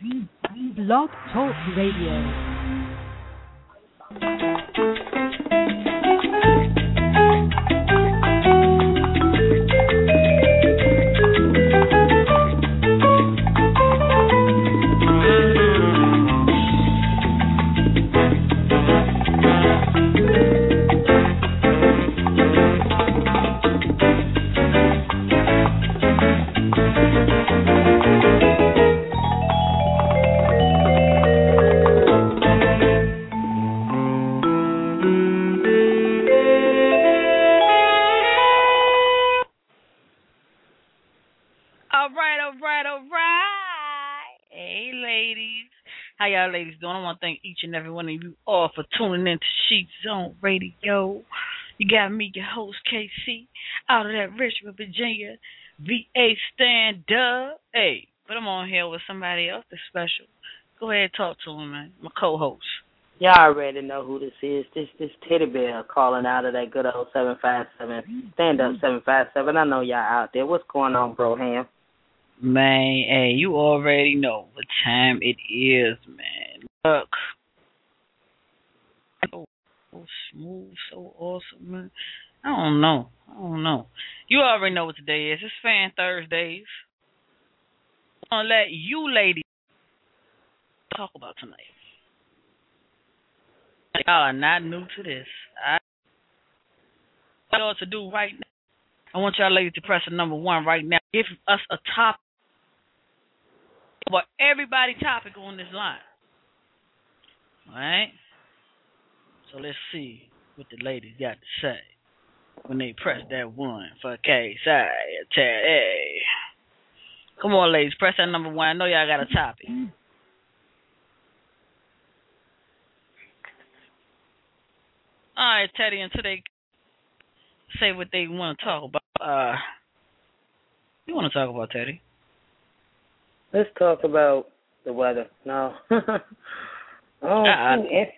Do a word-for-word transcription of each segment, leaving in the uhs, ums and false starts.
Blog Talk Radio. How y'all ladies doing? I want to thank each and every one of you all for tuning in to Sheet Zone Radio. You got me, your host, K C, out of that Richmond, Virginia, V A stand up. Hey, but I'm on here with somebody else that's special. Go ahead and talk to him, man. My co-host. Y'all already know who this is. This this Teddy Bear calling out of that good old seven five seven. Stand up seven five seven. I know y'all out there. What's going on, bro, Ham? Man, hey, you already know what time it is, man. Look. So, so smooth, so awesome, man. I don't know. I don't know. You already know what today is. It's Fan Thursdays. I'm going to let you ladies talk about tonight. Y'all are not new to this. I know what to do right now. I want y'all ladies to press the number one right now. Give us a topic. About everybody topic on this line. All right? So let's see what the ladies got to say when they press that one for K C. Hey. Come on, ladies. Press that number one. I know y'all got a topic. All right, Teddy, until they say what they want to talk about. Uh, you want to talk about, Teddy? Let's talk about the weather. No. oh, uh,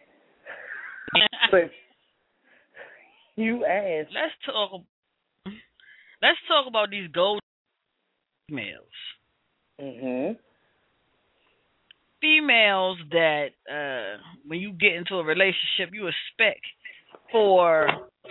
but you asked. Let's talk. Let's talk about these gold females. Mhm. Females that, uh, when you get into a relationship, you expect for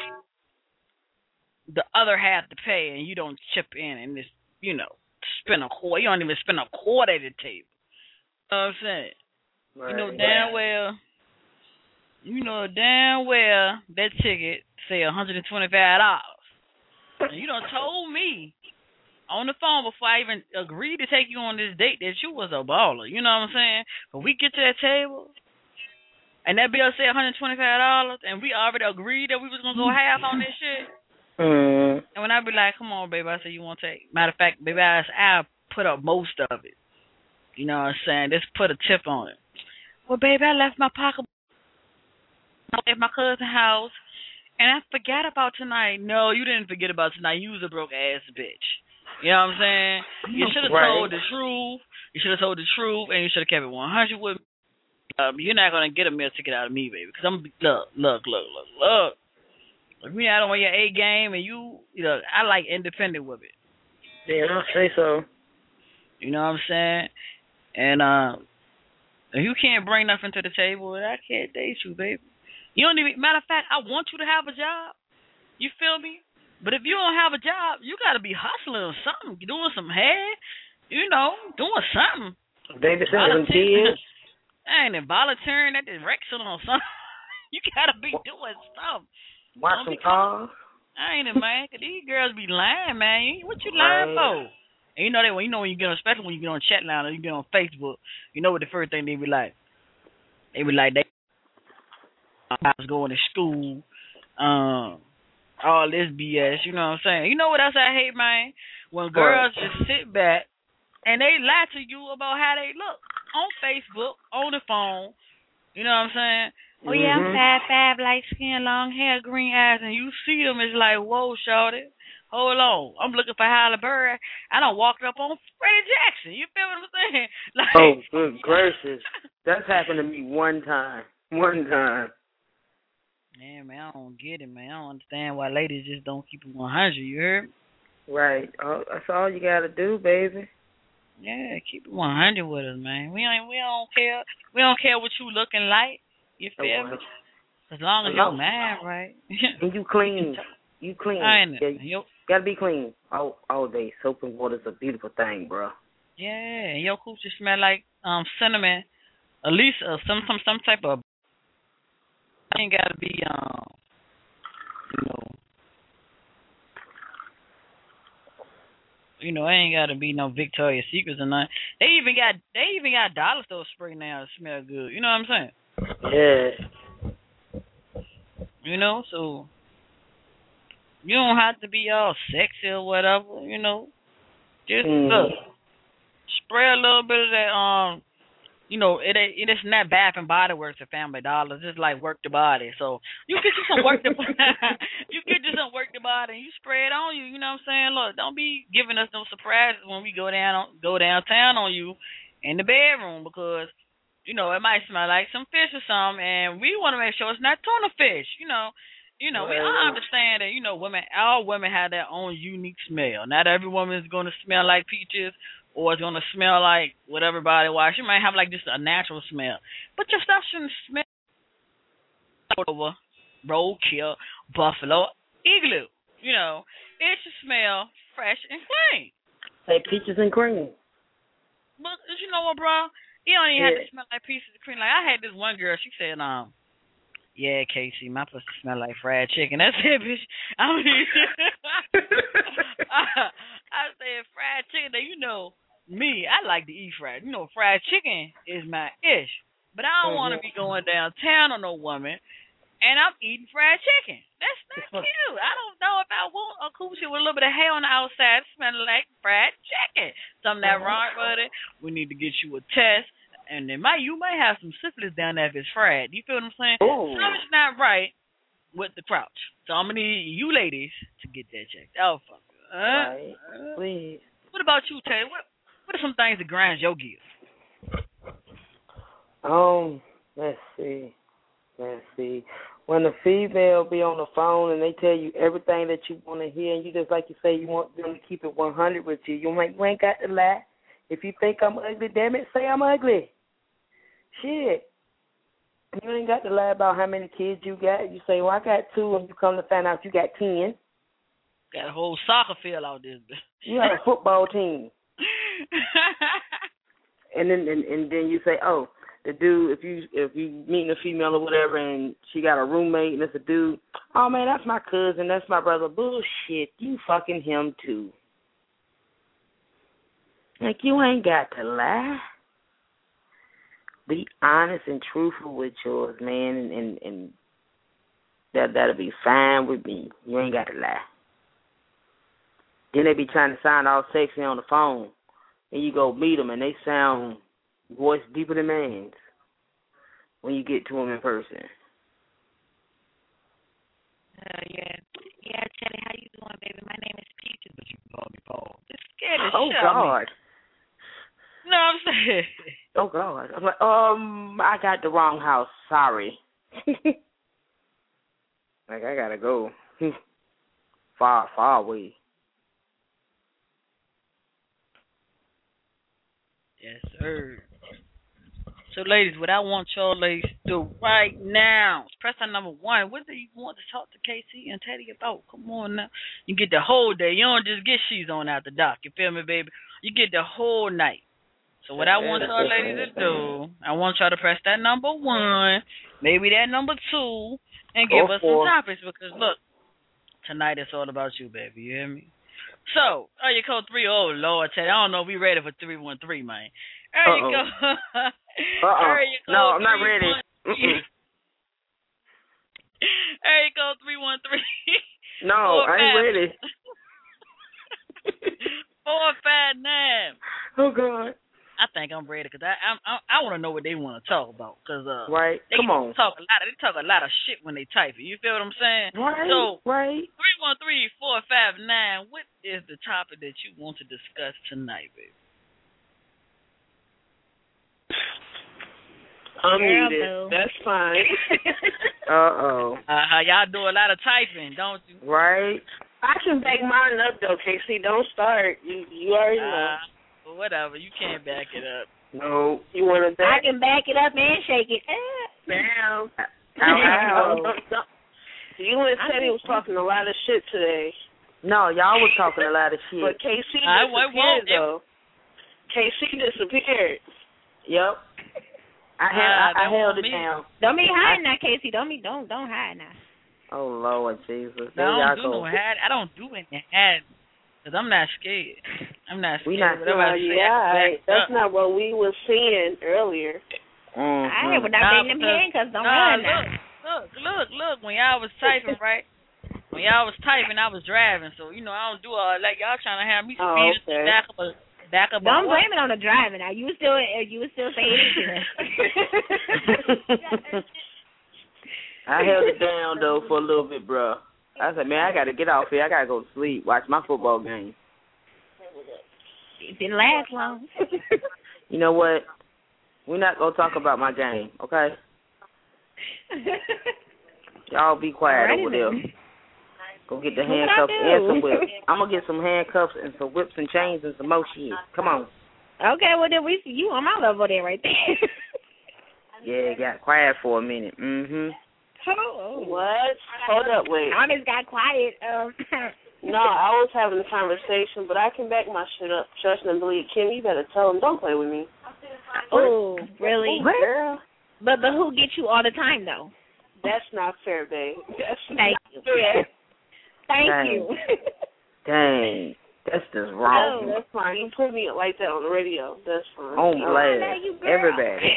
the other half to pay, and you don't chip in and just, you know, spend a quarter. You don't even spend a quarter at the table. You know what I'm saying? Right. You know damn well. You know damn well that ticket say one hundred twenty-five dollars. And you done told me on the phone before I even agreed to take you on this date that you was a baller. You know what I'm saying? But we get to that table, and that bill said one hundred twenty-five dollars, and we already agreed that we was going to go half on this shit. Mm. And when I be like, come on, baby, I say, you want to take? Matter of fact, baby, I, I put up most of it. You know what I'm saying? Just put a tip on it. Well, baby, I left my pocket at my cousin's house, and I forgot about tonight. No, you didn't forget about tonight. You was a broke ass bitch. You know what I'm saying? You should have right. told the truth. You should have told the truth, and you should have kept it one hundred with me. Um, you're not gonna get a meal ticket out of me, baby. Cause I'm look, look, look, look, look. If me out on your A game, and you, you know, I like independent with it. Yeah, I say so. You know what I'm saying? And uh, if you can't bring nothing to the table, I can't date you, baby. You don't even. Matter of fact, I want you to have a job. You feel me? But if you don't have a job, you got to be hustling or something, doing some hair, you know, doing something. Babysitting some kids. I ain't volunteering at the rec center or something. You got to be doing something. Watch some cars. I ain't a man. Cause these girls be lying, man. What you lying right. for? And you know that when you know when you get on, especially when you get on chat line or you get on Facebook, you know what the first thing they be like. They be like, they I was going to school, um, all this B S. You know what I'm saying? You know what else I hate, man? When girls what? just sit back and they lie to you about how they look on Facebook, on the phone. You know what I'm saying? Oh, yeah, I'm five five, light skin, long hair, green eyes, and you see them, it's like, whoa, shorty, hold on. I'm looking for Halle Berry. I done walked up on Freddie Jackson. You feel what I'm saying? Like, oh, good gracious. That's happened to me one time. One time. Yeah, man, I don't get it, man. I don't understand why ladies just don't keep it one hundred, you heard? Right. Oh, that's all you got to do, baby. Yeah, keep it one hundred with us, man. We ain't, we don't care. We don't care what you looking like. You Oh, feel me? well. As long as No. your mind right. And you We can clean. talk. You clean. I ain't Yeah, yo, gotta be clean all all day. Soap and water's a beautiful thing, bro. yeah, and your coochie smell like um cinnamon. At least uh, some some some type of. Ain't gotta be um you know you know it ain't gotta be no Victoria's Secrets or nothing. They even got they even got dollar store spray now that smell good. You know what I'm saying? Yeah. You know, so you don't have to be all sexy or whatever. You know, just Mm. look, spray a little bit of that um you know, it ain't it is not Bath and Body Works or Family Dollar. It's just like work the body. So you get you some work the you get you some work the body and you spray it on you. You know what I'm saying? Look, don't be giving us no surprises when we go down on, go downtown on you in the bedroom because you know it might smell like some fish or something, and we want to make sure it's not tuna fish. You know. You know, we all understand that, you know, women, all women have their own unique smell. Not every woman is going to smell like peaches or it's going to smell like whatever body wash. You might have like just a natural smell. But your stuff shouldn't smell like over roadkill, buffalo, igloo. You know, it should smell fresh and clean. Like peaches and cream. But you know what, bro? You don't even Yeah. have to smell like pieces of cream. Like I had this one girl, she said, um, yeah, Casey, my pussy smell like fried chicken. That's it, bitch. I mean, I, I said fried chicken. Now, you know me, I like to eat fried. You know, fried chicken is my ish. But I don't want to Mm-hmm. be going downtown on no woman, and I'm eating fried chicken. That's not cute. I don't know if I want a coochie with a little bit of hair on the outside smelling like fried chicken. Something that wrong with it. We need to get you a test. And it might you might have some syphilis down there if it's fried. You feel what I'm saying? Ooh. Something's not right with the crouch. So I'm gonna need you ladies to get that checked. Oh fuck. Uh, Right. uh, Please. what about you, Taylor? What what are some things that grinds your gears? Um, let's see. Let's see. When the female be on the phone and they tell you everything that you want to hear, and you just like you say, you want them to keep it one hundred with you. You ain't, you ain't got to lie. If you think I'm ugly, damn it, say I'm ugly. Shit. You ain't got to lie about how many kids you got. You say, well, I got two, and you come to find out you got ten. Got a whole soccer field out there. You got a football team. And then and, and then you say, oh, the dude, if you if you meeting a female or whatever, and she got a roommate and it's a dude, oh man, that's my cousin, that's my brother. Bullshit, you fucking him too. Like you ain't got to lie. Be honest and truthful with yours, man, and, and, and that that'll be fine with me. You ain't got to lie. Then they be trying to sound all sexy on the phone, and you go meet them, and they sound voice deeper than man's when you get to them in person. Uh, yeah, yeah, Teddy, how you doing, baby? My name is Peaches, but you can call me Paul. Just scared the Oh shit out of me. God. You know what I'm saying? Oh God. I'm like, um, I got the wrong house. Sorry. Like I gotta go far, far away. Yes, sir. So, ladies, what I want y'all ladies to do right now is press on number one. What do you want to talk to K C and Teddy about? Come on now. You get the whole day. You don't just get she's on out the dock. You feel me, baby? You get the whole night. So what I want y'all ladies to do, I want y'all to press that number one, maybe that number two, and give us some topics because, look, tonight it's all about you, baby. You hear me? So, area code three. Oh, Lord, Teddy. I don't know if we ready for three one three, man. There you go. Uh-oh. No, I'm not ready. Area code three one three. No, I ain't ready. Four five nine. Oh God. I think I'm ready because I I I, I want to know what they want to talk about because uh right. They Come on. Talk a lot. Of, they talk a lot of shit when they type it. You feel what I'm saying? Right. So right. Three one three four five nine. What is the topic that you want to discuss tonight, baby? I'm muted. That's fine. Uh-oh. Uh, y'all do a lot of typing, don't you? Right. I can back mine up, though, Casey. Don't start. You you already know. Uh, but whatever. You can't back it up. No. You want to I back? can back it up and shake it. Down. Ow. You and Teddy was talking a lot of shit today. No, y'all was talking a lot of shit. But K C I disappeared, won't- though. K C disappeared. Yep. I, held, Ah, I, I that held won't it be- down. Don't be hiding now, Casey. Don't be don't don't hide now. Oh, Lord Jesus. No, There I y'all don't do go. no hat. I don't do any hat. Because I'm not scared. I'm not scared. We not- Whatever No, I say, yeah, I I- back that's up. not what we were seeing earlier. Mm-hmm. I heard without Nah, getting them because- handcuffs, don't nah, run now. look, look, look, look. When y'all was typing, right? When y'all was typing, I was driving. So, you know, I don't do all that. Y'all trying to have me Oh, speed okay. back up a, back up a Don't what? blame it on the driving. Now you was still you was still saying it. I held it down, though, for a little bit, bro. I said, man, I got to get off here. I got to go to sleep, watch my football game. It didn't last long. You know what? We're not going to talk about my game, okay? Y'all be quiet Alrighty over there. then. Go get the What I handcuffs do? and some whips. I'm going to get some handcuffs and some whips and chains and some more shit. Come on. Okay, well then we you on my level there right there. Yeah, it got quiet for a minute. Mm-hmm. Oh, What? Hold up, wait. I just got quiet. Um, No, I was having a conversation, but I can back my shit up. Trust and believe. Kim, you better tell him, don't play with me. oh, really? Oh, girl. But but who gets you all the time though? That's not fair, babe. That's Thank not you. fair. Thank Dang. you. Dang. That's just No, wrong. that's fine. You put me like that on the radio. That's fine. On Oh, blast. Now you girl. Everybody.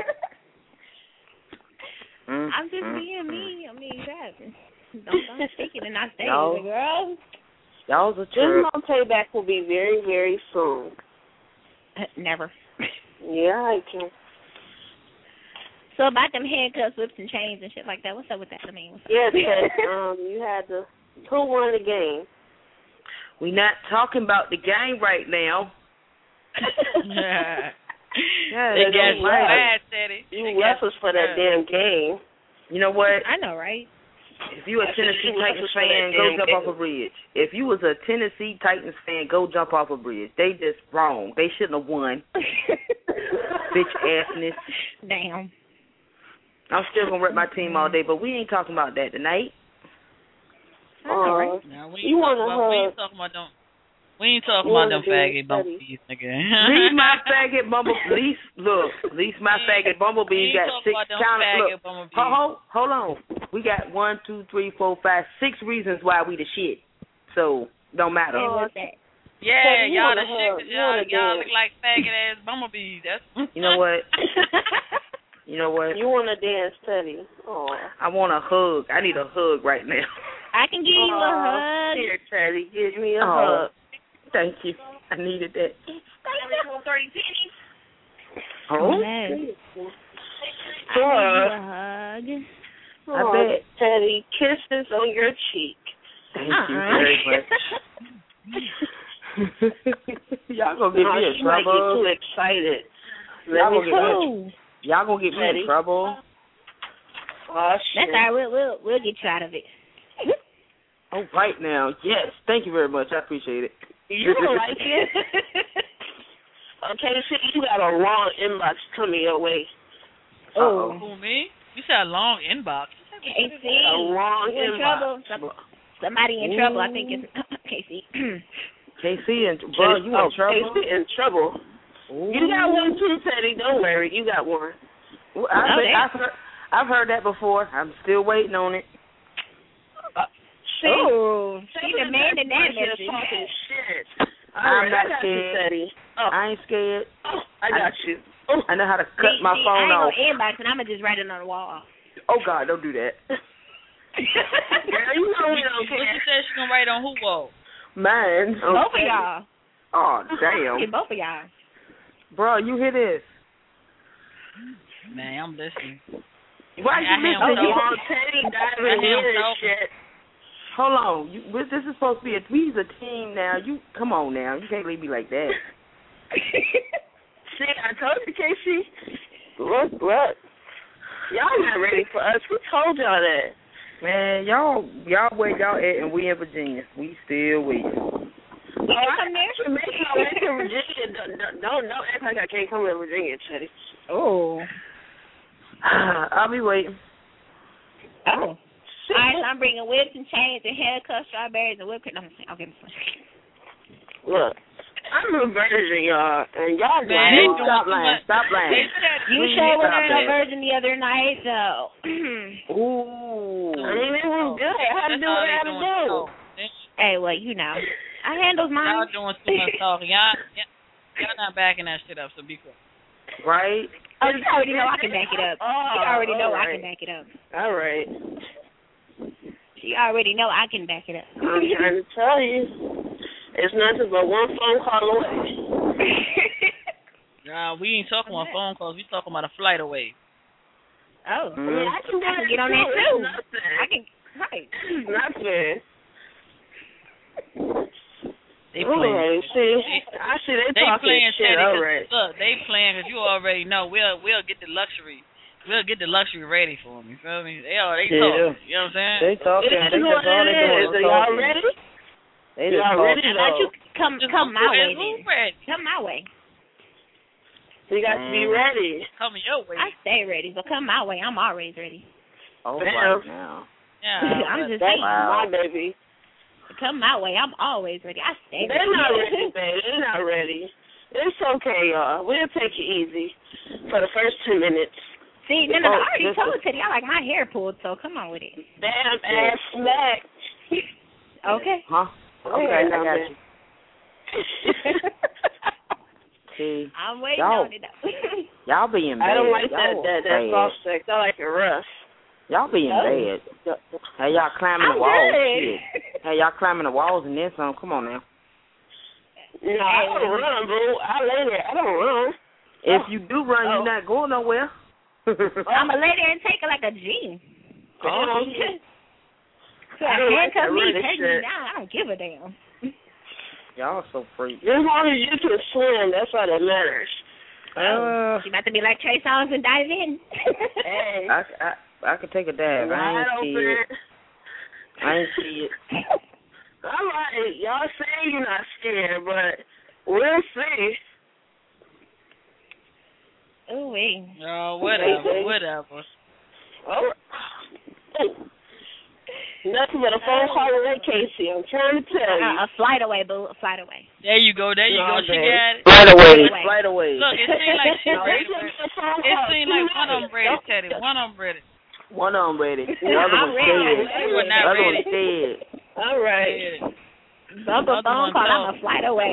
Mm, I'm just mm, being mm. me. I mean, that. Don't don't speak it and not say No. it, girl. Y'all's a This trip. loan payback will be very, very soon. Uh, Never. Yeah, I can. So about them handcuffs, whips, and chains and shit like that. What's up with that? I mean, what's up? Yeah, because um, you had to. Who won the game? We not talking about the game right now. Yeah. Yeah, They that's got you right. bad, Teddy. You They left got us for that you damn game. You know what? I know, right? If you a Tennessee You left Titans us for that fan, go damn jump game. off a bridge. If you was a Tennessee Titans fan, go jump off a bridge. They just wrong. They shouldn't have won. Bitch assness. Damn. I'm still gonna rep my team all day, but we ain't talking about that tonight. I know, right? Uh, Now, we You ain't wanna talking about, we hug- ain't talking about them. We ain't talking You about wanna them be faggot steady. bumblebees, nigga. Leave my faggot bumblebee. Least look, least my faggot bumblebees We ain't got talking six. about them Count, faggot look, bumblebees. hold, hold, hold on. We got one, two, three, four, five, six reasons why we the shit. So don't matter. And what's that? Yeah, Teddy, you y'all wanna the shit hug. 'cause You y'all, wanna y'all dance. look like faggot ass bumblebees. That's You know what? You know what? You want to dance, Teddy? Oh. I want a hug. I need a hug right now. I can give you a hug. Here, Teddy, give me a Oh. hug. Thank you. I needed that. Oh, Oh, yes. I Hug. give you a hug. I Oh, bet. Teddy, kisses on your cheek. Thank Uh-uh. you very much. Y'all gonna get Oh, me in she might get trouble. too excited. Y'all Let me gonna get touch. Ooh. Y'all gonna get me Teddy. in trouble. Oh, That's shit. all right. We'll, we'll, we'll get you out of it. Oh, right now. Yes. Thank you very much. I appreciate it. You don't like it? Okay, see, you got a long inbox coming your way. Uh-oh. Who, me? You said a long inbox. Casey, A long you in inbox. trouble? Some, somebody in Ooh. trouble. I think it's Casey. K C and bro, you oh, in trouble? Casey in trouble. Ooh. You got one too, Teddy. Don't worry, you got one. Well, I've, Oh, been- damn. I've, heard, I've heard that before. I'm still waiting on it. See, Oh, she Teddy demanding that person is message. talking shit. All I'm right, not I got scared. you, Teddy. Oh, I ain't scared. oh, I got you. Oh, I know how to cut See, my see, phone I ain't off. gonna inbox and I'm gonna just write it on the wall. Oh God, don't do that. girl, you know we don't What care. you said she gonna write on who wall? Mine. Both of y'all. Oh Yeah, damn, both of y'all. bro, you hear this? Man, I'm listening. Why I you am listening? so- You- Oh, Teddy diving I in am and so- shit. Hold on, you, this is supposed to be a. We's a team now. You come on now. You can't leave me like that. See, I told you, Casey. Look, look. Y'all not ready for us. Who told y'all that? Man, y'all, y'all where y'all at, and we in Virginia. We still waiting. You can come there. Maybe I'll make to Virginia. Don't, don't, don't act like I can't come to Virginia, Teddy. Oh. I'll be waiting. Oh. All right, so I'm bringing whips and chains and haircuts, strawberries, and whipped cream. I'm saying, okay. Look, I'm a virgin, y'all, and y'all Man, do they Stop doing too lying. much. Stop lying. They said, You Please sure stop weren't a that. virgin the other night, though. Ooh. I mean, it was good. I had to that's do all what I they had to doing. do. Oh, they- Hey, well, you know. I handles mine. Y'all doing too much talking. Y'all, y'all not backing that shit up, so be quiet. Right? Oh, you already know I can back it up. Oh, She already know all I right. can back it up. All right. She already know I can back it up. I'm trying to tell you. It's nothing but one phone call away. Nah, we ain't talking about phone calls. We talking about a flight away. Oh. I mean, I can, I can get on that, It's too. nothing. I can, right. It's nothing. They All playing. right, see, I see they, They talking playing shit. Teddy. All 'Cause right. Look, they playing because you already know we'll we'll get the luxury. We'll get the luxury ready for them. You feel me? They are they Yeah. talking. You know what I'm saying? They talking. It They is what that's all it they doing. is. Are y'all talking. ready? They just Y'all ready, talking. How about you come, Just come my who- way, who then. ready? Come my way. You got to be Mm. ready. Come your way. I stay ready, so come my way. I'm always ready. Oh, Damn. right now. Yeah. I'm just That's saying. my baby. Come my way. I'm always ready. I stay They're ready. not ready, baby. They're not ready. It's okay, y'all. We'll take it easy for the first two minutes. See, no, no, no, Oh, I already listen. told Teddy I like my hair pulled, so come on with it. Damn ass smack. Okay. Huh? Okay, Okay, now I got then. you. See, I'm waiting Y'all- on it, though. y'all being bad. I don't like that Y'all that that bad. soft sex. I like it rough. Y'all being Oh. bad. Hey, y'all climbing I'm the walls. good. Shit. Hey, y'all climbing the walls and then some. Come on now. No, I don't run, bro. I lay there. I don't run. If you do run, Oh. you're not going nowhere. I'm a lady and take it like a G. Oh. So I don't like handcuff that me, running take shit. me down. I don't give a damn. Y'all so freak. As long as you can swim, that's all that matters. Uh, She about to be like Trey Songz and dive in. Hey. I, I, I could take a dive. I Wide ain't see open. it. I ain't see it. All right. Y'all say you're not scared, but we'll see. Ooh wee. Oh, whatever, Okay. whatever. Oh. Nothing but a phone call away, Casey. I'm trying to tell you. Uh, a flight away, boo. A flight away. There you go, there you No, go. She babe. got it. Flight away. Away. Flight away. Look, it seemed like she No, ready. it's just a phone It call. seemed Two like one of them minutes. ready, Don't- Teddy. One of them ready. One of them ready. The I'm other one's ready. scared. They were The not other ready. one's scared. All right. Yeah. Bump a Another phone one call. told. I'm a flight away.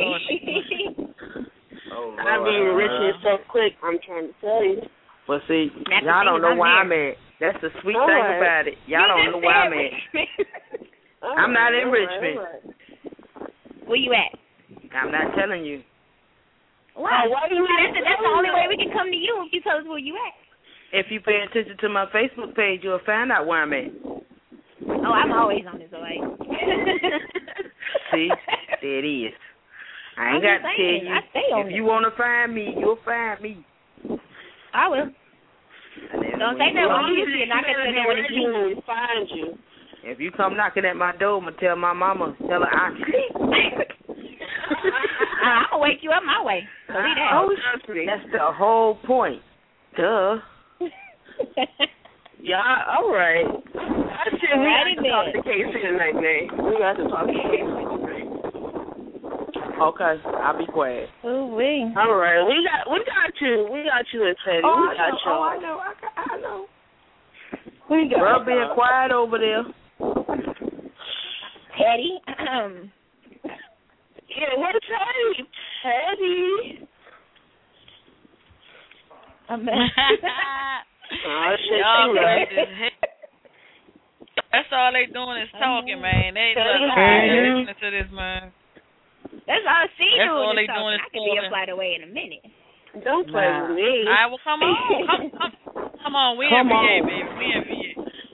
Oh, I Lord. be enriching so quick. I'm trying to tell you. But see, That's the y'all don't thing, know I'm where here. I'm at. That's the sweet All thing right. about it. Y'all don't know where I'm at. All I'm not right, in all right, Richmond. all right. Where you at? I'm not telling you. Why? Oh, why do you that's, the, that's the only way we can come to you if you tell us where you at. If you pay attention to my Facebook page, you'll find out where I'm at. Oh, I'm always on this way. See, there it is. I ain't I'm got just to tell saying, you. I stay on If it. you want to find me, you'll find me. I will. And then Don't when say that you- when you see it. Not gonna know what it's ready when we find you. If you come knocking at my door, I'm going to tell my mama, tell her I I'm gonna wake you up my way. Believe that. Oh, that's the whole point. Duh. Yeah, all right. I said we Righty got to talk then. to Casey tonight, man. We got to talk to Casey tonight. Okay, I'll be quiet. Ooh wee. All right, we got we got you. We got you and Teddy. Oh, we I got know. you. Oh, I know. I, got- I know. We got Girl you. being quiet over there. Teddy. Um. Yeah, where's Teddy? Teddy. I'm Oh, shit, Y'all they right. crazy as hell. That's all they doing is talking, man. They Tell look, you I'm how. listening to this, man. That's all she That's doing. all is they talking. doing is I could be a talking. flight away in a minute. Don't play Nah. with me. All right, well, come on. Come, come, come on. We Come in V A, on. baby. We in V A.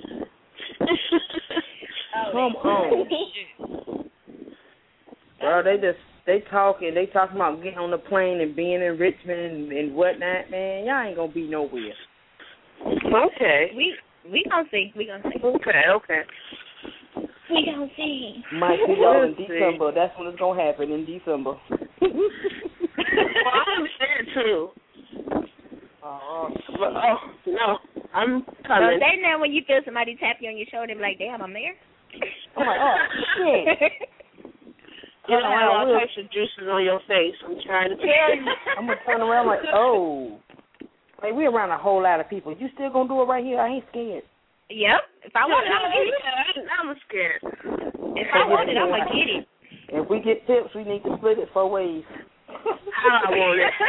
Come on. Shit. Girl, they just, they talking, they talking about getting on the plane and being in Richmond and, and whatnot, man. Y'all ain't going to be nowhere. Okay. We we gonna see. We gonna see. Okay, okay. We gonna see. Might see y'all in We'll see. December. That's when it's gonna happen, in December. Well, I understand too. Oh, But, oh no, I'm So coming. say now when you feel somebody tap you on your shoulder and be like, damn, I'm there. I'm like, oh shit. You don't Turn have around, all we'll- types of juices on your face. I'm trying to tell you. I'm gonna turn around like, oh. Like, we around a whole lot of people. You still gonna do it right here? I ain't scared. Yep. If I want it, I'm gonna get it. Yeah, I'm scared. If I want it, I'm gonna get it. If we get tips, we need to split it four ways. How I want it.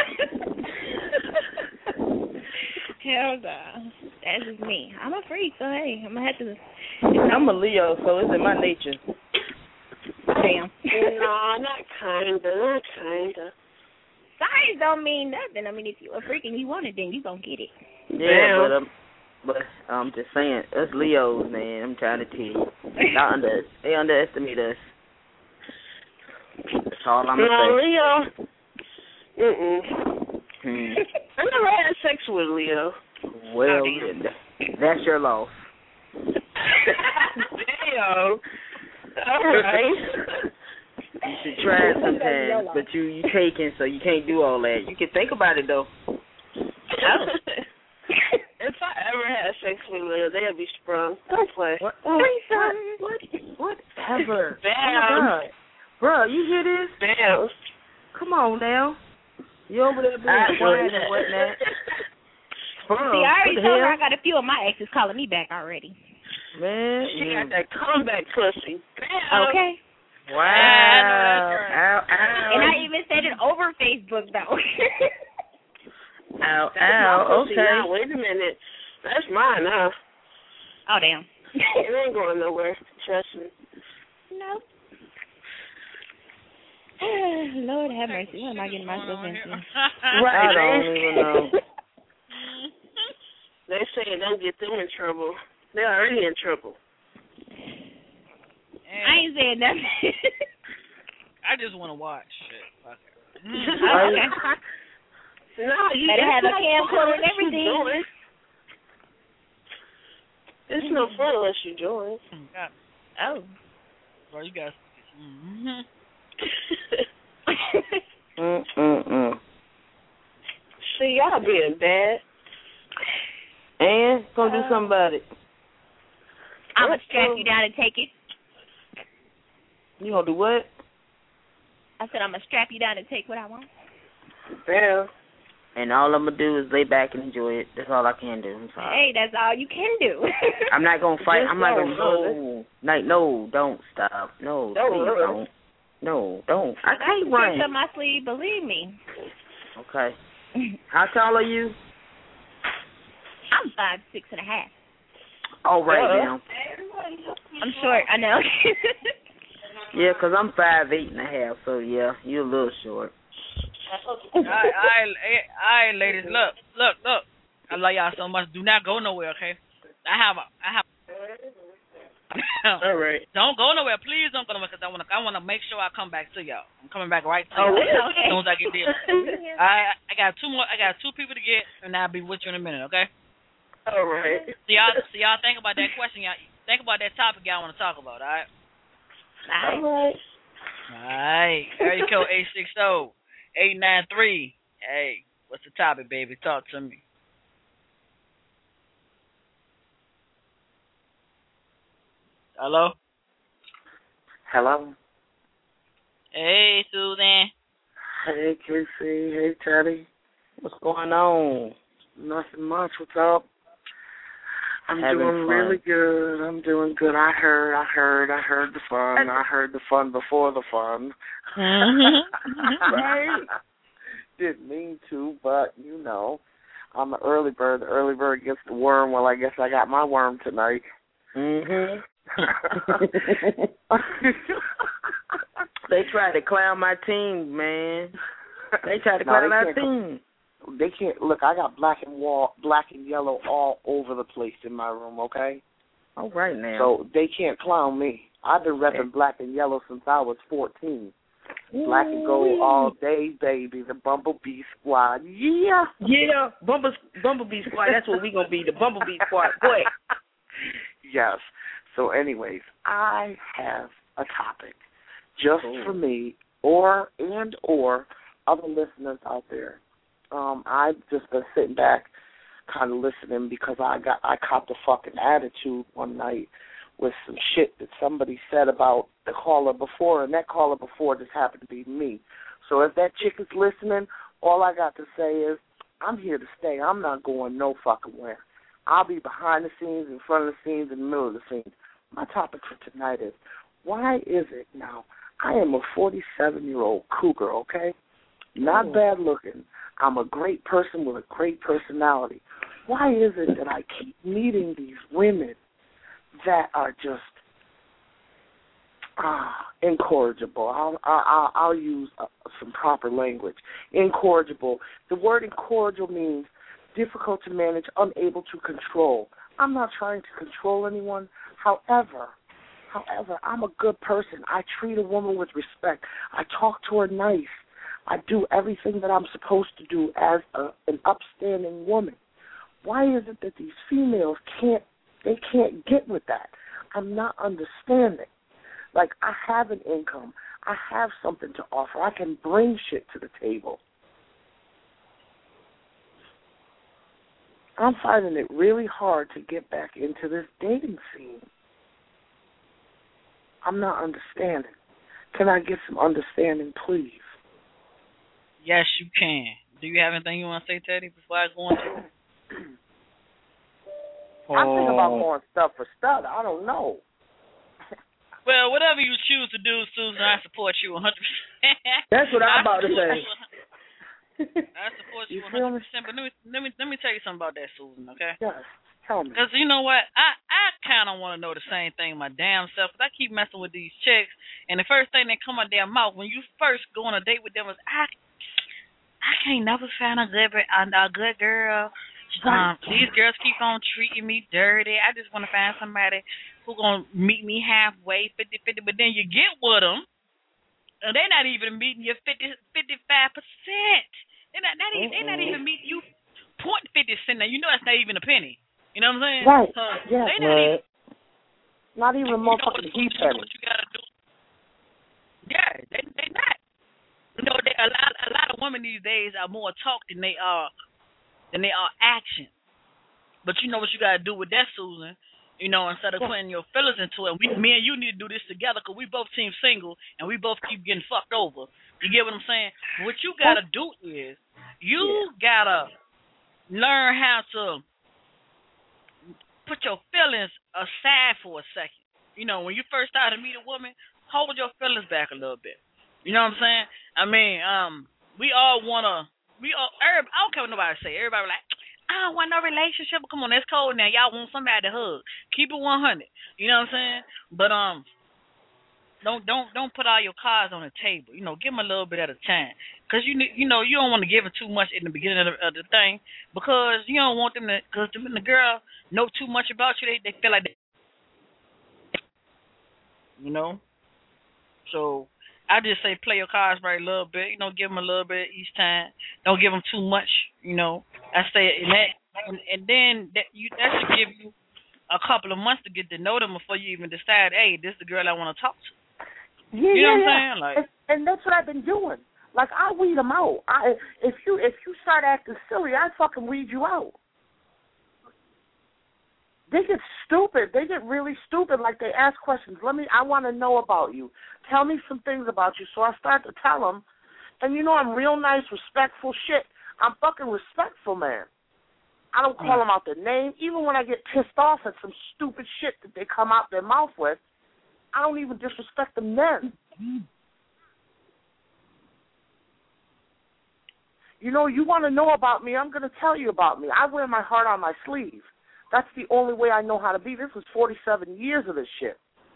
Hell no. That's just me. I'm a freak, so hey, I'm gonna have to. I'm a Leo, so it's in my nature. Damn. No, not kinda, not kinda. Size don't mean nothing. I mean, if you a freak and you want it, then you gonna get it. Yeah, but um, but I'm just saying, us Leos, man. I'm trying to tell you, Y'all under, they underestimate us. That's all I'm No, gonna say. Leo. Mm-mm. Hmm. I never had sex with Leo. Well, Oh, yeah, that- that's your loss. Damn. All right. You should try it sometimes, but you you taking, so you can't do all that. You can think about it though. If I ever had sex with Leo, they'd be sprung. Don't play. What? What? What? Whatever. Bam. Oh my God. Bro, you hear this? Damn. Come on now. You over there being I quiet know and whatnot. Bro, See, I already what the told her hell? I got a few of my exes calling me back already. Man, She yeah. got that comeback pussy. Bam. Okay. Wow. Yeah, I know that's right. Ow, ow. And I even said it over Facebook though. Ow, That's my ow, pussy okay. now. Wait a minute. That's mine now. Oh damn. It ain't going nowhere. Trust me. No. Lord have mercy. What am I getting myself into? I don't even know. They say don't get them in trouble. They're already in trouble. I ain't saying nothing. I just want to watch shit. Fuck it. Oh, okay. No, you Better that's have a not camcorder fun and unless you everything. join. It's no fun unless you join. God, Oh. bro, you guys. Mm-hmm. Mm-mm-mm. See, y'all being bad. And gonna do something about it. I'm gonna strap you down and take it. You gonna do what? I said I'm gonna strap you down and take what I want. Yeah. And all I'm gonna do is lay back and enjoy it. That's all I can do. I'm sorry. Hey, that's all you can do. I'm not gonna fight. Just I'm not gonna. don't. No, like, no, don't stop. No, Don't please run. don't. No, don't. I I can't can run. tricks up my sleeve, believe me. Okay. How tall are you? I'm five six and a half. All right Uh-uh. now. I'm short, I know. Yeah, 'cause I'm five eight and a half. So yeah, you're a little short. All right, all right, all right, ladies. Look, look, look. I love y'all so much. Do not go nowhere, okay? I have a, I have. All right. Don't go nowhere, please. Don't go nowhere, 'cause I want to, I want to make sure I come back to y'all. I'm coming back right to Oh, y'all really? as soon as I get there. I, I got two more. I got two people to get, and I'll be with you in a minute, okay? All right. So y'all, so y'all think about that question. Y'all think about that topic y'all want to talk about, all right? All right. All right. Area code eight six zero, eight nine three. Hey, what's the topic, baby? Talk to me. Hello? Hello. Hey, Susan. Hey, Casey. Hey, Teddy. What's going on? Nothing much. What's up? I'm Having doing fun. really good. I'm doing good. I heard, I heard, I heard the fun. I heard the fun before the fun. Right? Didn't mean to, but, you know, I'm an early bird. The early bird gets the worm. Well, I guess I got my worm tonight. Mm-hmm. They tried to clown my team, man. They tried to No, clown they our can't- team. They can't look. I got black and wall, black and yellow all over the place in my room. Okay, All right now. so they can't clown me. I've been repping black and yellow since I was fourteen. Black and gold all day, baby. The Bumblebee Squad. Yeah. Yeah, Bumble, Bumblebee Squad. That's what we gonna be. The Bumblebee Squad. Boy. Yes. So anyways, I have a topic just Cool. for me or and or other listeners out there. Um, I've just been sitting back kind of listening because I got I copped a fucking attitude one night with some shit that somebody said about the caller before, and that caller before just happened to be me. So if that chick is listening, all I got to say is, I'm here to stay. I'm not going no fucking where. I'll be behind the scenes, in front of the scenes, in the middle of the scenes. My topic for tonight is, why is it now, I am a forty-seven-year-old cougar, okay? Not Oh. bad looking. I'm a great person with a great personality. Why is it that I keep meeting these women that are just ah, incorrigible? I'll, I'll, I'll use uh, some proper language. Incorrigible. The word incorrigible means difficult to manage, unable to control. I'm not trying to control anyone. However, however, I'm a good person. I treat a woman with respect. I talk to her nice. I do everything that I'm supposed to do as a, an upstanding woman. Why is it that these females can't, they can't get with that? I'm not understanding. Like, I have an income. I have something to offer. I can bring shit to the table. I'm finding it really hard to get back into this dating scene. I'm not understanding. Can I get some understanding, please? Yes, you can. Do you have anything you want to say, Teddy, before I go on to it? I think about going stuff for stuff. I don't know. Well, whatever you choose to do, Susan, I support you one hundred percent. That's what I'm I about to support say. you- I support you, You one feel hundred me? percent. But let me, let me let me tell you something about that, Susan, okay? Yes, tell me. Because you know what? I, I kind of want to know the same thing my damn self. Because I keep messing with these chicks, and the first thing that come out their mouth when you first go on a date with them is, I I can't never find a good, a, a good girl. Um, these girls keep on treating me dirty. I just want to find somebody who going to meet me halfway, fifty-fifty. But then you get with them, and they're not even meeting you fifty, fifty-five percent. They're not, not even, they're not even meeting you point fifty cent. Now, you know that's not even a penny. You know what I'm saying? Right. So Yeah. they not even, Not even you know what, motherfucking heat you know penny. what you got to do? Yeah, they, they not. You know, they, a lot, a lot of women these days are more talk than they are, than they are action. But you know what you got to do with that, Susan. You know, instead of putting your feelings into it, we, me and you need to do this together because we both team single and we both keep getting fucked over. You get what I'm saying? What you got to do is you Yeah. got to learn how to put your feelings aside for a second. You know, when you first start to meet a woman, hold your feelings back a little bit. You know what I'm saying? I mean, um, we all want to, we all, I don't care what nobody say. Everybody like, I don't want no relationship. Come on, that's cold now. Y'all want somebody to hug. Keep it one hundred. You know what I'm saying? But um, don't don't don't put all your cards on the table. You know, give them a little bit at a time. Cause you you know you don't want to give them too much in the beginning of the, of the thing because you don't want them to. Cause the, the girl know too much about you. They they feel like they, you know. So I just say play your cards right a little bit. You know, give them a little bit each time. Don't give them too much. You know, I say and that, and, and then that you that should give you a couple of months to get to know them before you even decide. Hey, this is the girl I want to talk to. Yeah, You know yeah, what I'm yeah. saying? Like, and, and that's what I've been doing. Like, I weed them out. I if you if you start acting silly, I fucking weed you out. They get stupid. They get really stupid. Like, they ask questions. Let me. I want to know about you. Tell me some things about you. So I start to tell them, and you know I'm real nice, respectful shit. I'm fucking respectful, man. I don't call them out their name. Even when I get pissed off at some stupid shit that they come out their mouth with, I don't even disrespect them then. You know, you want to know about me, I'm going to tell you about me. I wear my heart on my sleeve. That's the only way I know how to be. This was forty-seven years of this shit.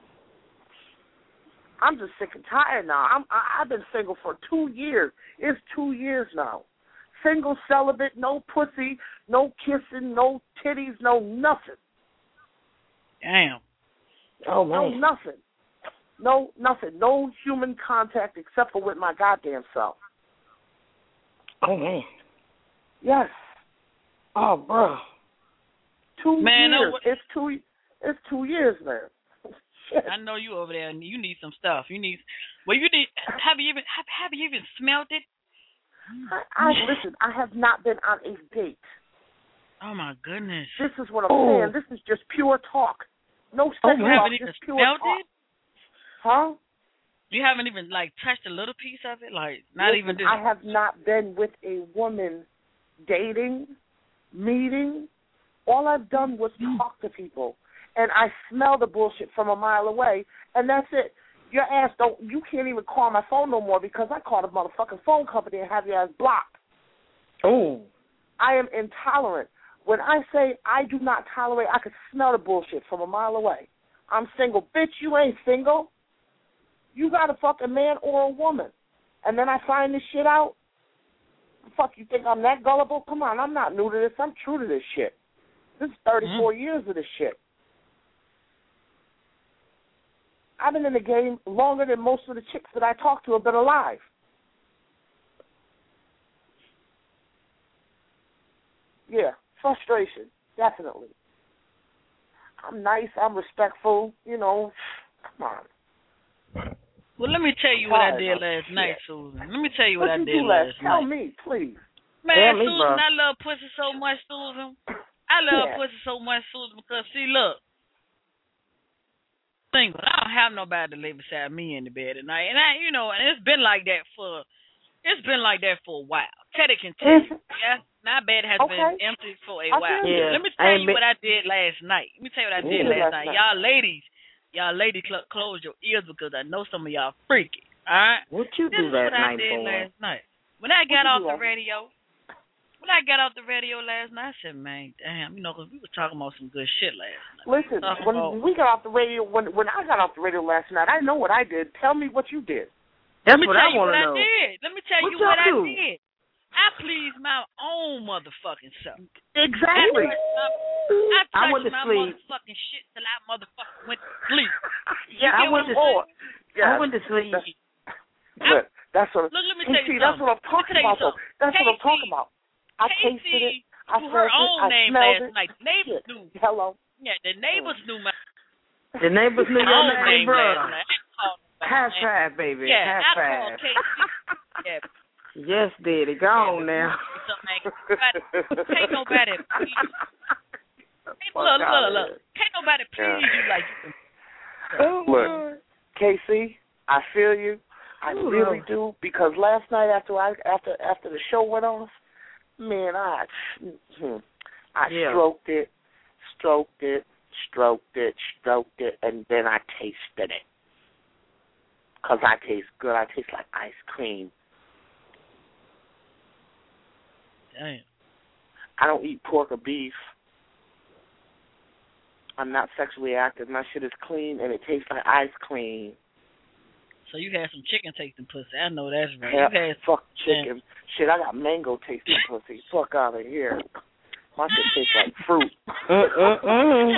I'm just sick and tired now. I'm, I, I've been single for two years. It's two years now. Single, celibate, no pussy, no kissing, no titties, no nothing. damn. Oh, No man. nothing. No nothing. No human contact except for with my goddamn self. Oh, man. Yes. Oh, bro. Two Man, no, years. what- It's two. It's two years, man. shit. I know you over there, and you need some stuff. You need. Well, you need. Have you even have, have you even smelled it? I, I listen. I have not been on a date. Oh my goodness. This is what I'm Oh. saying. This is just pure talk. No sex You talk, haven't even just pure smelled talk. it? Huh? You haven't even like touched a little piece of it, like not Listen, even. This. I have not been with a woman dating, meeting. All I've done was talk to people, and I smell the bullshit from a mile away, and that's it. Your ass don't. You can't even call my phone no more because I called a motherfucking phone company and have your ass blocked. Oh. I am intolerant. When I say I do not tolerate, I can smell the bullshit from a mile away. I'm single. Bitch, you ain't single. You got a fucking man or a woman. And then I find this shit out. Fuck, you think I'm that gullible? Come on, I'm not new to this. I'm true to this shit. This is thirty-four mm. years of this shit. I've been in the game longer than most of the chicks that I talk to have been alive. Yeah, frustration, definitely. I'm nice, I'm respectful, you know, come on. Well, let me tell you what I did last night, Susan. Let me tell you what, what I you did do last last night. Tell night. me, please. Man, Tell me, Susan, bro. I love pussy so much, Susan. I love Yeah. pussy so much, Susan, because, see, look. Single. I don't have nobody to lay beside me in the bed at night. And, I, you know, and it's been like that for, it's been like that for a while. Teddy can tell you, yeah? My bed has Okay. been empty for a I while. Yeah. Let me tell you been... what I did last night. Let me tell you what I did Yeah, last, last night. night. Y'all ladies, y'all ladies, cl- close your ears because I know some of y'all freaky. All right? What you This do is last what I night, did boy? last night. When I got you off do the last- radio, when I got off the radio last night, I said, man, damn, you know, because we were talking about some good shit last night. Listen, Talking when about, we got off the radio, when when I got off the radio last night, I know what I did. Tell me what you did. That's let me what tell I you want what to I know. did. Let me tell What you y'all what I do? did. I pleased my own motherfucking self. Exactly. I touched my, I I went to touched my sleep. motherfucking shit till I motherfucking went to sleep. Yeah, You I get went what to I'm sleep. saying? I went to sleep. Look, that's what. Look, let me Hey, tell you see, that's something. what I'm talking Let me tell you about. Though. something. That's what I'm Casey- talking about. I tasted it. Casey I knew her felt it. own I name smelled last it. night. Neighbors Yeah. knew. Hello. Yeah, the neighbors knew my The neighbors knew your own name, name bro. last night. I called them Half back, man. five, baby. Yeah, Half I five. called Casey. Yeah. Yes, Daddy. Go on now. Can't nobody please. Can't, look, look, look. Can't nobody please you like you can. Look, Casey, I feel you. I Ooh. really do, because last night after I after after the show went off, man, I I Yeah. stroked it, stroked it, stroked it, stroked it, and then I tasted it. Cause I taste good. I taste like ice cream. Damn. I don't eat pork or beef. I'm not sexually active. My shit is clean and it tastes like ice cream. So you had some chicken tasting pussy. I know that's right. Hell, You had fuck chicken. Shit, I got mango tasting pussy. Fuck out of here. My shit tastes like fruit. Mm-mm-mm.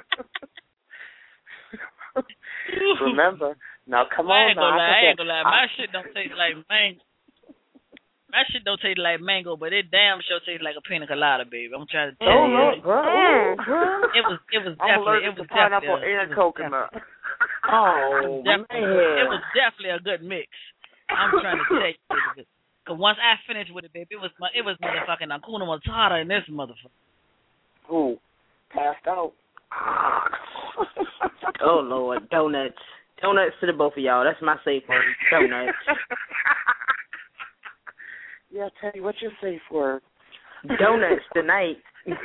Remember? Now, come I on ain't now. gonna lie. I can ain't gonna lie. My shit don't taste like mango. My shit don't taste like mango, but it damn sure tastes like a pina colada, baby. I'm trying to tell Oh, you. Lord, bro. Mm. It was, it was I'm definitely, allergic it was to pineapple definitely, and it was coconut. Oh, definitely, man. it was definitely a good mix. I'm trying to tell you. Cause once I finished with it, baby, it was, it was motherfucking Hakuna Matata in this motherfucker. Who? Passed out. Oh, Lord. Donuts. Donuts to the both of y'all. That's my safe word. Donuts. Yeah, Teddy, what's your safe word? Donuts tonight.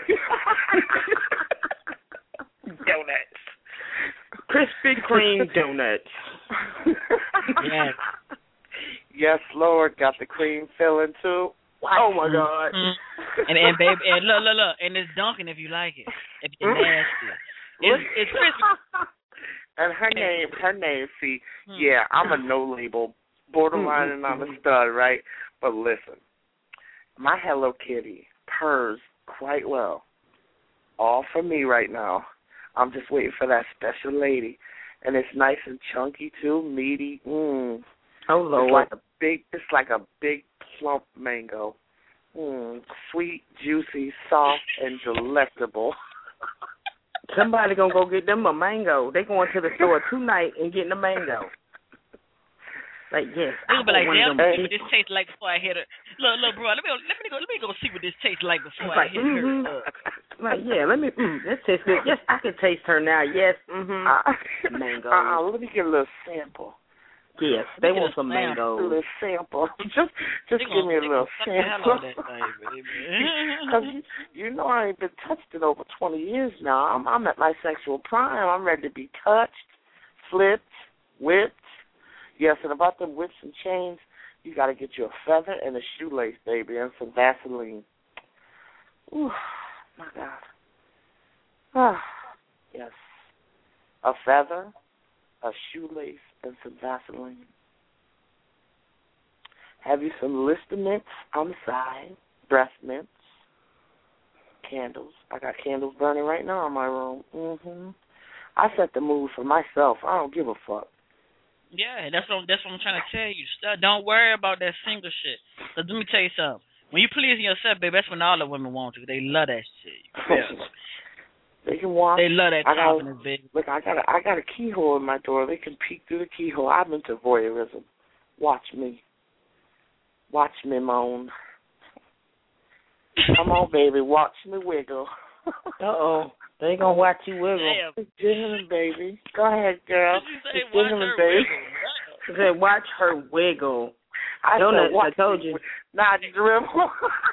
Donuts. Krispy Kreme donuts. Yeah. Yes, Lord. Got the cream filling, too. Oh, my God. Mm-hmm. And, and, baby, and look, look, look. And it's Dunkin' if you like it. If you're nasty. It's, it's crispy. And her name, her name, see, Hmm. yeah, I'm a no-label, borderline, and I'm a stud, right? But listen, my Hello Kitty purrs quite well. All for me right now. I'm just waiting for that special lady. And it's nice and chunky, too, meaty. Mmm. Oh, Lord. It's like a big, it's like a big plump mango. Mmm. Sweet, juicy, soft, and delectable. Somebody gonna go get them a mango. They going to the store tonight and getting a mango. Like yes, They'll be like, damn, let me see what those. this tastes like before I hit her. Look, look, bro, let me go, let me go, let me go see what this tastes like before I Like, hit mm-hmm. her. Uh, Like yeah, let me. Mm, this tastes good. Yes, I can taste her now. Yes, mm-hmm. Uh, Mango. Uh, let me get a litlittle sample. Yes, they Get want a some sample. A mangoes. little sample. Just, just they give gonna, me a they little gonna suck the hell sample. out of that thing, baby. Because you, you know I ain't been touched in over twenty years now. I'm, I'm at my sexual prime. I'm ready to be touched, flipped, whipped. Yes, and about them whips and chains, you got to get you a feather and a shoelace, baby, and some Vaseline. Ooh, my God. Ah, yes. A feather, a shoelace, and some Vaseline. Have you some Lister mints on the side, breath mints, candles. I got candles burning right now in my room. Mm-hmm. I set the mood for myself. I don't give a fuck. Yeah, that's what that's what I'm trying to tell you. Don't worry about that single shit. Cause let me tell you something. When you pleasing yourself, baby, that's when all the women want you. They love that shit. Yeah. They can watch. They love that I got, confidence, baby. Look, I got a, I got a keyhole in my door. They can peek through the keyhole. I'm into voyeurism. Watch me. Watch me moan. Come on, baby. Watch me wiggle. Uh-oh. They gonna watch you wiggle. Damn. It's jiggling, baby. Go ahead, girl. Did you say It's watch jiggling, her baby. wiggle? She said, watch her wiggle. I Don't said, I, watch I told me you. wi- Not dribble.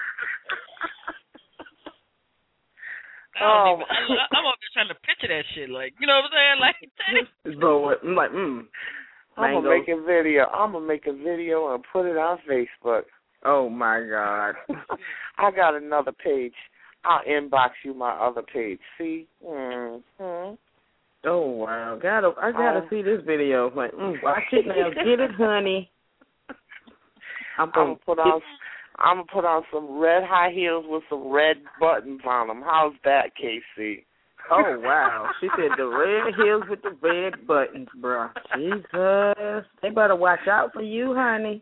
I don't Oh, even, I, I'm up there trying to picture that shit. Like, you know what I'm saying? Like, dang. Lord, I'm like, mm. I'm Mango. gonna make a video. I'm gonna make a video and put it on Facebook. Oh my God. I got another page. I'll inbox you my other page. See? Mm-hmm. Oh wow. Gotta I gotta Um, see this video. Like, mm, watch it now. Get it, honey. I'm I'm gonna gonna put on. I'm gonna put on some red high heels with some red buttons on them. How's that, K C? Oh wow. She said the red heels with the red buttons, bro. Jesus. They better watch out for you, honey.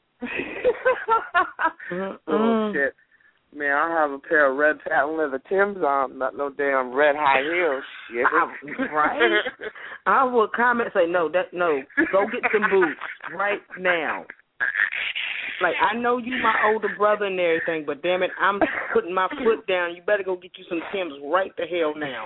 Oh shit. Man, I have a pair of red patent leather Timbs on, not no damn red high heels. Shit. I, right? I would comment and say, no, that no, go get some boots right now. Like, I know you my older brother and everything, but damn it, I'm putting my foot down. You better go get you some Timbs right the hell now.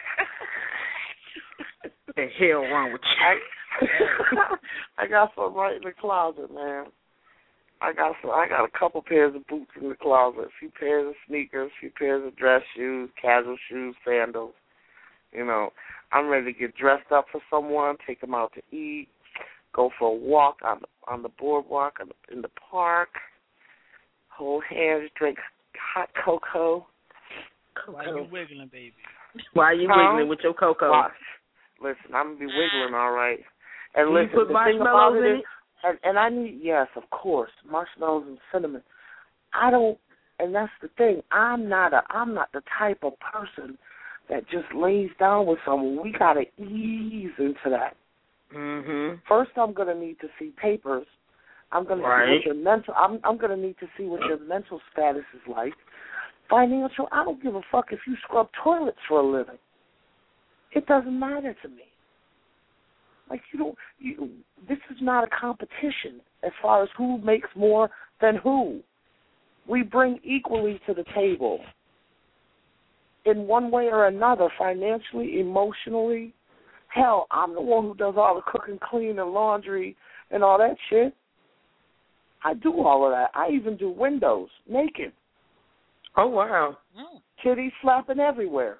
The hell wrong with you? I, I got some right in the closet, man. I got some. I got a couple pairs of boots in the closet. A few pairs of sneakers, a few pairs of dress shoes, casual shoes, sandals. You know, I'm ready to get dressed up for someone, take them out to eat, go for a walk on the, on the boardwalk, on the, in the park, hold hands, drink hot cocoa. Why you wiggling, baby? Why are you Huh? wiggling with your cocoa? Watch. Listen, I'm going to be wiggling all right. And Do listen, you put the thing marshmallows about it in is, it? And, and I need, yes, of course, marshmallows and cinnamon. I don't, and that's the thing. I'm not a, I'm not the type of person that just lays down with someone. We gotta ease into that. Mm-hmm. First, I'm gonna need to see papers. I'm gonna Right. see what your mental. I'm, I'm gonna need to see what your mental status is like. Financial. I don't give a fuck if you scrub toilets for a living. It doesn't matter to me. Like, you don't, you, this is not a competition as far as who makes more than who. We bring equally to the table in one way or another, financially, emotionally. Hell, I'm the one who does all the cooking, clean, and laundry and all that shit. I do all of that. I even do windows, naked. Oh, wow. Mm. Kitties flapping everywhere.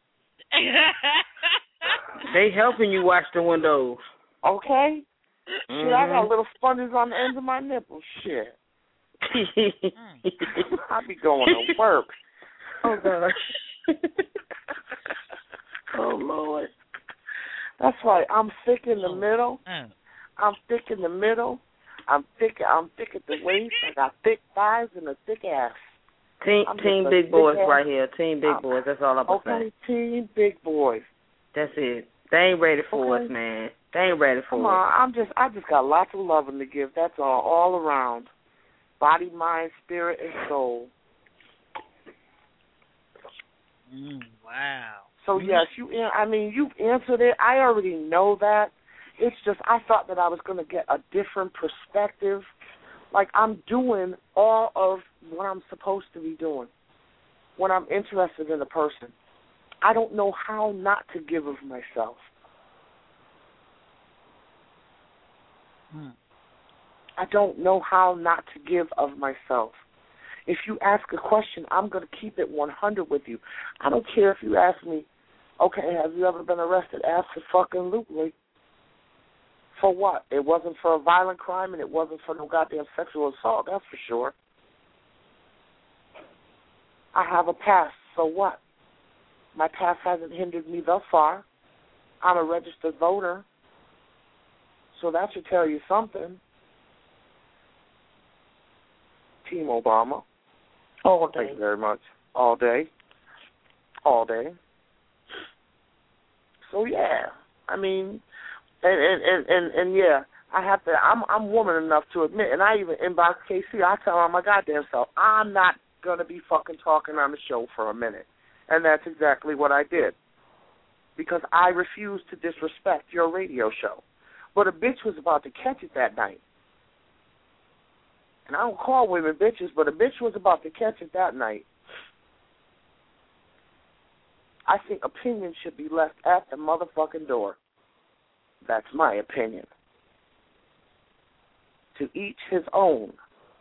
They helping you wash the windows. Okay? Mm-hmm. Shit, I got little sponges on the ends of my nipples. Shit. I be going to work. Oh, gosh. Oh, Lord. That's right. I'm thick in the Oh, middle. man. I'm thick in the middle. I'm thick. I'm thick at the waist. I got thick thighs and a thick ass. Team, I'm team just a big boys big ass- right here. Team big I'm- boys. That's all I'm going to Okay, say. team big boys. That's it. They ain't ready for Okay. us, man. They ain't ready for Come us. on, I'm just. I just got lots of loving to give. That's all, all around. Body, mind, spirit, and soul. Mm, wow. So yes, you. I mean, you've answered it. I already know that. It's just I thought that I was going to get a different perspective. Like I'm doing all of what I'm supposed to be doing when I'm interested in a person. I don't know how not to give of myself. Hmm. I don't know how not to give of myself. If you ask a question, I'm going to keep it one hundred with you. I don't care if you ask me, okay, have you ever been arrested? Absolutely. For what? It wasn't for a violent crime and it wasn't for no goddamn sexual assault, that's for sure. I have a past, so what? My past hasn't hindered me thus far. I'm a registered voter, so that should tell you something. Team Obama. All day. Thank you very much. All day. All day. So yeah, I mean, and and, and, and, and yeah, I have to. I'm I'm woman enough to admit, and I even inbox K C. I tell her my goddamn self, I'm not gonna be fucking talking on the show for a minute, and that's exactly what I did, because I refused to disrespect your radio show. But a bitch was about to catch it that night. And I don't call women bitches, but a bitch was about to catch it that night. I think opinions should be left at the motherfucking door. That's my opinion. To each his own.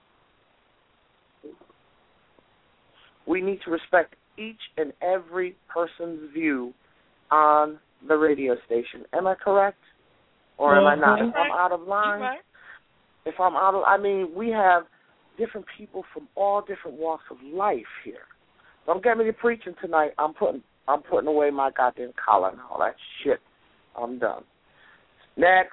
We need to respect each and every person's view on the radio station. Am I correct? Or am mm-hmm. I not? If I'm out of line, right. if I'm out of, I mean, we have different people from all different walks of life here. Don't get me to preaching tonight. I'm putting, I'm putting away my goddamn collar and all that shit. I'm done. Next.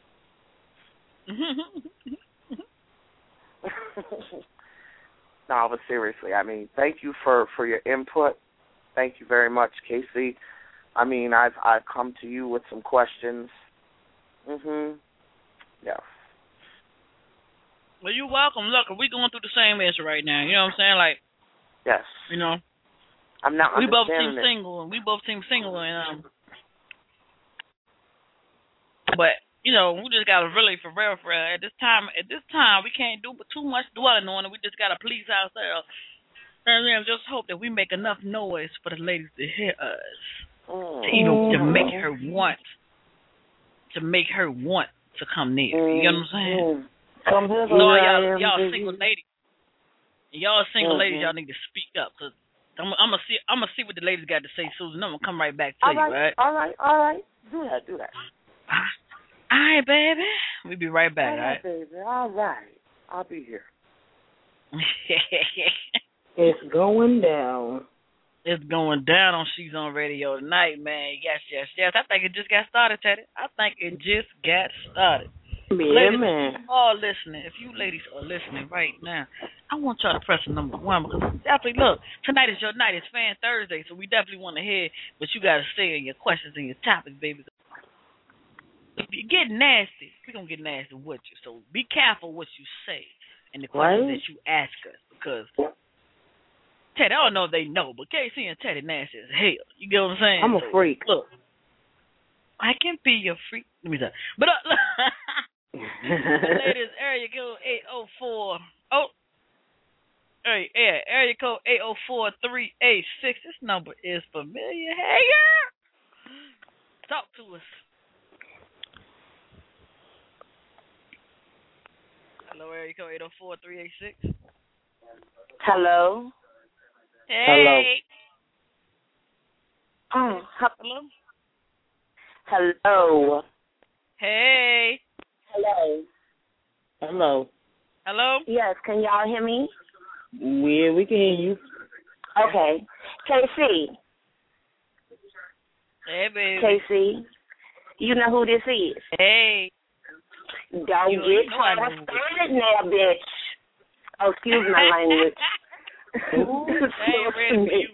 No, but seriously, I mean, thank you for, for your input. Thank you very much, Casey. I mean, I've I've come to you with some questions. Mhm. Yeah. Well, you're welcome. Look, we're going through the same issue right now. You know what I'm saying? Like, yes. You know, I'm not. We both seem single, and we both seem single, and um. But you know, we just gotta really, for real, for real. At this time, at this time, we can't do but too much dwelling on it. We just gotta please ourselves, and then just hope that we make enough noise for the ladies to hear us, mm. to even to make her want, to make her want to come near. Mm. You know what I'm saying? Mm. Come here, so y'all, am, y'all baby. single ladies, y'all single mm-hmm. ladies, y'all need to speak up, cause I'm, I'm gonna see, I'm gonna see what the ladies got to say, Susan. I'm gonna come right back to all you, right, right? All right, all right. Do that, do that. All right, baby. We'll be right back, all right? All right, baby. All right. I'll be here. It's going down. It's going down on She's on Radio tonight, man. Yes, yes, yes. I think it just got started, Teddy. I think it just got started. Yeah, ladies, man. if you are listening, if you ladies are listening right now, I want y'all to press the number one, because definitely, look, tonight is your night. It's Fan Thursday, so we definitely want to hear what you got to say and your questions and your topics, baby. If you get nasty, we're going to get nasty with you. So be careful what you say and the questions right. that you ask us, because Teddy, I don't know if they know, but K C and Teddy nasty as hell. You get what I'm saying? I'm a so, freak. Look, I can be your freak. Let me tell you. But uh, look, the ladies, area code eight oh four. Oh, hey, yeah, area code eight oh four, three eight six. This number is familiar. Hey, girl. Talk to us. Hello, area code eight oh four, three eight six. Hello. Hey. Oh, Hello. hello. Hey. Hello. Hello. Hello. Yes, can y'all hear me? Yeah, we can hear you. Okay. K C. Hey, baby. K C. You know who this is? Hey. Don't you, get you know I trying know. to start it now, bitch. Oh, excuse my language. Hey, ready for you.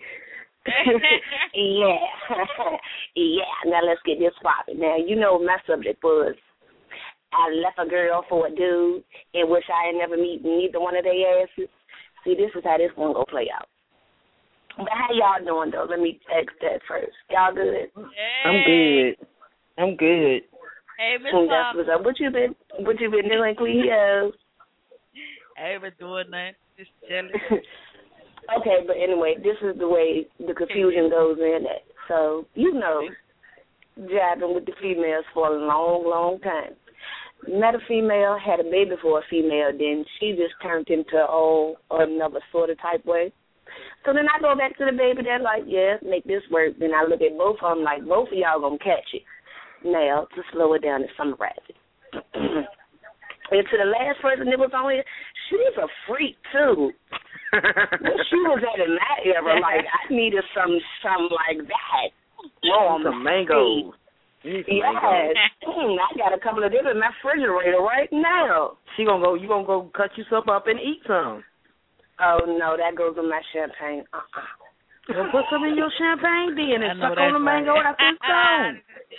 yeah. yeah. Now let's get this popping. Now, you know my subject was I left a girl for a dude and wish I had never meet neither one of their asses. See, this is how this one go play out. But how y'all doing though? Let me ask that first. Y'all good? Hey. I'm good. I'm good. Hey, Miss Mm, Pop. That's what's up. What you been what you been doing, Cleo? I ain't been doing nothing. Just chilling. Okay, but anyway, this is the way the confusion goes in it. So, you know, jabbing with the females for a long, long time. Met a female, had a baby for a female, then she just turned into oh another sort of type way. So then I go back to the baby, they're like, yeah, make this work. Then I look at both of them like, both of y'all going to catch it. Now, to slow it down and summarize it. And to the last person that was on here, she's a freak, too. When she was at in that era, like, I needed some some like that. Warm Some mangoes. Yes. Mm, I got a couple of them in my refrigerator right now. She gonna go. You gonna go cut you some up and eat some. Oh, no, that goes in my champagne. Uh-uh. Well, put some in your champagne then and I know suck on the that's mango right. after it's gone.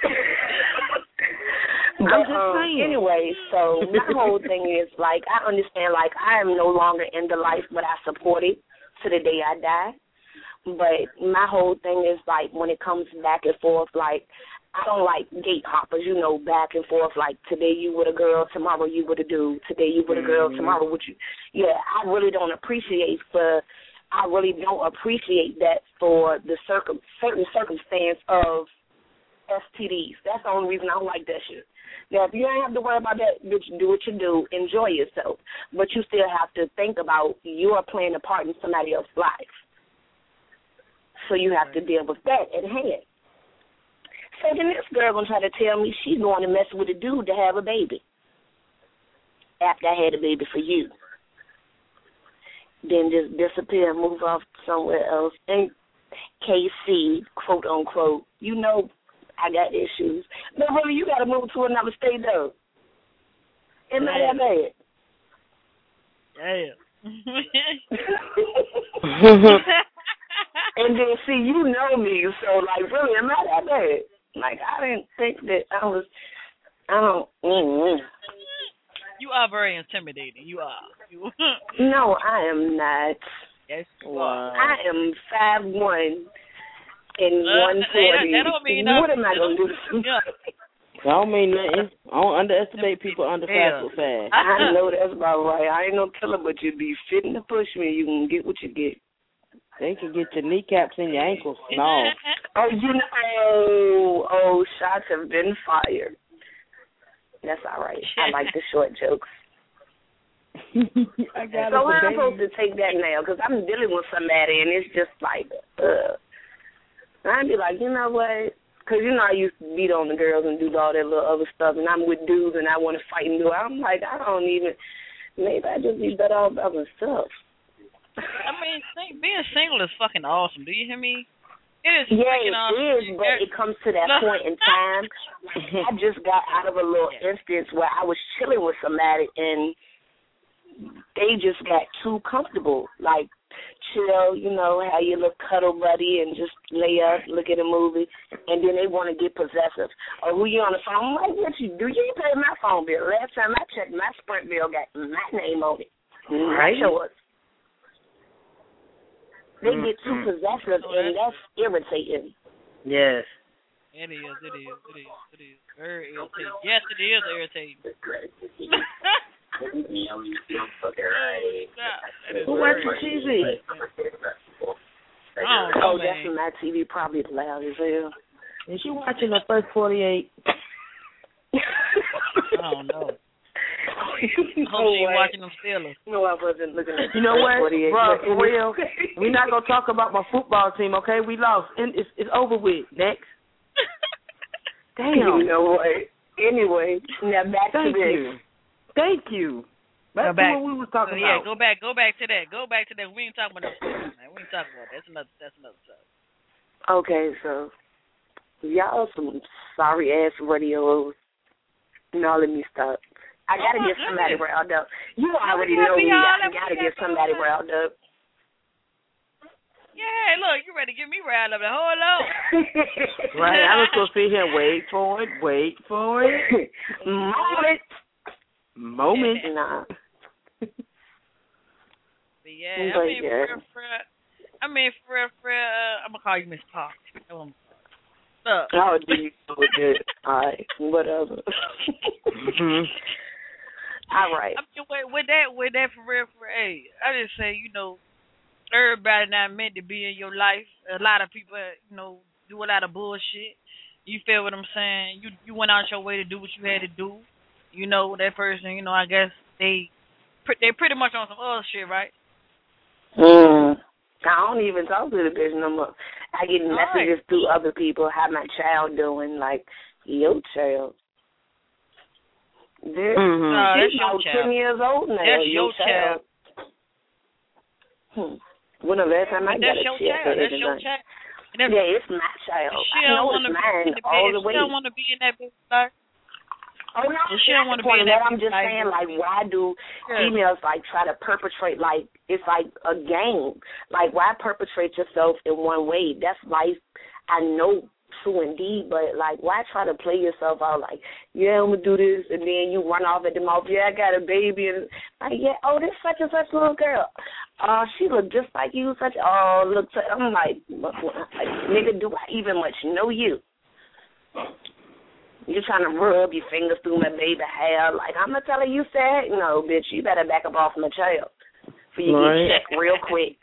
But, just um, saying. anyway, so my whole thing is, like, I understand, like, I am no longer in the life, but I support it to the day I die. But my whole thing is, like, when it comes back and forth, like, I don't like gate hoppers, you know, back and forth, like, today you with a girl, tomorrow you with a dude, today you with a girl, Mm-hmm. tomorrow with you. Yeah, I really don't appreciate for, I really don't appreciate that for the circum, certain circumstance of S T Ds. That's the only reason I don't like that shit. Now, if you ain't have to worry about that, bitch, do what you do, enjoy yourself. But you still have to think about you are playing a part in somebody else's life. So you have to deal with that at hand. So then this girl gonna try to tell me she's going to mess with a dude to have a baby. After I had a baby for you. Then just disappear and move off somewhere else. And K C, quote unquote, you know I got issues. But really, you got to move to another state, though. It's not that bad. Yeah. And then, see, you know me, so, like, really, I'm not that bad. Like, I didn't think that I was, I don't, mm-hmm. You are very intimidating. You are. You No, I am not. Yes, you Wow. are. I am five one and Uh, one forty. that- that don't mean What nothing. am I going to do? Yeah. I don't mean nothing. I don't underestimate people under Yeah. five foot five. I know that's about right. I ain't no killer, but you be fitting to push me. You can get what you get. They can get your kneecaps and your ankles. No. Oh, you know, oh, oh, shots have been fired. That's all right. I like the short jokes. I got So it how for I'm supposed baby. to take that now? Because I'm dealing with somebody, and it's just like, uh. I'd be like, you know what? Because, you know, I used to beat on the girls and do all that little other stuff, and I'm with dudes, and I want to fight and do it. I'm like, I don't even, maybe I just be better off by myself. I mean, think, being single is fucking awesome. Do you hear me? It is Yeah, freaking it awesome. is, but it comes to that point in time. Like, I just got out of a little instance where I was chilling with somebody, and they just got too comfortable. Like, chill, you know, have your little cuddle buddy and just lay up, look at a movie, and then they want to get possessive. Or who you on the phone? I'm like, what you do? You pay my phone bill. Last time I checked, my Sprint bill got my name on it. Right. Not yours. They get too possessive, and that's irritating. Yes. It is, it is, it is, it is. Very irritating. Yes, it is irritating. Who watches T V? Oh, Oh, no, that's man. in my T V, probably loud as hell. Is she watching the first forty-eight? I don't know. I hope she ain't watching them Steelers. No, I wasn't looking at You know what, forty-eight. bro? For real, we're not gonna talk about my football team, okay? We lost, and it's it's over with. Next. Damn. You know what? Anyway, now back Thank to this. you. Thank you. Back Go back. to what we was talking So, yeah, about. go back, go back to that. Go back to that. We ain't talking about no Steelers, man. We ain't talking about that. That's another, that's another stuff. Okay, so y'all some sorry ass radios. No, let me stop. I gotta Oh, my get somebody goodness. riled up. You already gotta know be me. all I that- gotta we get gotta somebody do that. riled up. Yeah, look, you ready to get me riled up. Hold on. Right, I was supposed to sit here and wait for it, wait for it. Moment. Moment. Nah. But yeah, But I mean, yeah. for, for, I mean, for real, for real, uh, I'm gonna call you Miss Park. Um, look. Oh, do you know it? All right, whatever. Mm-hmm. All right. I mean, with, with that, with that, for real, for real, hey, I just say, you know, everybody not meant to be in your life. A lot of people, you know, do a lot of bullshit. You feel what I'm saying? You you went out your way to do what you had to do. You know, that person, you know, I guess they they pretty much on some other shit, right? Mm. I don't even talk to the bitch no more. I get All messages right. through other people, how my child doing, like, your child. This, Mm-hmm. No, that's she's your about child. ten years old now. That's your child. Hmm. When the last time I But got that's a your check child. or That's your anything. child. And if, Yeah, it's my child. if she I don't know want it's to be mine in the all bed, the if way. she don't want to be in that bitch, like, Oh, no, if she don't want to be point, in that I'm bitch, just like, saying, like, why do yeah. females, like, try to perpetrate, like, it's like a game. Like, why perpetrate yourself in one way? That's life. I know, true indeed, but, like, why try to play yourself out, like, yeah, I'm going to do this, and then you run off at the mouth, yeah, I got a baby, and, like, yeah, oh, this such and such little girl. Oh, uh, she look just like you, such, oh, look, I'm like, like, nigga, do I even much know you? You're trying to rub your fingers through my baby hair. Like, I'm going to tell her you said, no, bitch, you better back up off my child before you Right. get checked real quick.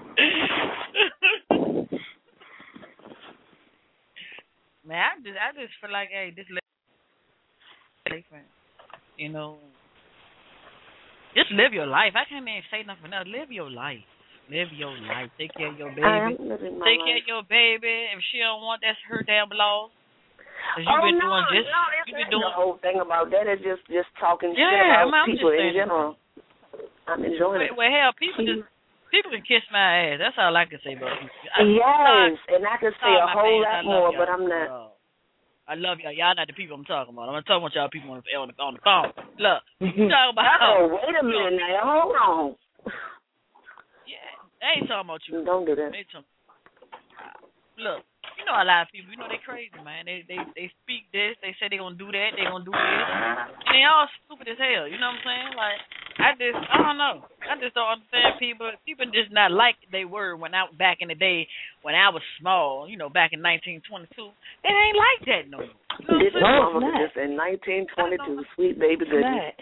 Man, I just, I just feel like, hey, this life, you know, just live your life. I can't even say nothing else. Live your life. Live your life. Take care of your baby. I am living my Take life. care of your baby. If she don't want, that's her damn loss. Cause you Oh, been no, doing just, no, that's you been not doing. the whole thing about that. Is just, just talking Yeah, shit about I'm, I'm people just in saying. general. I'm enjoying Well, it. well, hell, people just, people can kiss my ass. That's all I can say about people. I, Yes, sorry, and I could say sorry, a my whole fans, I lot love more, y'all. but I'm not. Uh, I love y'all. Y'all not the people I'm talking about. I'm talking about y'all people on the on the, on the phone. Look, you talking about? Oh, wait a minute now. Hold on. Yeah, they ain't talking about you. Don't do that. They talking. Look, you know a lot of people. You know they crazy, man. They they they speak this. They say they gonna do that. They gonna do this, and they all stupid as hell. You know what I'm saying? Like I just I don't know. I just don't understand people. People just not like they were when I back in the day when I was small. You know, back in nineteen twenty-two. It ain't like that no more. You know This what I'm saying? mama just in nineteen twenty-two, sweet baby goodness.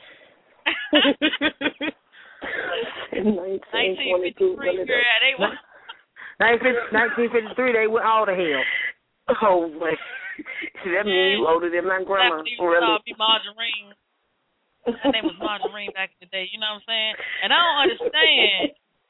In nineteen twenty-two, nineteen fifty-three, girl, they was. nineteen fifty-three, they went all to hell. Oh, wait. That means you older than my grandma. Really? Really? Be margarine. Her name was Margarine back in the day. You know what I'm saying? And I don't understand.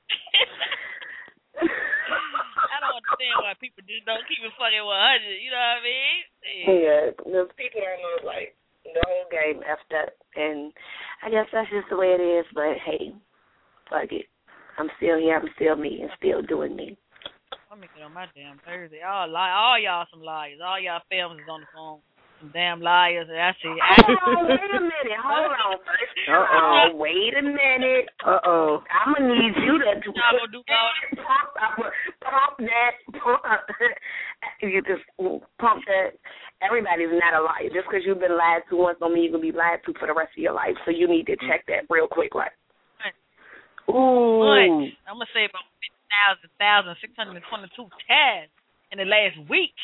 I don't understand why people just don't keep it fucking one hundred. You know what I mean? Yeah, the people are not like the whole game after that. And I guess that's just the way it is. But hey, fuck it. I'm still here. I'm still me and still doing me. Let me get on my damn Thursday. All lie, all y'all some liars. All y'all films is on the phone. Some damn liars. And I see. Hold on, wait a minute. Hold on. Uh-oh. Oh, wait a minute. Uh-oh. I'm going to need you to do, Y'all gonna do all pump, pump that. Pump, you just pump that. Everybody's not a liar. Just because you've been lied to once don't mean you're going to be lied to for the rest of your life. So you need to check that real quick, right? Ooh. But I'm going to say about fifty thousand six hundred twenty-two tabs in the last week.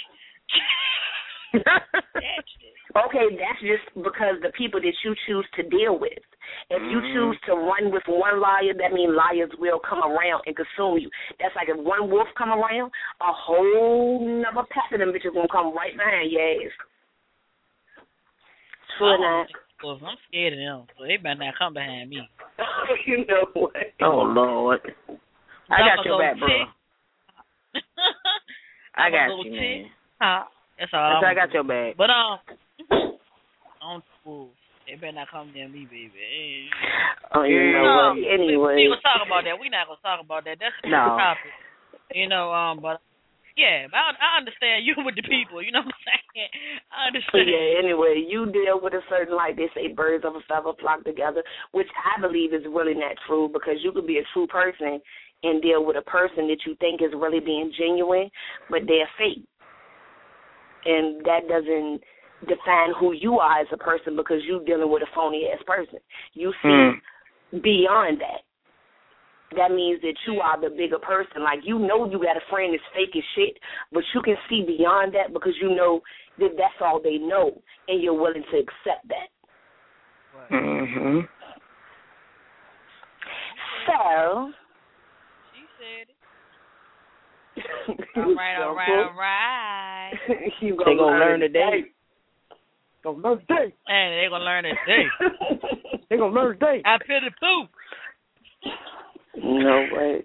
Okay, that's just because the people that you choose to deal with. If you choose to run with one liar, that means liars will come around and consume you. That's like if one wolf come around, a whole nother pack of them bitches gonna come right behind your ass. True or not? Well, I'm scared of them, so they better not come behind me. You know what? Oh, Lord. I got your back, bro. I got you, man. Huh? That's all. That's I got your back. But um, on fools, they better not come near me, baby. Oh, you know no, what? Anyway, we, we gonna talk about that. We not gonna talk about that. That's a no. topic. You know, um, but yeah, but I, I understand you with the people. You know what I'm saying? I understand. Yeah. Anyway, you deal with a certain, like they say, birds of a feather flock together, which I believe is really not true because you could be a true person and deal with a person that you think is really being genuine, but they're fake. And that doesn't define who you are as a person because you're dealing with a phony-ass person. You see mm. beyond that. that means that you are the bigger person. Like, you know you got a friend that's fake as shit, but you can see beyond that because you know that that's all they know, and you're willing to accept that. Mm-hmm. So. She said it. all right, all right, all right. you gonna they going to learn today. Going to learn today. And they're going to learn today. they're going to learn today. I pity poo. No way.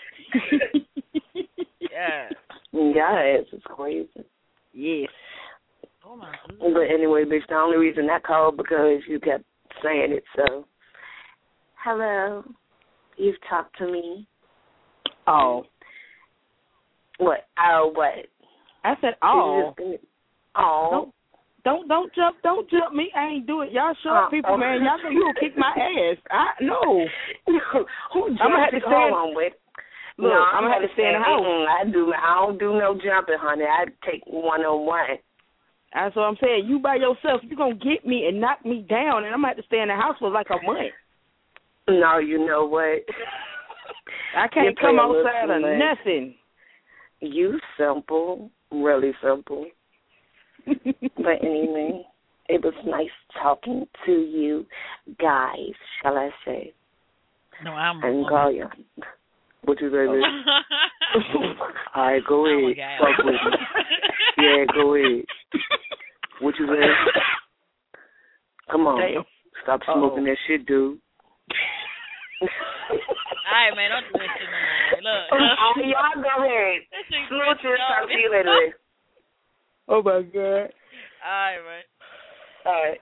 Yeah. Your ass is crazy. Yes. Oh my goodness. But anyway, bitch, the only reason I called because you kept saying it, so. Hello. You've talked to me. Oh. What? Oh, what? I said, oh. Oh. Don't, don't, don't jump, don't jump me. I ain't do it. Y'all short uh, people, okay. man. Y'all know you gonna kick my ass. I no. Who I'm gonna have to stand on with. Look, no, I'm gonna have to stay in the house. I do. I don't do no jumping, honey. I take one on one. That's what I'm saying. You by yourself, you gonna get me and knock me down, and I'm gonna have to stay in the house for like a month. No, you know what? I can't come outside of nothing. You simple, really simple. But anyway, it was nice talking to you guys, shall I say. No, I'm And call you. What you say, bitch? All right, go ahead. Fuck with me. Yeah, go ahead. What you say? Come on. Damn. Stop smoking Uh-oh. that shit, dude. All right, man, don't do that shit no more. Look, look. Oh, y'all go ahead. Salute you. Talk to you later. Oh, my God. All right, man. All right.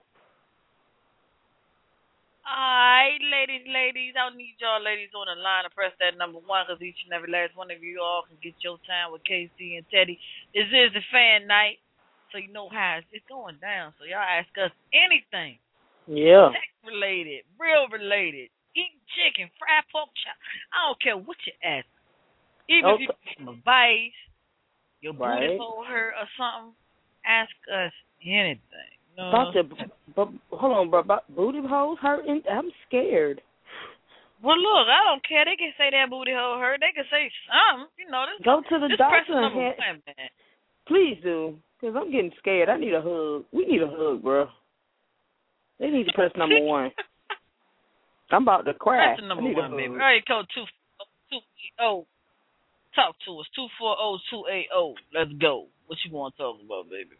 All right, ladies, ladies. I need y'all ladies on the line to press that number one because each and every last one of you all can get your time with K C and Teddy. This is the fan night, so you know how it's going down. So y'all ask us anything. Yeah. Sex related, real related, eating chicken, fried pork chop. I don't care what you ask. Even okay. if you need some advice, your booty right. hole hurt or something, ask us anything. No. About the, but, hold on, bro. About booty holes hurting? I'm scared. Well, look, I don't care. They can say that booty hole hurt. They can say something. You know, this, go to the this doctor. And have, one, man. Please do, because I'm getting scared. I need a hug. We need a hug, bro. They need to press number one. I'm about to cry. Press number one, baby. All right, code two two oh. Talk to us. Two four zero two eight zero. Let's go. What you want to talk about, baby?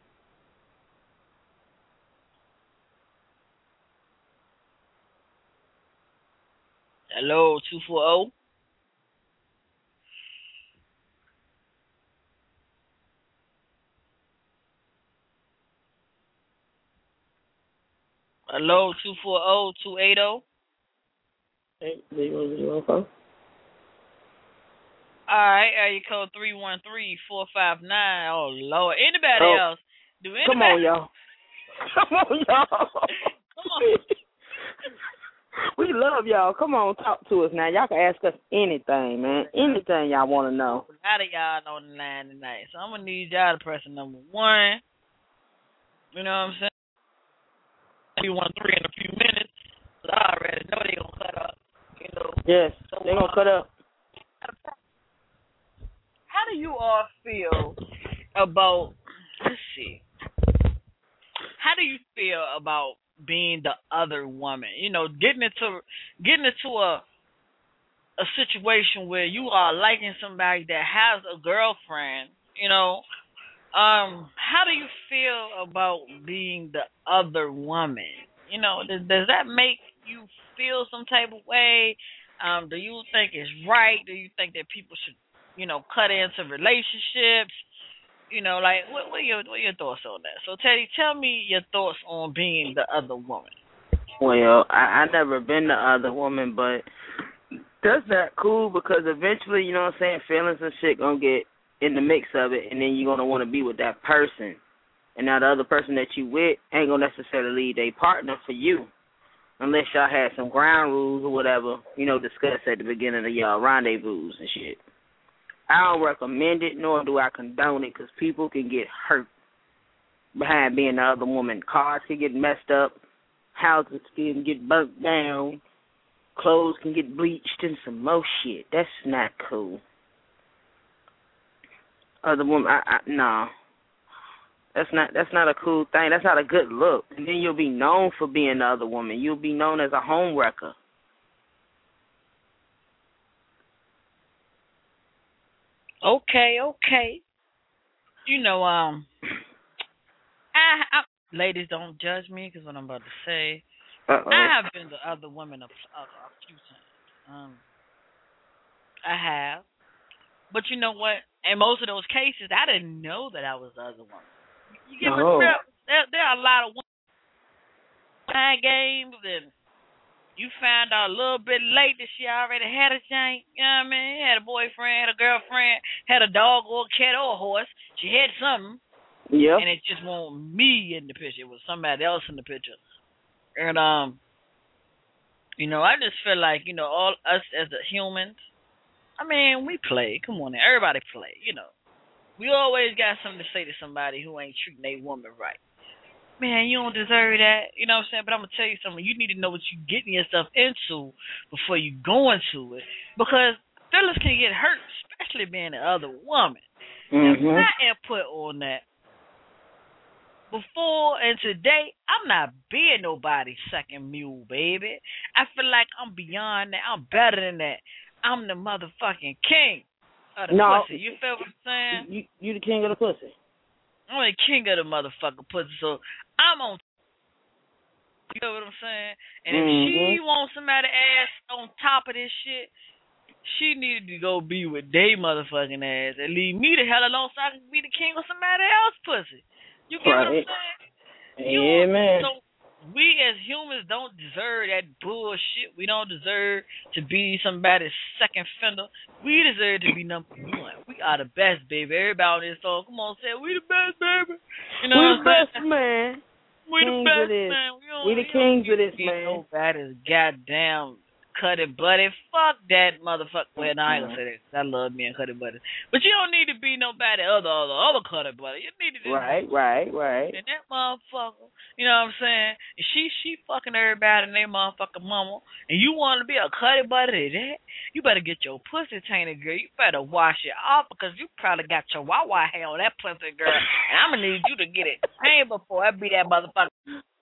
Hello, two four zero. Hello, two four zero two eight zero. Hey, zero zero four. All right, area code three one three four five nine. Oh, Lord. Anybody oh. else? Do anybody? Come on, y'all. Come on, y'all. Come on. We love y'all. Come on, talk to us now. Y'all can ask us anything, man. Anything y'all want to know. A lot of y'all on the line tonight, so I'm going to need y'all to press the number one. You know what I'm saying? three one three in a few minutes. I already know they're going to cut up. You know. Yes, so, they're going to cut up. How do you all feel about, let's see, how do you feel about being the other woman? You know, getting into getting into a a situation where you are liking somebody that has a girlfriend, you know, um, how do you feel about being the other woman? You know, does, does that make you feel some type of way? Um, do you think it's right? Do you think that people should, you know, cut into relationships? You know, like, what, what, are your, what are your thoughts on that? So, Teddy, tell me your thoughts on being the other woman. Well, I, I never been the other woman, but that's not cool because eventually, you know what I'm saying, feelings and shit gonna get in the mix of it, and then you're gonna want to be with that person. And now the other person that you with ain't gonna necessarily lead a partner for you unless y'all had some ground rules or whatever, you know, discussed at the beginning of y'all rendezvous and shit. I don't recommend it, nor do I condone it, because people can get hurt behind being the other woman. Cars can get messed up. Houses can get burnt down. clothes can get bleached and some more shit. That's not cool. Other woman, I, I, no. That's not that's not a cool thing. That's not a good look. And then you'll be known for being the other woman. You'll be known as a home wrecker. Okay, okay. You know, um, I, I ladies, don't judge me because what I'm about to say. Uh-oh. I have been to other women a, a, a few times. Um, I have, but you know what? In most of those cases, I didn't know that I was the other woman. You get oh. there, there, there are a lot of mind games, and you found out a little bit late that she already had a jank. You know what I mean? Had a boyfriend, had a girlfriend, had a dog or a cat or a horse. She had something. Yep. And it just wasn't me in the picture. It was somebody else in the picture. And, um, you know, I just feel like, you know, all us as the humans, I mean, we play. Come on now. Everybody play, you know. We always got something to say to somebody who ain't treating a woman right. Man, you don't deserve that. You know what I'm saying? But I'm going to tell you something. You need to know what you're getting yourself into before you go into it. Because fellas can get hurt, especially being the other woman. Mm-hmm. And my input on that, before and today, I'm not being nobody's second mule, baby. I feel like I'm beyond that. I'm better than that. I'm the motherfucking king of the no, pussy. You feel what I'm saying? You, you the king of the pussy. I'm the king of the motherfucking pussy, so I'm on. You know what I'm saying? And if mm-hmm. she wants somebody ass on top of this shit, she needed to go be with they motherfucking ass and leave me the hell alone so I can be the king of somebody else's pussy. You get right. what I'm saying? Amen. So we as humans don't deserve that bullshit. We don't deserve to be somebody's second fender. We deserve to be number one. We are the best, baby. Everybody on this song, come on, say we the best, baby. You know we what the I'm best, saying? man. We the kings best, of this. man. We, we the kings of this, man. Nobody's goddamn Cuddy Buddy. Fuck that motherfucker. Well, no, I ain't gonna say that. I love me and Cuddy Buddy. But you don't need to be nobody other other other Cuddy Buddy. You need to just right, right, right. and that motherfucker, you know what I'm saying? She she fucking everybody and they motherfucking mama, and you want to be a Cuddy Buddy to that? You better get your pussy tainted, girl. You better wash it off because you probably got your wawa hair on that pussy, girl. And I'm gonna need you to get it tamed before I be that motherfucker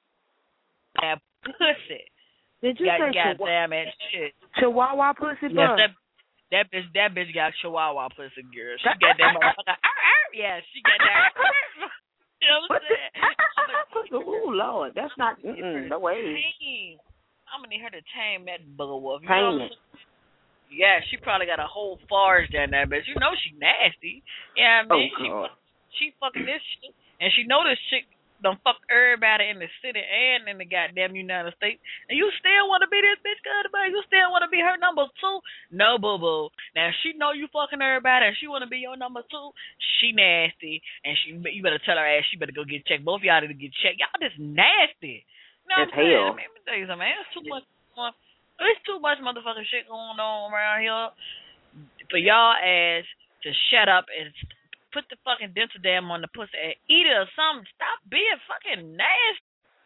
that pussy. Did you got say goddamn that shit? Chihuahua pussy, bro? Yes, that that bitch that bitch got Chihuahua pussy, girl. She got that motherfucker. Yeah, she got that. You know what I'm saying? Ooh, Lord, that's not. Mm-mm, no way. Tame. I'm gonna need her to tame that bugger wolf. You tame know it. Yeah, she probably got a whole forest down there, bitch. You know she nasty. Yeah, I mean, oh, she, she fucking this shit, and she know this shit done fuck everybody in the city and in the goddamn United States. And you still want to be this bitch, good about you still want to be her number two? No, boo boo. Now she know you fucking everybody, and she want to be your number two. She nasty, and she you better tell her ass she better go get checked. Both y'all need to get checked. Y'all just nasty. You know what I'm saying? Hell. Man, let me tell you something, man. It's too much. There's too much motherfucking shit going on around here for y'all ass to shut up and put the fucking dental dam on the pussy and eat it or something. Stop being fucking nasty.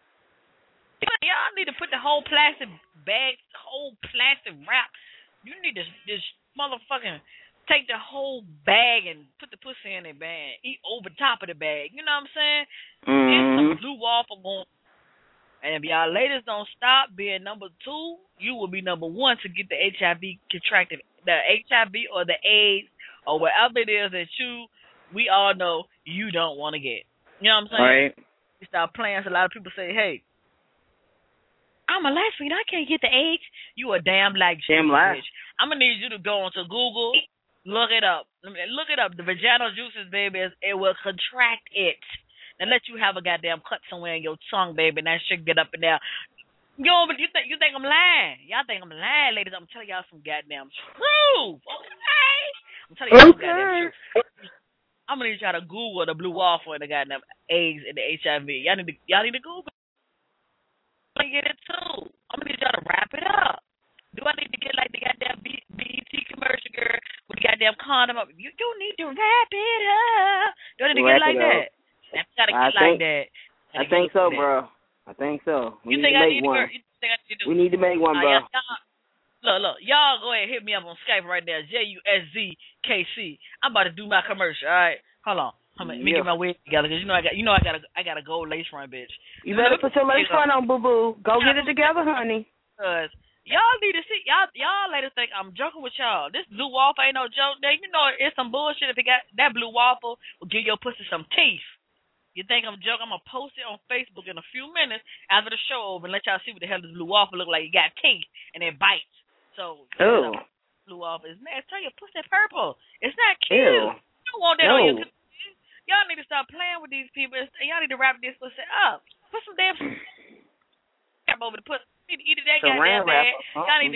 Y'all need to put the whole plastic bag, the whole plastic wrap. You need to just motherfucking take the whole bag and put the pussy in the bag. Eat over top of the bag. You know what I'm saying? Mm-hmm. Get some blue waffle going. And if y'all ladies don't stop being number two, you will be number one to get the H I V contracted, the H I V or the AIDS or whatever it is that you, we all know you don't want to get. You know what I'm saying? All right. You start playing. So a lot of people say, hey, I'm a lesbian. I can't get the AIDS. You a damn like damn lie. bitch. I'm going to need you to go onto Google, look it up. Look it up. The vaginal juices, baby, it will contract it. And let you have a goddamn cut somewhere in your tongue, baby, and that shit get up and down. Yo, but you think you think I'm lying? Y'all think I'm lying, ladies? I'm telling y'all some goddamn truth, okay? I'm telling y'all some goddamn truth. I'm gonna need y'all to Google the blue waffle and the goddamn AIDS and the H I V. Y'all need to y'all need to Google. I get it too. I'm gonna need y'all to wrap it up. Do I need to get like the goddamn B E T commercial girl with the goddamn condom up? You do need to wrap it up. Do I need to get like that? I gotta get like that. I think so, bro. I think so. We you need think to I make need one. to, you think I need to do we need to make one, uh, bro. Y'all, Look, look, y'all go ahead and hit me up on Skype right there, J U S Z K C. I'm about to do my commercial. All right, hold on. Hold on. Let me Yeah. get my wig together because you know I got, you know I got a, I got a gold lace front, bitch. You better put your lace front on, boo boo. Go get it together, honey. Cause y'all need to see y'all y'all ladies think I'm joking with y'all. This blue waffle ain't no joke. They, you know it's some bullshit. If it got that blue waffle, will give your pussy some teeth. You think I'm joking? I'm gonna post it on Facebook in a few minutes after the show over and let y'all see what the hell this blue waffle look like. It got teeth and it bites. So oh, you know, blue waffle is man. Tell your pussy purple. It's not cute. Ew. You don't want that No. on your. Y'all need to stop playing with these people. Y'all need to wrap this pussy up. Put some damn crap over the pussy. You need to eat it that goddamn bad. Y'all need to.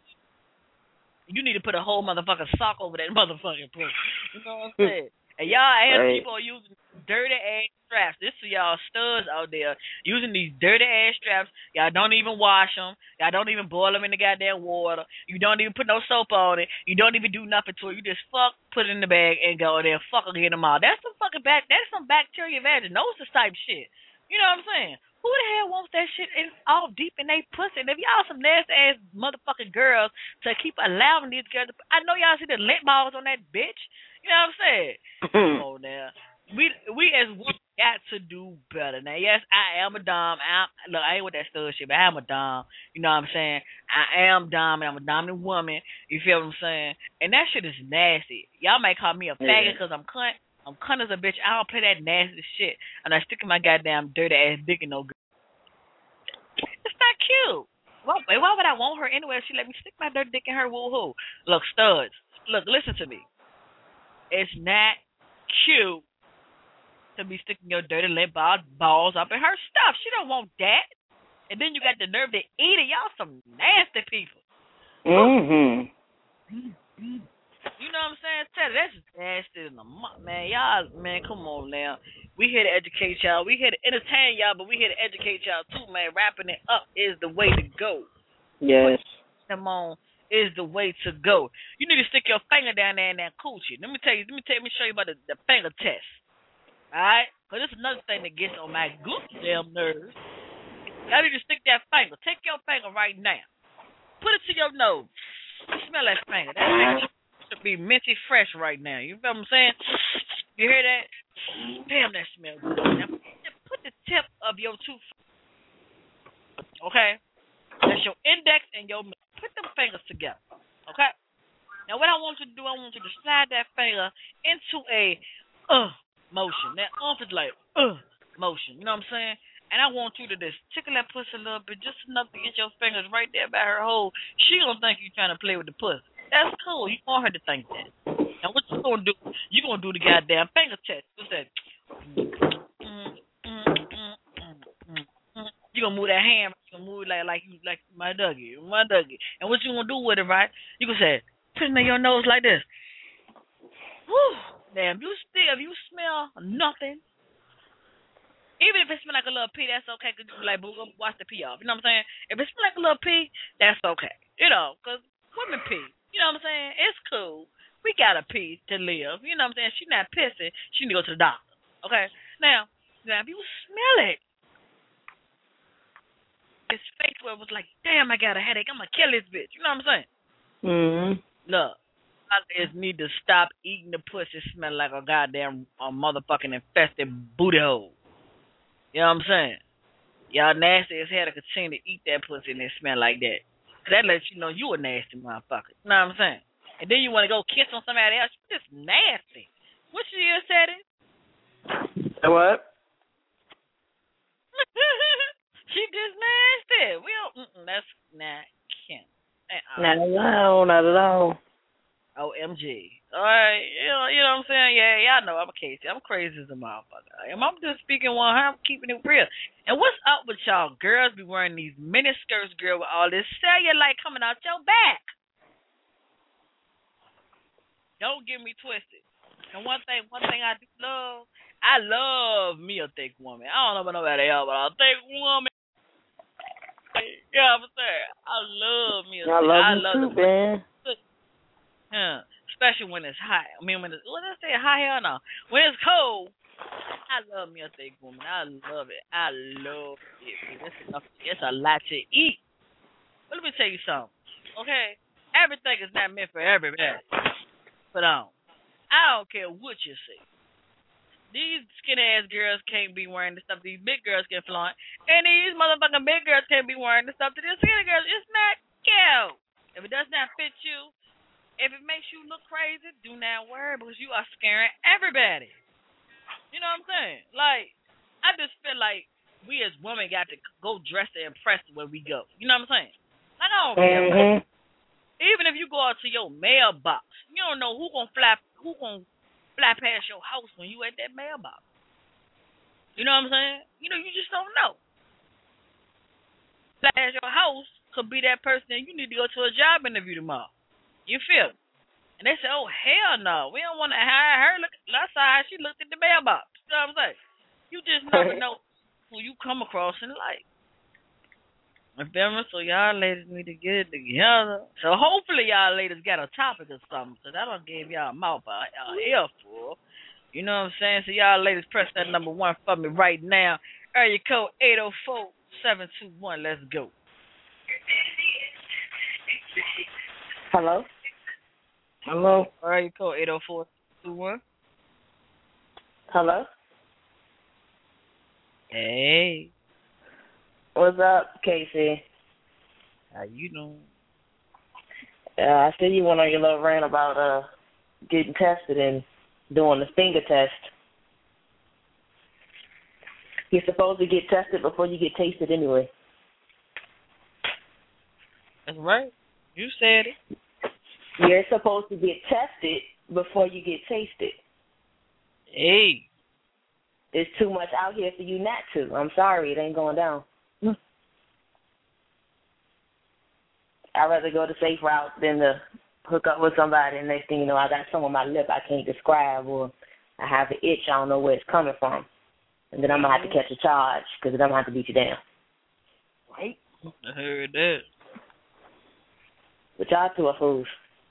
You need to put a whole motherfucking sock over that motherfucking pussy. You know what I'm saying? And y'all ass Right. people are using dirty ass straps. This is y'all studs out there using these dirty ass straps. Y'all don't even wash them. Y'all don't even boil them in the goddamn water. You don't even put no soap on it. You don't even do nothing to it. You just fuck, put it in the bag, and go there, fuck again them all. That's some fucking back. That's some bacteria vaginosis type shit. You know what I'm saying? Who the hell wants that shit in, all deep in they pussy? And if y'all some nasty ass motherfucking girls to keep allowing these girls, to, I know y'all see the lint balls on that bitch. You know what I'm saying? Come on now. We we as women got to do better. Now, yes, I am a dom. I'm, look, I ain't with that stud shit, but I'm a dom. You know what I'm saying? I am dom, and I'm a dominant woman. You feel what I'm saying? And that shit is nasty. Y'all might call me a faggot because I'm cunt. I'm cunt as a bitch. I don't play that nasty shit. And I stick in my goddamn dirty ass dick in no girl. It's not cute. Why, why would I want her anyway if she let me stick my dirty dick in her woo-hoo? Look, studs. Look, listen to me. It's not cute to be sticking your dirty lip ball balls up in her stuff. She don't want that. And then you got the nerve to eat it. Y'all some nasty people. Mm-hmm. You know what I'm saying? Tell you, that's nasty in the mu- man. Y'all, man, come on now. We here to educate y'all. We here to entertain y'all, but we here to educate y'all too, man. Wrapping it up is the way to go. Yes. Come on. Is the way to go. You need to stick your finger down there in that coochie. Let me tell you, let me tell you, let me show you about the, the finger test. Alright? Because this is another thing that gets on my good damn nerves. Y'all need to stick that finger. Take your finger right now. Put it to your nose. Smell that finger. That finger should be minty fresh right now. You feel what I'm saying? You hear that? Damn, that smells good. Now, put the tip of your two fingers. Okay? That's your index and your middle. Put them fingers together, okay? Now, what I want you to do, I want you to slide that finger into a uh motion. That umph is like uh motion. You know what I'm saying? And I want you to just tickle that pussy a little bit, just enough to get your fingers right there by her hole. She gonna think you trying to play with the pussy. That's cool. You want her to think that. Now, what you gonna do? You gonna do the goddamn finger test. What's that? Mm, mm, mm, mm, mm, mm. You gonna move that hand, you gonna move it like like you like my Dougie, my Dougie. And what you gonna do with it, right? You gonna say, put it in your nose like this. Whew. Damn, you still if you smell nothing, even if it smell like a little pee, that's okay. Cause you be like, boo, go wash the pee off. You know what I'm saying? If it smell like a little pee, that's okay. You know, cause women pee. You know what I'm saying? It's cool. We gotta pee to live. You know what I'm saying? She not pissing. She need to go to the doctor. Okay. Now, now if you smell it. His face where it was like, damn, I got a headache. I'm going to kill this bitch. You know what I'm saying? Mm-hmm. Look, I just need to stop eating the pussy smell like a goddamn a motherfucking infested booty hole. You know what I'm saying? Y'all nasty as hell to continue to eat that pussy and it smell like that. That lets you know you a nasty motherfucker. You know what I'm saying? And then you want to go kiss on somebody else. You just nasty. What you just said it? What? She just nasty. We don't. Mm-mm, that's not Kim. Uh-uh. Not at all. Not at all. O M G. All right. You know, you know what I'm saying? Yeah, y'all know I'm a Casey. I'm crazy as a motherfucker. I'm, I'm just speaking one. I'm keeping it real. And what's up with y'all girls be wearing these mini skirts, girl, with all this cellulite coming out your back? Don't get me twisted. And one thing, one thing I do love, I love me a thick woman. I don't know about nobody else, but a thick woman. You know what I'm saying? I love me a I thick. love I you love too, the, man. yeah, especially when it's hot. I mean, when it's, what did I say? Hot hell no. When it's cold, I love me a thick woman. I love it. I love it. It's enough. It's a lot to eat. But let me tell you something. Okay? Everything is not meant for everybody. Put on. I don't care what you say. These skinny ass girls can't be wearing the stuff these big girls can flaunt. And these motherfucking big girls can't be wearing the stuff that these skinny girls. It's not cute. If it does not fit you, if it makes you look crazy, do not wear it because you are scaring everybody. You know what I'm saying? Like, I just feel like we as women got to go dress to impress when we go. You know what I'm saying? I don't care. Mm-hmm. Even if you go out to your mailbox, you don't know who gonna fly who gonna fly past your house when you at that mailbox. You know what I'm saying? You know, you just don't know. Fly past your house could be that person that you need to go to a job interview tomorrow. You feel me? And they say, oh, hell no. We don't want to hire her. Look, last time she looked at the mailbox. You know what I'm saying? You just never know who you come across in life. So y'all ladies need to get it together. So hopefully y'all ladies got a topic or something. So that don't give y'all a mouth out ear full. You know what I'm saying? So y'all ladies press that number one for me right now. Area code eight oh four, seven two one. Let's go. Hello? Hello? Area code eight oh four, two one. Hello? Hey. What's up, Casey? How you doing? Uh, I see you went on your little rant about uh getting tested and doing the finger test. You're supposed to get tested before you get tasted anyway. That's right. You said it. You're supposed to get tested before you get tasted. Hey. There's too much out here for you not to. I'm sorry, it ain't going down. I'd rather go the safe route than to hook up with somebody and next thing you know I got something on my lip I can't describe or I have an itch, I don't know where it's coming from. And then I'm going to have to catch a charge because then I'm going to have to beat you down. Right? I heard that. But y'all two are fools.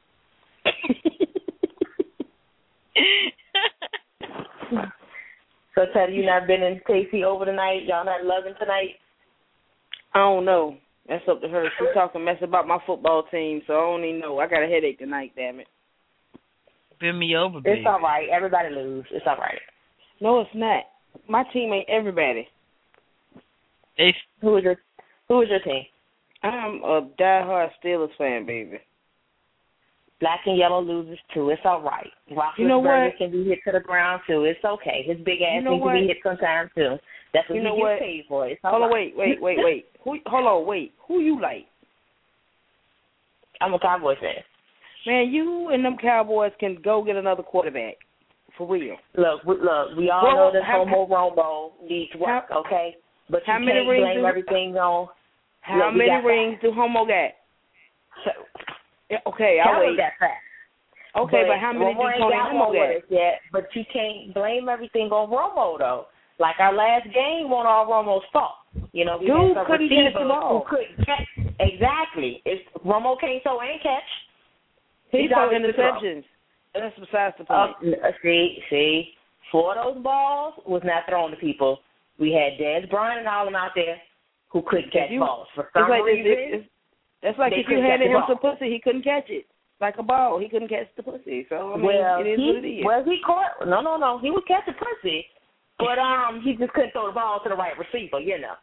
So Teddy, you not been in K C over tonight? Y'all not loving tonight? I don't know. That's up to her. She's talking mess about my football team, so I don't even know. I got a headache tonight, damn it. Bend me over, baby. It's all right. Everybody lose. It's all right. No, it's not. My team ain't everybody. It's who is your Who is your team? I'm a diehard Steelers fan, baby. Black and yellow loses too. It's all right. Roethlisberger you know what? can be hit to the ground too. It's okay. His big ass you know needs what? to be hit sometimes too. That's what you he know gets what? paid for. It's all hold on, right. wait, wait, wait, wait. Who? Hold on, wait. Who you like? I'm a Cowboy fan. Man, you and them Cowboys can go get another quarterback. For real. Look, we, look, we all well, know that how, Homo Romo needs work, how, okay? But you how many can't rings blame do, everything on. How look, many got rings five. do Homo got? So, yeah, okay, I'll wait. Got five. Okay, but, but how many Romo do Tony Homo got? Yet, but you can't blame everything on Romo, though. Like our last game wasn't all Romo's fault. You know, we Dude had some couldn't catch the receivers ball. who couldn't catch. Exactly. If Romo can't throw and catch, He he's throw out to throw. interceptions. That's besides the point. Uh, see, see, four of those balls was not thrown to people. We had Dez Bryant and all them out there who couldn't catch you, balls. For some it's like reason, it's, it's, that's like they if you couldn't handed catch him the some pussy, he couldn't catch it. Like a ball, he couldn't catch the pussy. So I mean, well, it is he, what it is. well, he caught. No, no, no. He would catch the pussy, but um, he just couldn't throw the ball to the right receiver. You know.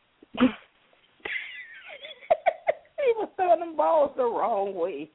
He was throwing them balls the wrong way.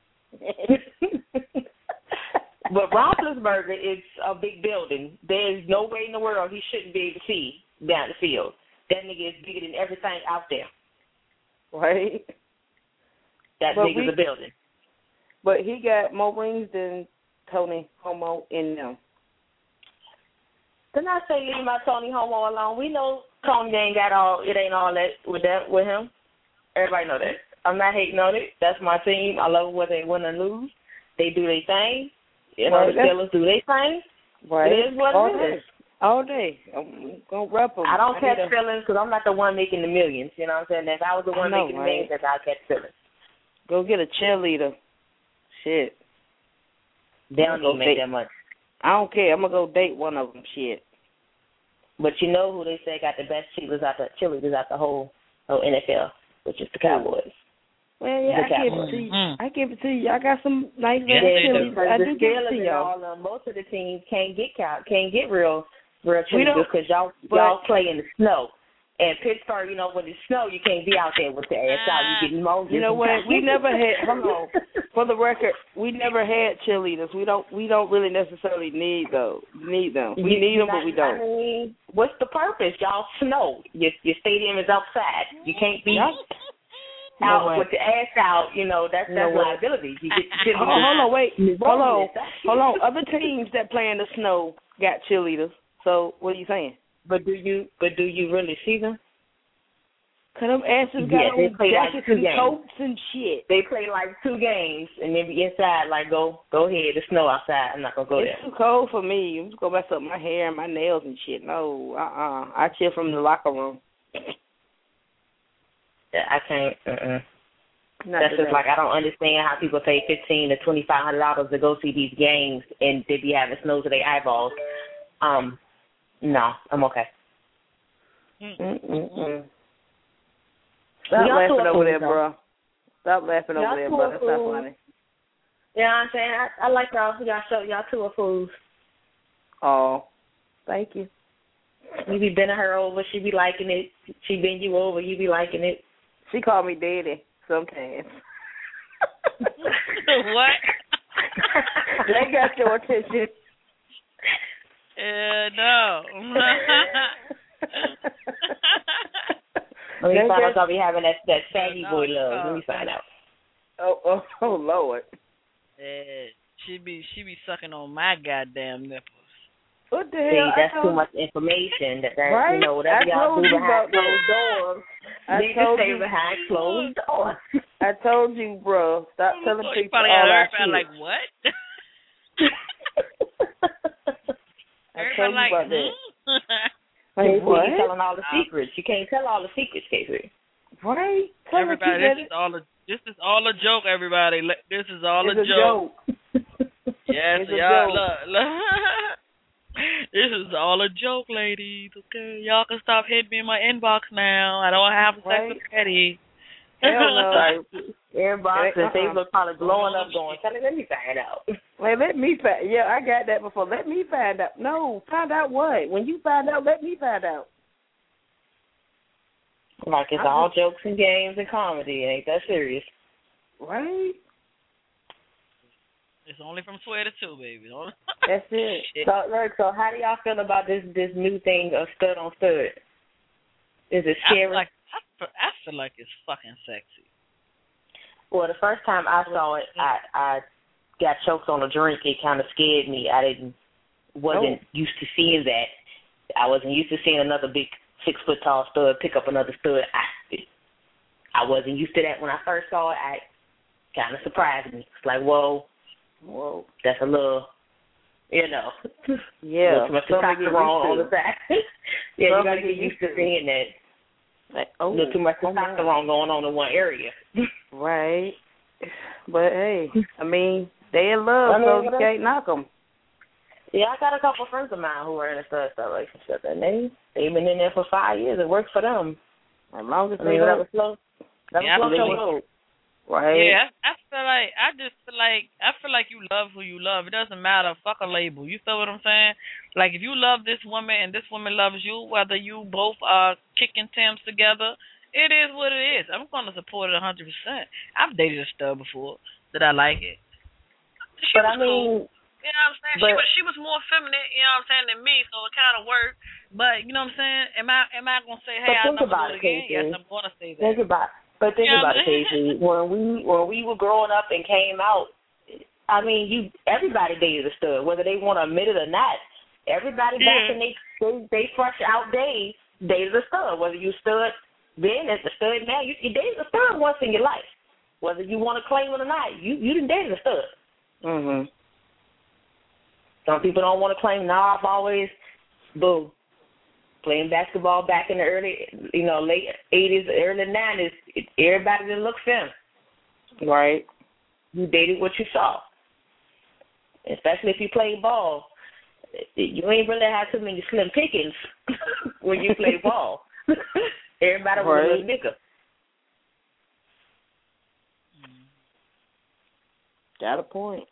But Roethlisberger is a big building. There's no way in the world he shouldn't be able to see down the field. That nigga is bigger than everything out there. Right? That but big we, is a building. But he got more rings than Tony Homo in them. Didn't I say leave my Tony Homo alone? We know Tony ain't got all, it ain't all that with that with him. Everybody know that. I'm not hating on it. That's my team. I love whether they win or lose. They do their thing. You know, right, the Steelers do their thing. Right. It is what all it day. is. All day. I'm going to rep them. I don't I catch a... feelings because I'm not the one making the millions. You know what I'm saying? If I was the one know, making the right? millions, then I'd catch feelings. Go get a cheerleader. Shit. They don't even make date. that much. I don't care. I'm going to go date one of them. Shit. But you know who they say got the best cheerleaders out the cheerleaders out the whole, whole N F L, which is the Cowboys. Well, yeah, The I give it Cowboys. to you. Mm. I give it to you. I got some nice Yes, red they do. chilies. Because I the do give it Steelers to and y'all. all them, most of the teams can't get cow, can't get real real We chili don't- because y'all but- y'all play in the snow. And Pittsburgh, you know, when it snow, you can't be out there with the ass out. You get pneumonia. You know what? We never had. Hold on. For the record, we never had cheerleaders. We don't. We don't really necessarily need those. Need them. We You- need them, not- but we don't. I mean, what's the purpose? Y'all snow. Your your stadium is outside. You can't be Y'all- out know what? with the ass out. You know that's You that's know what? liability. You get the Hold on, hold on, wait. Hold on. Pneumonia. Hold on. Other teams that play in the snow got cheerleaders. So what are you saying? But do you but do you really see them? Cause them asses got Yeah, they on play like jackets two and games. coats and shit. They play like two games and then be inside. Like go go ahead. It's snow outside. I'm not gonna go It's there. too cold for me. I'm just gonna mess up my hair and my nails and shit. No, uh uh I chill from the locker room. Yeah, I can't. Uh-uh. Not That's today. just like I don't understand how people pay fifteen to twenty five hundred dollars to go see these games and they be having snow to their eyeballs. Um, no, I'm okay. Mm-mm-mm. Stop Y'all laughing two are over fools, there, though. bro. Stop laughing Y'all over there, two bro. are That's not fools. funny. You know what I'm saying? I, I like y'all. Y'all show y'all two are fools. Oh, thank you. You be bending her over, she be liking it. She bend you over, you be liking it. She called me daddy sometimes. What? That got your attention. Uh, no. Let me That find out got- y'all be having that that saggy No, boy no, love. Let no. me find out. Oh, oh, oh, Lord. Yeah, she be she be sucking on my goddamn nipples. What the See, hell? that's I told, too much information. That, that Right? you know, whatever I y'all told do you behind about closed doors, I need to told stay you. behind closed doors. I told you, bro. Stop telling Oh, you people probably all got our everybody shit. like what? I Everybody told you like about that. hmm? Like, You what? telling all the secrets. You can't tell all the secrets, Casey. Right? Tell her Everybody, keep this that- is all a this is all a joke. Everybody, Le- this is all it's a a joke. joke. Yes, It's a y'all. joke. Look, look. This is all a joke, ladies. Okay, y'all can stop hitting me in my inbox now. I don't have sex Right. with Eddie. Hell no. Sorry. Everybody, Uh-uh. they look probably blowing up going, tell me, let me find out. Wait, let me find. Yeah, I got that before. Let me find out. No, find out what? When you find out, let me find out. Like it's I'm all jokes and games and comedy. It ain't that serious. Right? It's only from Twitter too, baby. Don't- That's it. Shit. So, look, so how do y'all feel about this this new thing of stud on stud? Is it I feel scary? like I feel, I feel like it's fucking sexy. Well, the first time I saw it, I I got choked on a drink. It kind of scared me. I didn't wasn't used to seeing that. I wasn't used to seeing another big six foot tall stud pick up another stud. I I wasn't used to that when I first saw it. I kind of surprised me. It's like, whoa, Whoa. that's a little, you know, Yeah. too much something to get testosterone on used the to. side. Yeah, you Something got to to get get used used to to. seeing that. Like, oh, A little too much oh, man. testosterone going on in one area. Right. But hey, I mean, they in love, I mean, so you what can't knock them. Yeah, I got a couple friends of mine who are in a stud stud relationship, and they they've been in there for five years. It works for them. As long as I they mean, don't. whatever floats, whatever Yeah, floats your absolutely. boat. Right. Yeah, I, I feel like I just feel like I feel like you love who you love. It doesn't matter. Fuck a label. You feel what I'm saying? Like if you love this woman and this woman loves you, whether you both are kicking Timbs together, it is what it is. I'm gonna support it a hundred percent. I've dated a stud before. Did I like it? She But was I mean, cool. You know what I'm saying? She but- was she was more feminine, you know what I'm saying, than me, so it kinda worked. But you know what I'm saying? Am I am I gonna say, hey, But I'll think never about do it it, again? Casey. Yes, I'm gonna say that. think about, but think Yeah, about it, man. Casey. When we when we were growing up and came out, I mean, you everybody dated a stud, whether they want to admit it or not. Everybody back Yeah. in they they, they fresh out days dated a stud, whether you stud then as a stud now, you, you dated a stud once in your life. Whether you want to claim it or not, you you didn't date a stud. Mhm. Some people don't want to claim. No, I've always, boo, playing basketball back in the early, you know, late eighties, early nineties. Everybody that looked femme. Right. You dated what you saw. Especially if you played ball, you ain't really had too many slim pickings when you play ball. Everybody was Right. a little bigger. Got a point.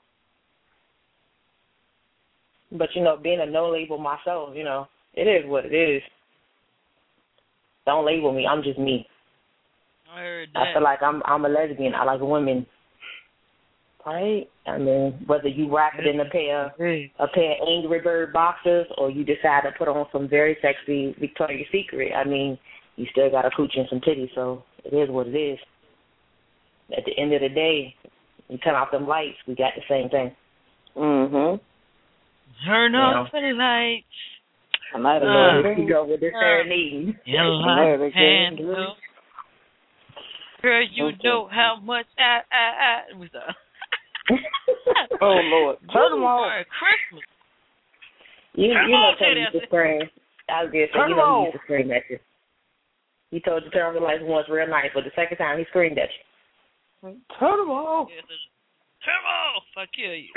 But, you know, being a no label myself, you know, it is what it is. Don't label me. I'm just me. I heard that. I feel like I'm I'm a lesbian. I like women. Right? I mean, whether you wrap it in a pair a pair of Angry Bird boxers or you decide to put on some very sexy Victoria's Secret, I mean, you still got a cooch and some titties, so it is what it is. At the end of the day, you turn off them lights, we got the same thing. Mm-hmm. Turn off the lights. I might have Uh, Here you go with the serenade. You like candles. Girl, you know how much I, I, I. What's up? Oh, Lord. Turn them off. Christmas. You, Turn you know, off, Tony used to Teddy. scream. I was going to say, Turn you know, off. he used to scream at you. He told you to turn off the lights once real nice, but the second time he screamed at you. Turn them off. Yes, turn off. I kill you.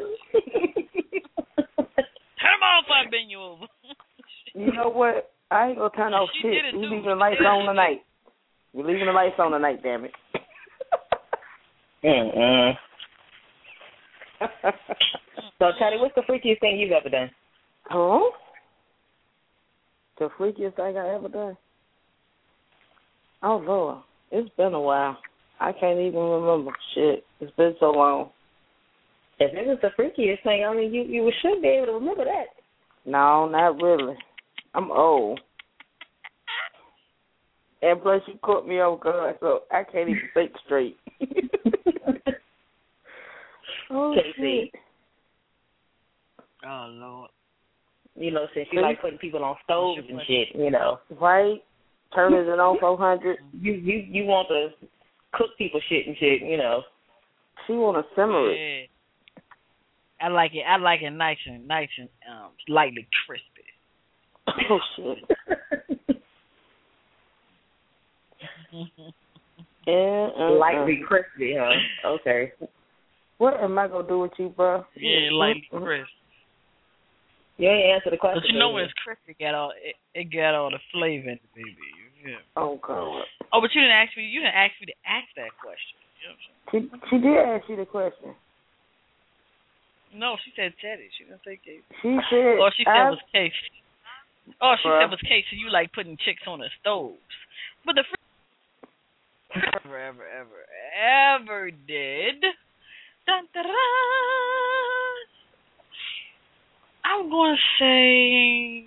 Turn off. I bend you over. You know what? I ain't gonna turn off She shit. did it We too. leaving the lights on tonight. We leaving the lights on tonight, damn it. Mm-mm. So, Teddy, what's the freakiest thing you've ever done? Huh? The freakiest thing I ever done? Oh, Lord. It's been a while. I can't even remember. Shit. It's been so long. If it was the freakiest thing, I mean, you, you should be able to remember that. No, not really. I'm old. And plus, you caught me off guard, so I can't even think straight. Oh, K C. shit. Oh, Lord. You know, since you like putting people on stoves and shit, you know. Right? Turning it on four hundred. You, you, you want to cook people shit and shit, you know. She want to simmer it. Yeah. I like it. I like it nice and nice and um, lightly crispy. Oh, shit. Yeah, uh, lightly crispy, huh? Okay. What am I gonna do with you, bro? Yeah, lightly crispy. You ain't answer the question. But you know when it's crispy, it got all it, it got all the flavor in it, baby. Yeah. Oh God. Oh, but you didn't ask me. You didn't ask me to ask that question. You know what I'm saying? She she did ask you the question. No, she said Teddy. She didn't say Casey. She said. Or she said I, was Casey. Oh, she Bruh. said was Casey. You like putting chicks on the stoves, but the fr- ever, ever, ever, ever did. Dun, dun, dun. I'm gonna say.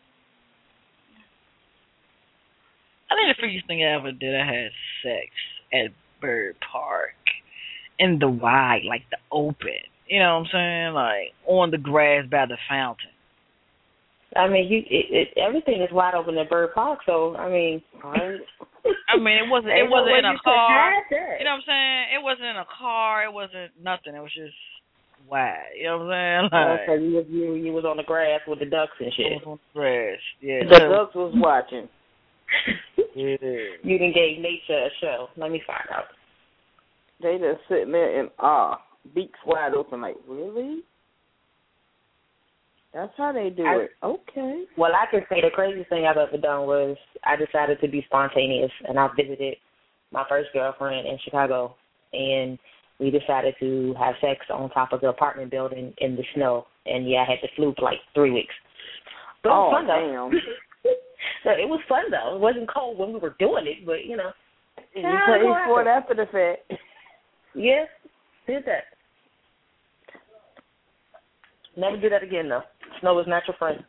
I think the freakiest thing I ever did, I had sex at Bird Park in the wide, like the open. You know what I'm saying? Like on the grass by the fountain. I mean, you it, it, everything is wide open at Bird Park, so I mean, right? I mean, it wasn't. It Ain't no wasn't way in a you could car. hide that. You know what I'm saying? It wasn't in a car. It wasn't nothing. It was just wide. You know what I'm saying? Like, so you was you you was on the grass with the ducks and I shit. was on the grass. Yeah. The ducks was watching. Yeah. You done gave nature a show. Let me find out. They just sitting there in awe, beaks wide open, like, really? That's how they do I, it. Okay. Well, I can say the craziest thing I've ever done was I decided to be spontaneous, and I visited my first girlfriend in Chicago, and we decided to have sex on top of the apartment building in the snow. And, yeah, I had to flu for like three weeks. But it was Oh, fun, though. damn. So it was fun, though. It wasn't cold when we were doing it, but, you know. You paid for it after the fact. Yeah, did that. Never do that again, though. Snow is not your friend.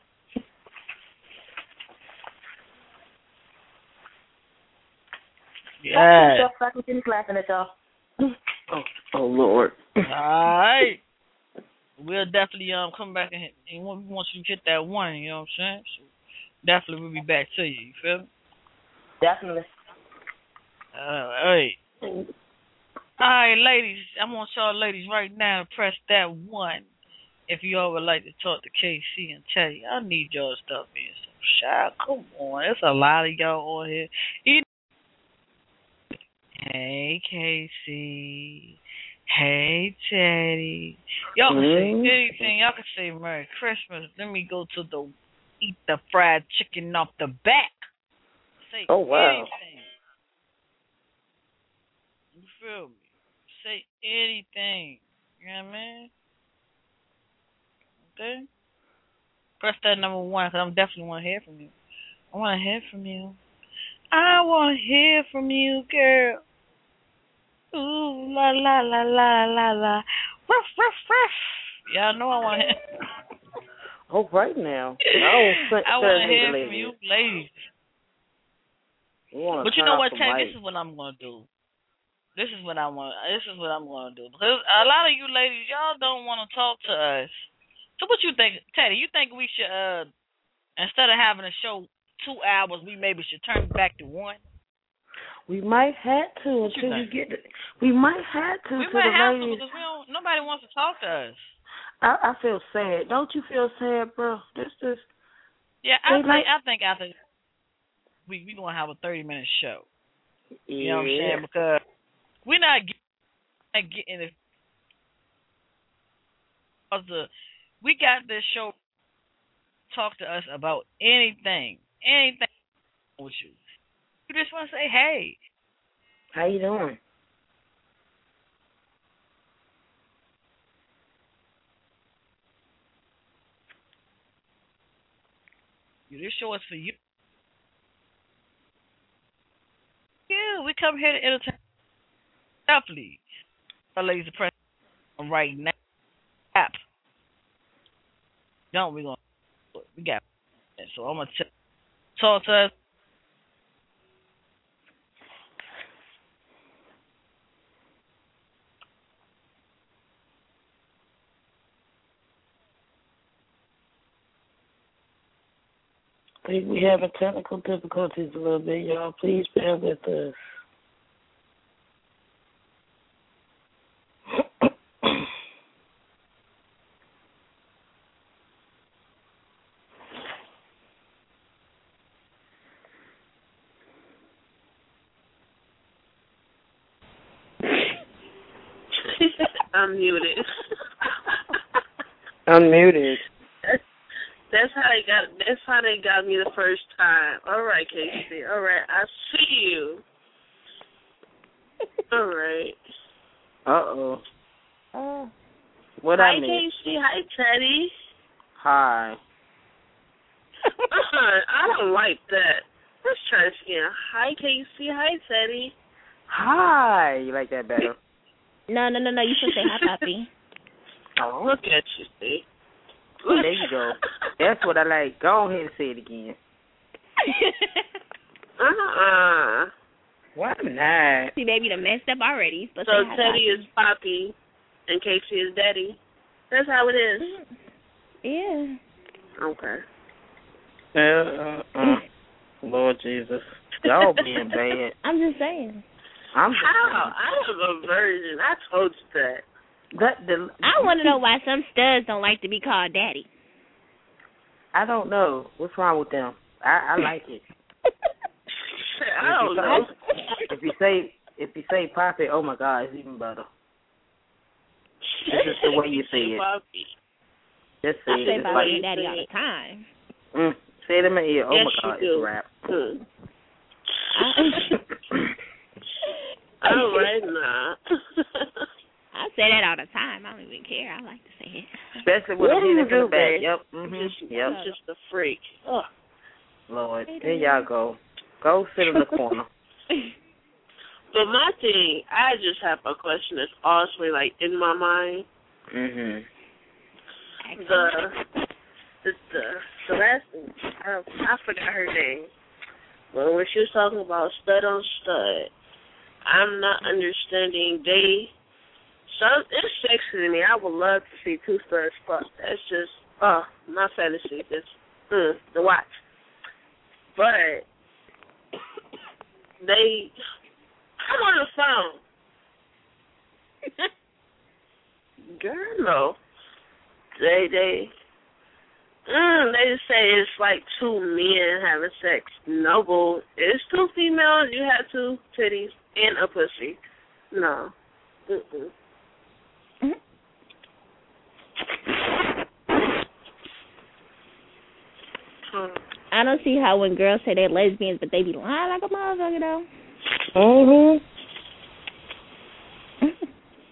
Yeah. I can finish laughing at y'all. Oh, oh Lord. All right. We'll definitely um come back and, hit, and we want you to hit that one. You know what I'm saying? So definitely we'll be back to you. You feel me? Definitely. All right. All right, ladies. I want y'all ladies right now to press that one. If you all would like to talk to K C and tell you, I need y'all to stop being so shy. Come on. There's a lot of y'all on here. You Hey, K C. Hey, Teddy. Y'all can Mm. say anything. Y'all can say Merry Christmas. Let me go to the eat the fried chicken off the back. Say Oh, wow. anything. You feel me? say anything. You know what I mean? Okay. Press that number one, because I definitely want to hear from you. I want to hear from you. I want to hear from you, girl. Ooh, la, la, la, la, la, la. Ruff, ruff, ruff. Y'all know I want to hear. Oh, right now. I, I want to hear from you, ladies. You but you know what, Tay? This is what I'm going to do. This is what I want. This is what I'm going to do. Because a lot of you ladies, y'all don't want to talk to us. So what you think, Teddy? You think we should, uh, instead of having a show two hours, we maybe should turn it back to one? We might have to until we get. The, we might have to. We to might the have ladies. to because we don't. Nobody wants to talk to us. I, I feel sad. Don't you feel sad, bro? This is. Yeah, I think. Like, I think after we we gonna have a thirty minute show. Yeah. You know what I'm saying? Because we're not getting, not getting it. Because the we got this show. Talk to us about anything, anything with you. You just want to say, hey. How you doing? This show is for you. Yeah, we come here to entertain. Definitely. Our ladies are pressing right now. App. Don't we gonna we got it. So I'm gonna t- talk to us. I think we having technical difficulties a little bit, y'all. Please bear with us. Unmuted. Unmuted. That's how they got. That's how they got me the first time. All right, Casey. All right, I see you. All right. Uh oh. Uh, what hi, I miss? Casey. Hi, Teddy. Hi. Uh-huh. I don't like that. Let's try this again. Hi, Casey. Hi, Teddy. Hi. You like that better? No, no, no, no. You should say hi, Poppy. Oh, look at you, see. There you go. That's what I like. Go ahead and say it again. uh-uh. Why not? See, baby, done messed up already. So Teddy is Poppy and Casey is Daddy. That's how it is. Yeah. Okay. Uh, uh, uh. Lord Jesus. Y'all being bad. I'm just saying. I'm how? I have a version. I told you that. That the, I want to know why some studs don't like to be called daddy. I don't know. What's wrong with them? I, I like it. I don't know. If you say if you say Poppy, oh my God, it's even better. This is the way you say it. Just say I it. say Poppy Like, and daddy all the time. Mm, say it in my ear. Oh yes, my God, it's a rap. Mm. All right, nah. I say that all the time. I don't even care. I like to say it. Especially with a penis in the back. Yep. Mm-hmm. Just, yep. I'm just a freak. Ugh. Lord, there y'all go. Go sit in the corner. But my thing, I just have a question that's always like in my mind. Mhm. The the the, the last I, I forgot her name, but when she was talking about stud on stud, I'm not understanding. They so it's sexy to me. I would love to see two studs fuck. That's just oh my fantasy. Just mm, to watch. But they come on the phone. Girl, no. They they mm, they just say it's like two men having sex. No, boo. It's two females. You have two titties and a pussy. No. Mm-mm. I don't see how when girls say they're lesbians, but they be lying like a motherfucker, though. Mhm.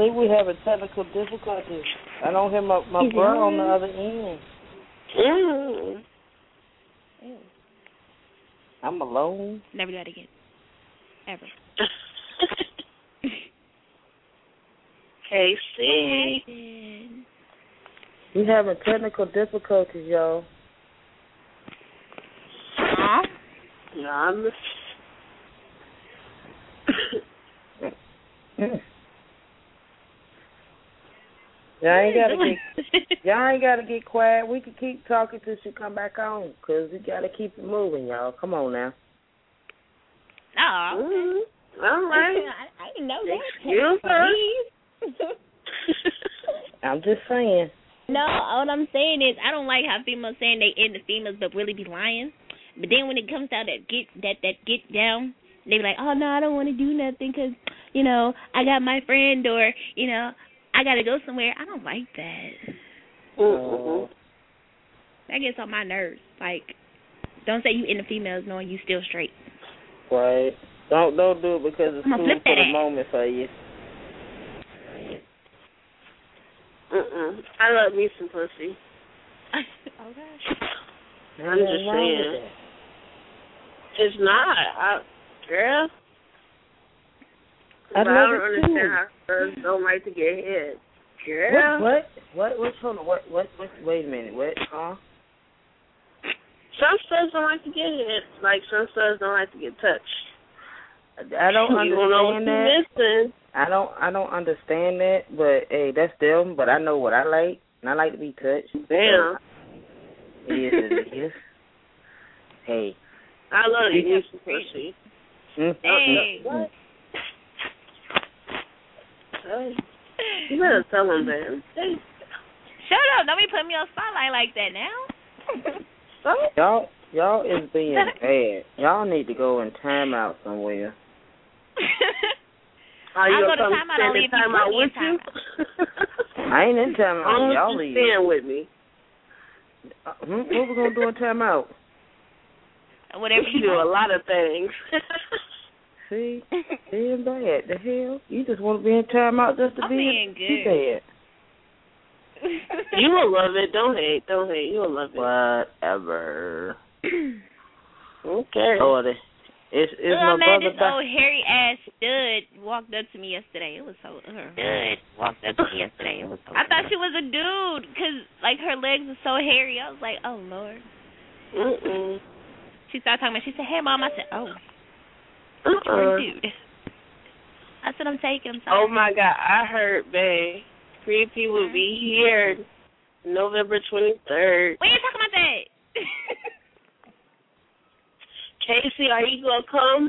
think we having technical difficulties. I don't hear my my brother on the other end. Mm. Ew. I'm alone. Never do that again. Ever. K C. We having technical difficulties, y'all. Huh? Yeah, I'm. Y'all ain't gotta get y'all ain't gotta get quiet. We can keep talking till she come back on, cause we gotta keep it moving, y'all. Come on now. No. Mm-hmm. All right. I, I didn't know that. Excuse her. I'm just saying. No, all I'm saying is I don't like how females saying they into females but really be lying. But then when it comes down that get that that get down, they be like, oh no, I don't want to do nothing because you know I got my friend or you know I gotta go somewhere. I don't like that. Mm-hmm. That gets on my nerves. Like, don't say you into females knowing you still straight. Right. Don't don't do it because it's I'm gonna cool flip for that the ass. moment for you. Mm-mm. I love me some pussy. Oh gosh. I'm just saying. It's not. I, girl. I I love don't it understand too. how girls don't like to get hit. Girl. What? What? What? What? Hold on. What? What? What? Wait a minute. What? Huh? Some studs don't like to get hit. Like some studs don't like to get touched. I don't You don't know what understand you're that. missing. I don't. I don't understand that. But hey, that's them. But I know what I like, and I like to be touched. Damn. So, it is what it is. Hey. I love you. You some pussy. Mm, Hey. mm, mm. Hey. You better tell them, man. Hey. Shut up! Don't be putting me on spotlight like that now. Y'all, y'all is being bad. Y'all need to go in timeout somewhere. Are you I'll go gonna to come timeout stand only in if you timeout put me in with you? I ain't in timeout. Only Y'all if leave. you stand with me. Uh, hmm, what we gonna do in timeout? Whatever You you do a want. lot of things. See, being bad. The hell, you just want to be in timeout just to I'm be being be good. bad. You will love it. Don't hate. Don't hate. You will love it. Whatever. Okay. Lordy. It's, it's Oh my man, brother this back. old hairy ass stud walked up to me yesterday. It was so uh. Good. Walked up to me yesterday. It was so I thought she was a dude because like her legs were so hairy. I was like, oh lord. Mm-mm. She started talking about. She said, hey mom. I said, oh, Uh-uh. you're a dude. I said, I'm taking. I'm sorry. Oh my God! I heard, babe. Creepy will be here November twenty-third. We ain't talking about that. Casey, are you gonna come?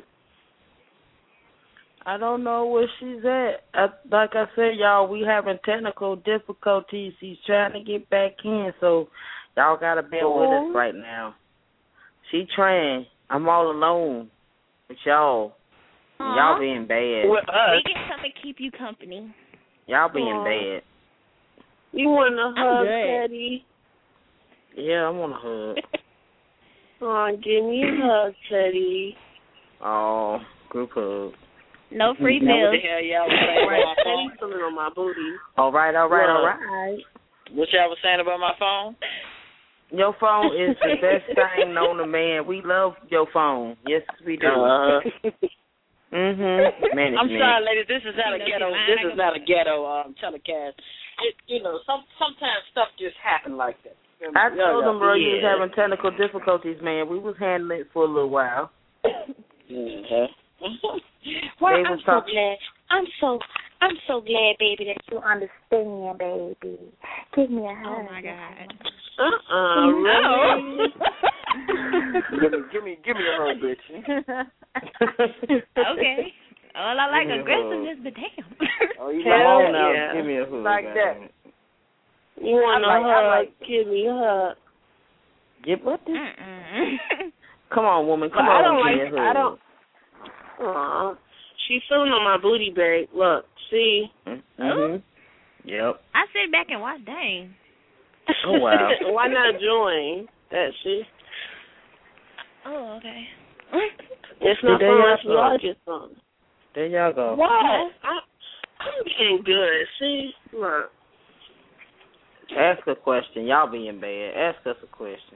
I don't know where she's at. I, like I said, y'all, we having technical difficulties. She's trying to get back in, so y'all gotta bear with us right now. She trying. I'm all alone with y'all. Aww. Y'all being bad. With us. We can come and keep you company. Y'all being Aww. bad. You want a hug, good. Teddy? Yeah, I want a hug. Oh, give me a hug, Teddy. Oh, group hug. No free Now, what meals. the hell y'all was saying about my phone? Teddy's feeling on my booty. All right, all right, all Look. right. What y'all was saying about my phone? Your phone is the best thing known to man. We love your phone. Yes, we do. Uh, Mm-hmm. Management. I'm sorry, ladies. This is not a You know, ghetto. she's This lying. is not a ghetto um, telecast. It, you know, some sometimes stuff just happen like that. I Y'all told got- them, bro, you was yeah. having technical difficulties, man. We was handling it for a little while. Mhm. Well, They I'm was so talk- glad. I'm so I'm so glad, baby, that you understand, baby. Give me a hug. Oh my God. uh-uh, really? give me, give me, give me a hug, bitch. Okay. Well, I like Give me a aggressiveness, but damn. Oh, you Come like on that? now, yeah. give me a hug. Like that. goddamn it. You want I a like- hug? I like- Give me a hug. Get what? This? Mm-mm. Come on, woman. Come But on, I don't give like. me a hug. I don't. Aw, she's feeling on my booty, babe. Look, see. Mm-hmm. Yep. I sit back and watch. Dang. Oh, wow. Why not join that shit? Oh, okay. It's not There fun y'all unless we go. all get some. There y'all go. What? I I'm getting good. See, look. Ask a question. Y'all being bad. Ask us a question.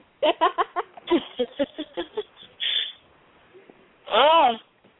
Oh.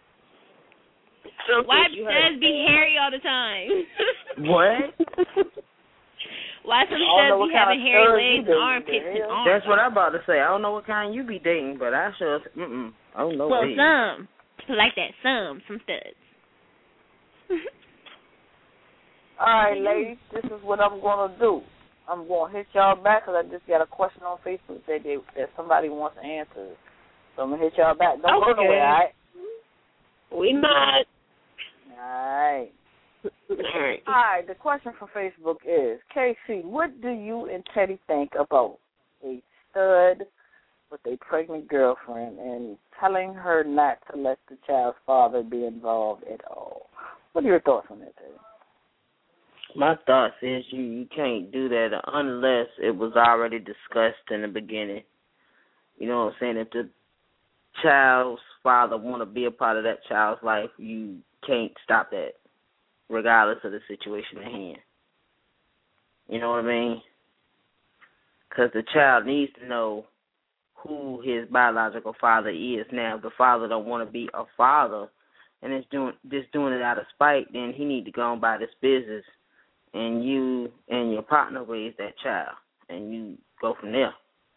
Why does be hairy all the time? What? Why some studs be having hairy legs and armpits and arms? That's what I'm about to say. I don't know what kind you be dating, but I sure, mm-mm, I don't know. Well, some. Like that, some. Some studs. All right, ladies, this is what I'm going to do. I'm going to hit y'all back because I just got a question on Facebook that, they, that somebody wants answers. So I'm going to hit y'all back. Don't okay. go nowhere, all right? We not. All right. All right. All right, the question from Facebook is, K C, what do you and Teddy think about a stud with a pregnant girlfriend and telling her not to let the child's father be involved at all? What are your thoughts on that, Teddy? My thoughts is you, you can't do that unless it was already discussed in the beginning. You know what I'm saying? If the child's father want to be a part of that child's life, you can't stop that, regardless of the situation at hand. You know what I mean? Because the child needs to know who his biological father is. Now, if the father don't want to be a father and is doing just doing it out of spite, then he need to go on by this business, and you and your partner raise that child, and you go from there.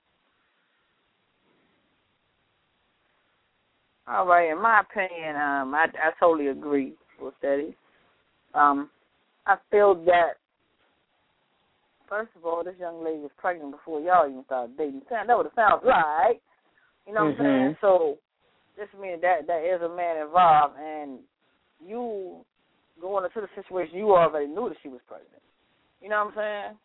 All right, in my opinion, um, I, I totally agree with Teddy. Um, I feel that, first of all, this young lady was pregnant before y'all even started dating. That would have sounded right. You know what mm-hmm. I'm saying? So this means that there is a man involved, and you going into the situation, you already knew that she was pregnant. You know what I'm saying?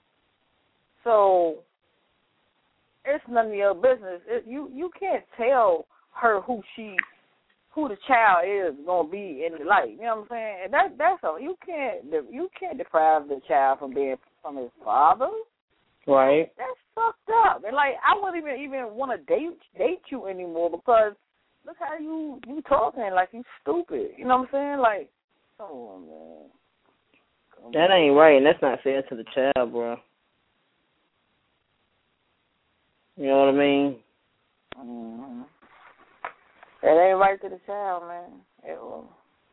So it's none of your business. It, you you can't tell her who she, who the child is gonna be in the life. You know what I'm saying? And that that's all. You can't you can't deprive the child from being from his father. Right. That's fucked up. And like I wouldn't even even want to date date you anymore because look how you you talking like you stupid. You know what I'm saying? Like, come on, man. Come that on. ain't right, and that's not fair to the child, bro. You know what I mean? Mm-hmm. It ain't right to the child, man. It will.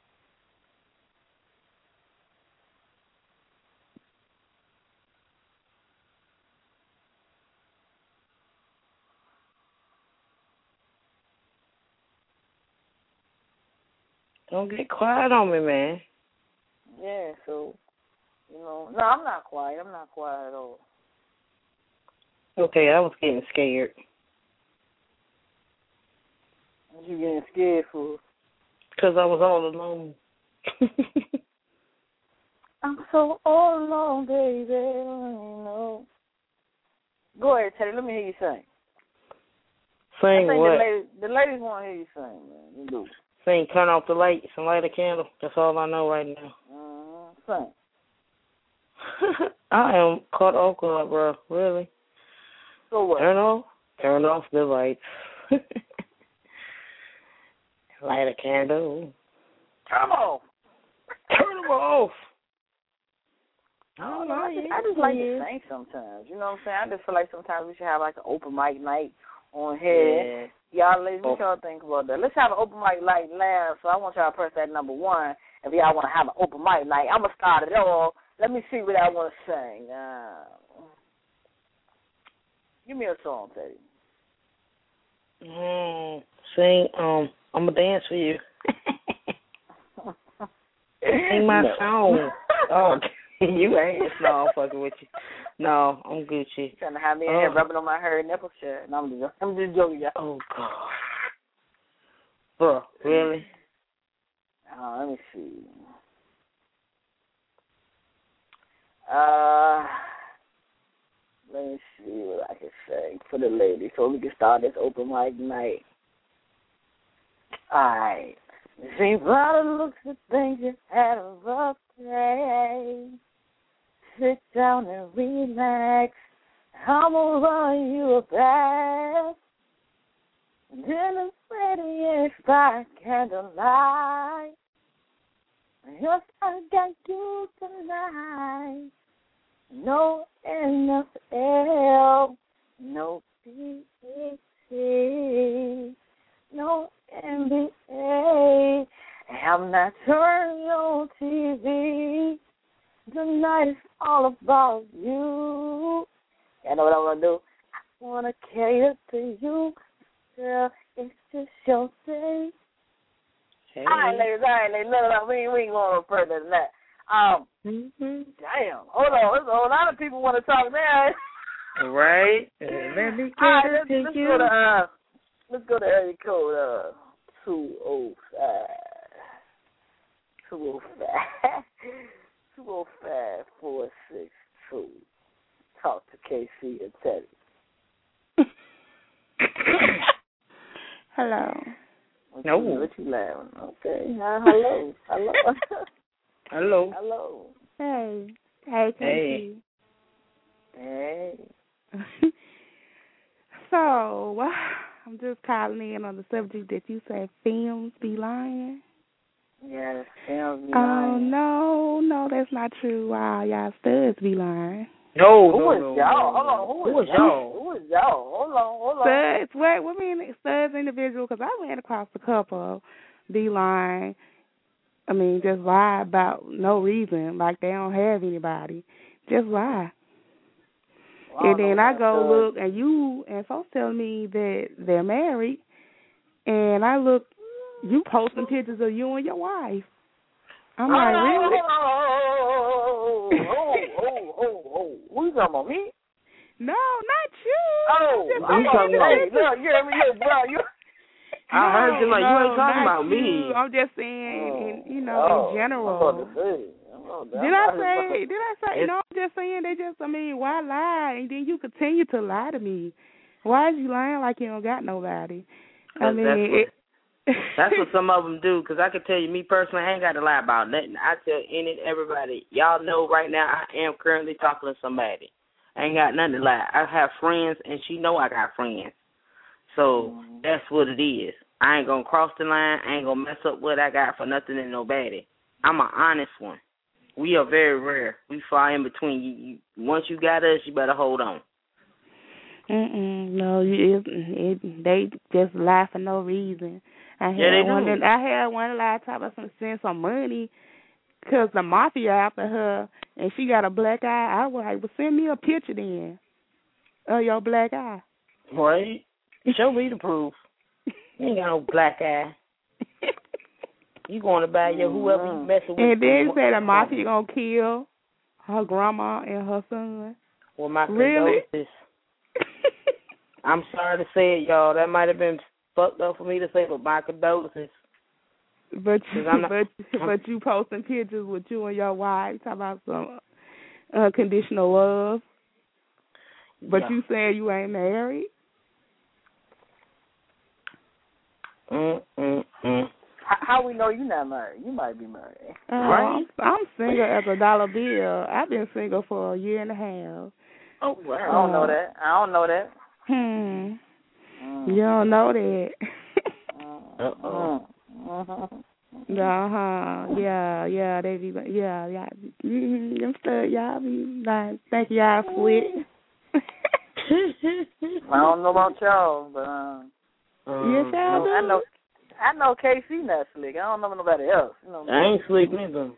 Don't get quiet on me, man. Yeah, so, you know, no, I'm not quiet. I'm not quiet at all. Okay, I was getting scared. What you getting scared for? Because I was all alone. I'm so all alone, baby. You know. Go ahead, Teddy. Let me hear you sing. Sing I think what? The ladies, the ladies want to hear you sing, man. You do. Sing, turn off the lights and light a candle. That's all I know right now. Uh, sing. I am caught off guard, bro. Really? So what? Turn off, turn off the lights. Light a candle. Turn them off. Turn them off. I don't know. I just, I just like to sing sometimes. You know what I'm saying? I just feel like sometimes we should have like an open mic night on here. Yeah. Y'all ladies, what y'all think about that? Let's have an open mic night now. So I want y'all to press that number one if y'all want to have an open mic night. I'm going to start it all. Let me see what I want to sing. Uh, give me a song, Teddy. Mm, sing, um, I'm going to dance for you. Sing my no. song. Oh, you ain't. No, I'm fucking with you. No, I'm Gucci. Trying to have me in oh. here rubbing on my hair and nipple shit. No, I'm just, I'm just joking, y'all. Oh, God. Bro, really? Uh, let me see. Uh, let me see what I can say for the ladies so we can start this open mic night. All right. See, by the looks of things, you had a rough day. Sit down and relax. I'm gonna run you a bath. Dinner's ready, it's by candlelight. Yes, I got you tonight. No and nothing else. No P E C. No N B A. I'm not turning on T V. Tonight is all about you. You know what I want to do? I want to cater to you. Girl, it's just your day. Hey. All right, ladies, all right, ladies. No, no, no, we ain't, we ain't going no further than that. Um, Mm-hmm. damn. Hold on. There's a whole lot of people want to talk now. Right. Uh, let me get All right, it let's, to let's you. go to uh, let's go to area code uh two oh five. Two oh five. Two oh five four six two. Talk to K C and Teddy. Hello. What No. you, what you laughing? Okay. Uh, hello. Hello. Hello. Hello. Hey. Hey, Casey. Hey. So, I'm just calling in on the subject that you said films be lying. Yes, films be Oh, lying. no, no, that's not true. Wow, y'all studs be lying. No, Who no, is no, y'all? no, Hold on. Who, Who is is y'all? y'all? Who is y'all? Hold on. Hold on. Studs, what, what mean studs individual? Because I ran across a couple be lying. I mean, just lie about no reason, like they don't have anybody. Just lie. Well, I and then I go studs. look, and you and folks tell me that they're married, and I look, you posting pictures of you and your wife. I'm oh, like, oh, really? Oh, oh, oh, oh, oh. Who you talking about, me? No, not you. Oh, I'm just I'm saying talking the about pictures. no, you hear me, you, bro, you. I no, heard you like no, you ain't talking not about you. me. I'm just saying, Oh, in, you know, oh, in general. I'm about to say. I'm about to, Did I'm I about to- say? Did I say? It's- No, I'm just saying. They just. I mean, why lie? And then you continue to lie to me. Why is you lying like you don't got nobody? I That's, mean, that's what, it, that's what some of them do. Because I can tell you, me personally, I ain't got to lie about nothing. I tell any and everybody, y'all know right now I am currently talking to somebody. I ain't got nothing to lie. I have friends, and she know I got friends. So Mm-hmm. that's what it is. I ain't going to cross the line. I ain't going to mess up what I got for nothing and nobody. I'm an honest one. We are very rare. We fall in between. You, you, once you got us, you better hold on. Mm-mm, no, you, it, it, they just lie for no reason. I had Yeah, they one. do. That, I had one lie talk about some send some money because the mafia after her, and she got a black eye. I was like, well, send me a picture then of your black eye. Right? Show me the proof. You ain't got no black eye. You going to buy your whoever you messing with. And then he said the mafia gonna kill her grandma and her son. Well, my Really? condolences. I'm sorry to say it, y'all. That might have been fucked up for me to say, but my condolences. But you, 'Cause I'm not- but I'm- but you posting pictures with you and your wife talking about some unconditional love. But Yeah. you saying you ain't married? Mm mm mm. How, how we know you not married? You might be married. Uh, Right. I'm, I'm single as a dollar bill. I've been single for a year and a half. Oh I wow. don't know that. I don't know that. Hmm. Mm. You don't know that. Uh oh. Mm-hmm. Uh huh. Yeah, yeah. They be like, yeah, yeah. Mm-hmm. Them stuff, y'all be like, think y'all sweet. I don't know about y'all, but um, Yes, y'all do. I know. I know K C not slick. I don't know nobody else. You know. I ain't sleep neither.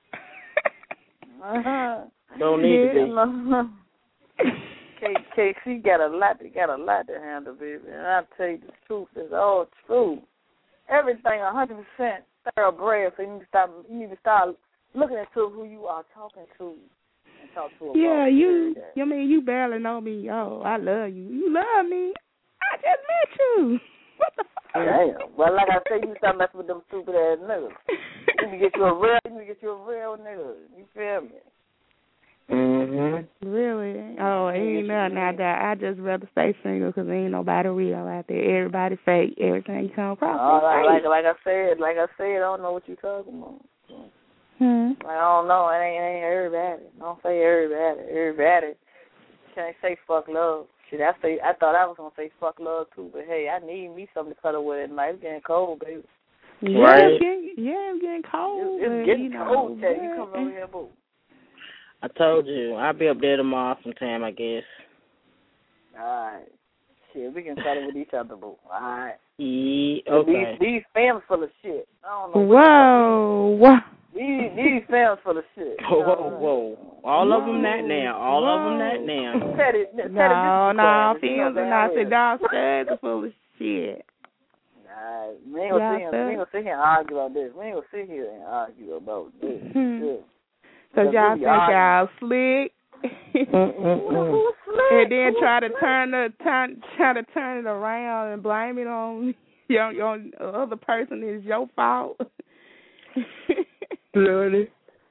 Uh-huh. Don't need Yeah. to be. K K C got a lot. Got a lot to handle, baby. And I tell you the truth is all true. Everything a hundred percent thoroughbred. So you need to stop. You need to start looking into who you are talking to and talk to. About Yeah, you. that. You mean you barely know me? Oh, I love you. You love me. I just met you. What the fuck? Damn. Well, like I say, you stop messing with them stupid ass niggas. You need to get you a real. You need to get you a real nigga. You feel me? Mhm. Really? Oh, ain't nothing out there. I just rather stay single because ain't nobody real out there. Everybody fake. Everything you come across Oh, is like, like fake. like I said, like I said, I don't know what you talking about. Hmm. Like, I don't know. It ain't, it ain't everybody. Don't say everybody. Everybody can't say fuck love. Shit, I say I thought I was gonna say fuck love too, but hey, I need me something to cuddle with at night. It's getting cold, baby. Yeah, Right. it's getting, yeah, it's getting cold. It's, but, it's getting you know, cold, Ted. You but- come over here, boo. I told you I'll be up there tomorrow sometime, I guess. All right. Shit, we can settle with each other, boo. All right. Yeah, okay. These these fams full of shit. I don't know. Whoa, whoa. These these fams full of shit. Whoa, whoa, whoa. All of them not now. All Whoa. of them not now. Teddy, Teddy, No, no, this is films are not. The dog studs are full of shit. Nah, we ain't gonna Yeah, sit here. We ain't gonna sit here and argue about this. We ain't gonna sit here and argue about this. Shit. Cause y'all we think argue. y'all slick. And then try to turn the turn try to turn it around and blame it on your your other person is your fault. Bloody.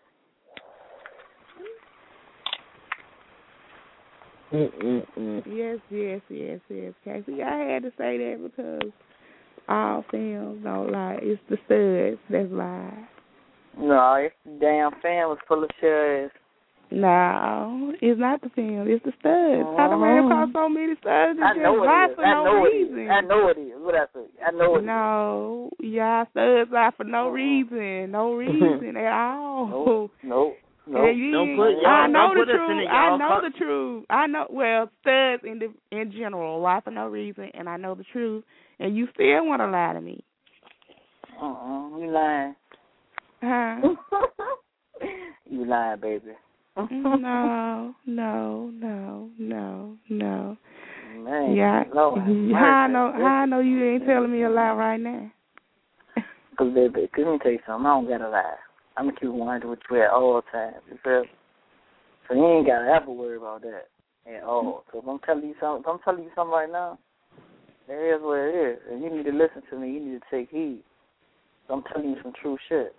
Mm-mm-mm. Yes, yes, yes, yes, Casey. I had to say that because all films don't lie. It's the studs that's lie. No, it's the damn fan was full of shit. No, it's not the film. It's the studs. How the man across so many studs I that just know lie it is. for I no know reason? it is. I know it is. What I say? I know it No, y'all studs lie for no reason. No reason at all. Nope. Nope. And Nope. you, Don't put y'all. I know don't the put us in truth. it, I y'all. know Call- the truth. I know. Well, studs in the in general lie for no reason, and I know the truth. And you still want to lie to me? Uh-uh. You lying. Huh? You lying, baby. No, no, no, no, no. Man, Yeah. Lord, How I know? How I know you ain't telling me a lie right now? Cause baby, cause let me tell you something. I don't gotta lie. I'm gonna keep one hundred with you at all times. You feel? So you ain't gotta ever worry about that at all. So if I'm telling you something, if I'm telling you something right now, it is what it is, and you need to listen to me. You need to take heed. So I'm telling you some true shit.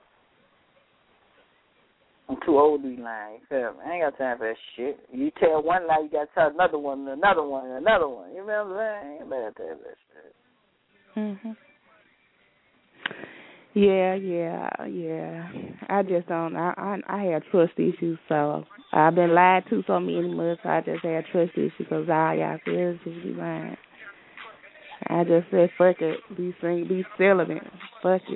I'm too old to be lying. You feel me? I ain't got time for that shit. You tell one lie, you gotta tell another one, another one, another one. You know what I'm saying? I ain't got time for that shit. Mhm. Yeah, yeah, yeah. I just don't. I I, I have trust issues, so I've been lied to so many months. I just have trust issues because all y'all said is just be lying. I just said fuck it, be sing, be celibate, fuck it.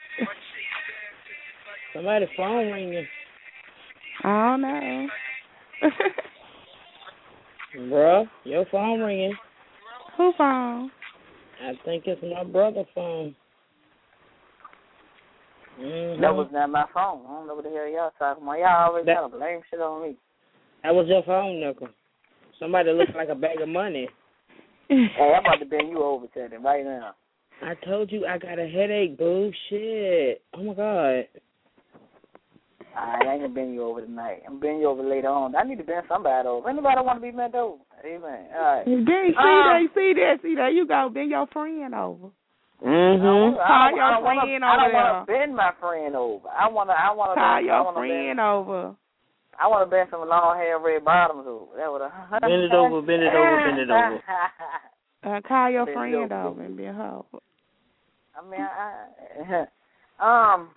Somebody's phone ringing. I don't know. Bruh, your phone ringing. Who phone? I think it's my brother's phone. Mm-hmm. That was not my phone. I don't know what the hell y'all talking about. Y'all always That- trying to blame shit on me. That was your phone, Nickel. Somebody looks like a bag of money. Hey, I'm about to bend you over, Teddy, right now. I told you I got a headache, boo. Shit. Oh, my God. All right, I ain't gonna bend you over tonight. I'm bend you over later on. I need to bend somebody over. Anybody want to be bent over? Amen. All right. Then see Um, that, see that, see that. You go bend your friend over. Mm-hmm. Call your I don't wanna, friend I don't over want to bend my friend over. I want to. I want to. Call I your wanna friend bend, over. I want to bend some long hair, red bottoms over. That would have. Bend it over, bend it over, bend it over. Uh, call your Bend friend over. over and bend her over. I mean, I, I um.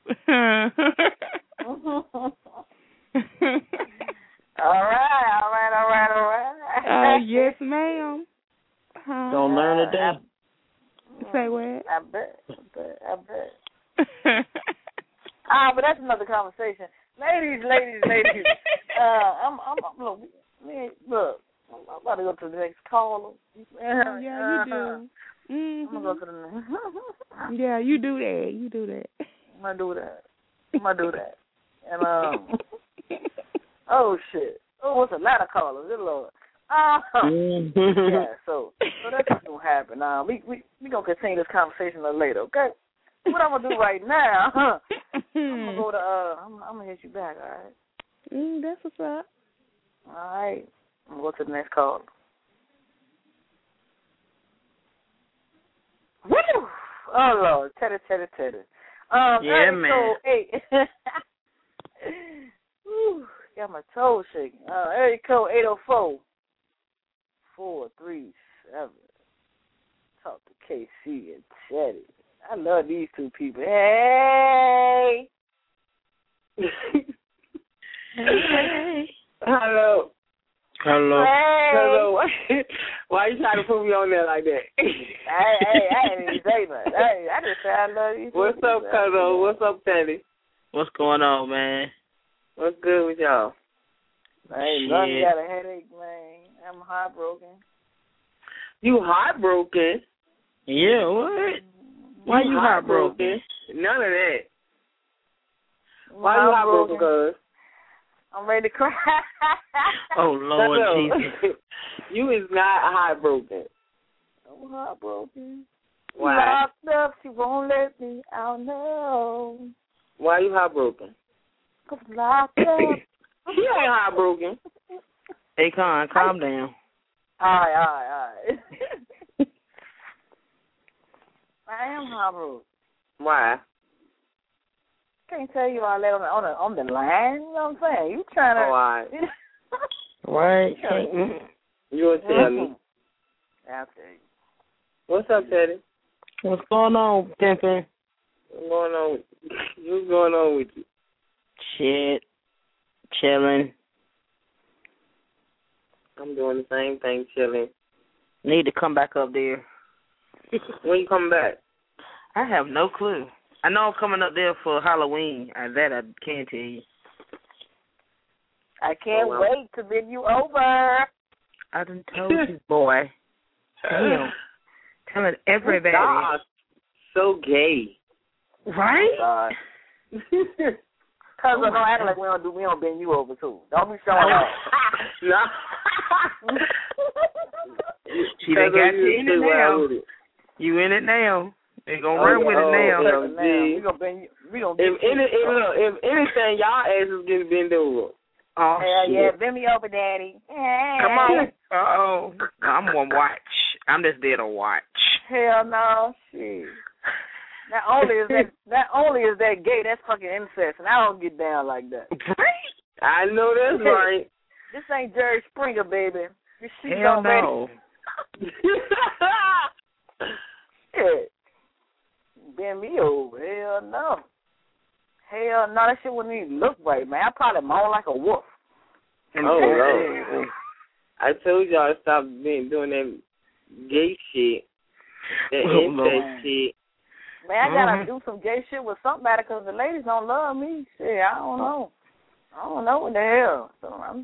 all right, all right, all right, all right. Uh, yes, ma'am. Huh? Don't learn today. Say what? I bet, I bet, I bet. Ah, but that's another conversation. Ladies, ladies, ladies. uh, I'm, I'm, I'm look, me, look. I'm about to go to the next caller. Oh, yeah, you do. Mm-hmm. I'm gonna go to the next. Yeah, you do that. You do that. I'm gonna do that. I'm gonna do that. And um. Oh shit. Oh, what's a lot of callers? Good Lord. Uh, yeah. So, so that's what's gonna happen. Uh, we we we gonna continue this conversation a little later. Okay. What I'm gonna do right now? Huh? I'm gonna go to. Uh, I'm, I'm gonna hit you back. All right. Mm, that's what's up. All right. I'm gonna go to the next call. Woo! Oh Lord, teddy, teddy, teddy. Um, Yeah, hey, man. So, hey. Woo, got my toes shaking. Uh, area code eight oh four, four three seven. Talk to K C and Teddy. I love these two people. Hey. Hey. Hello. Hello. Hey. Hello. Why you trying to put me on there like that? hey, hey, I ain't even say nothing. Hey, I just said I love you. What's up, Cuzzo? What's up, Teddy? What's going on, man? What's good with y'all? Hey, nothing got a headache, man. I'm heartbroken. You heartbroken? Yeah, what? Why you, you heartbroken? heartbroken? None of that. Why you heartbroken, cuz? I'm ready to cry. Oh, Lord Jesus. You is not heartbroken. I'm heartbroken. Why? Locked up, she won't let me out, no. Why you heartbroken? Cause locked up. She ain't heartbroken. Hey, Con, calm down. All right, all right, all right. I am heartbroken. Why? Can't tell you all that on the, on the, on the line. You know what I'm saying? You trying to... Oh, all Right. right. You will tell me. I'll tell you. What's up, Teddy? What's going on, Pimpin'? What's going on? What's going on with you? Shit. Chilling. I'm doing the same thing, chilling. Need to come back up there. When you coming back? I have no clue. I know I'm coming up there for Halloween. And that I can tell you. I can't oh, well. wait to bid you over. I done told you, boy. Damn. Telling everybody. God, so gay. Right? Cause oh don't act like we don't do we don't bend you over too. Don't be showing off. No. She done got you in it now. You in it now. They gonna oh, run with oh, it now. Oh, we gonna bend you. We gonna if, any, if, look, if anything, y'all asses get bent over. Oh, Hell shit. yeah, bend me over, Daddy. Come on. Uh-oh. I'm gonna watch. I'm just there to watch. Hell no. Shit. Not only is that not only is that gay, that's fucking incest, and I don't get down like that. I know that's right. This ain't Jerry Springer, baby. This shit Hell already. no. Shit. Bend me over. Hell no. Hell no, that shit wouldn't even look right, man. I probably moan like a wolf. Oh, no. I told y'all to stop being, doing that gay shit. That oh, incest no. shit. Man, I gotta mm-hmm. do some gay shit with somebody because the ladies don't love me. Shit, I don't know. I don't know what the hell. So I'm,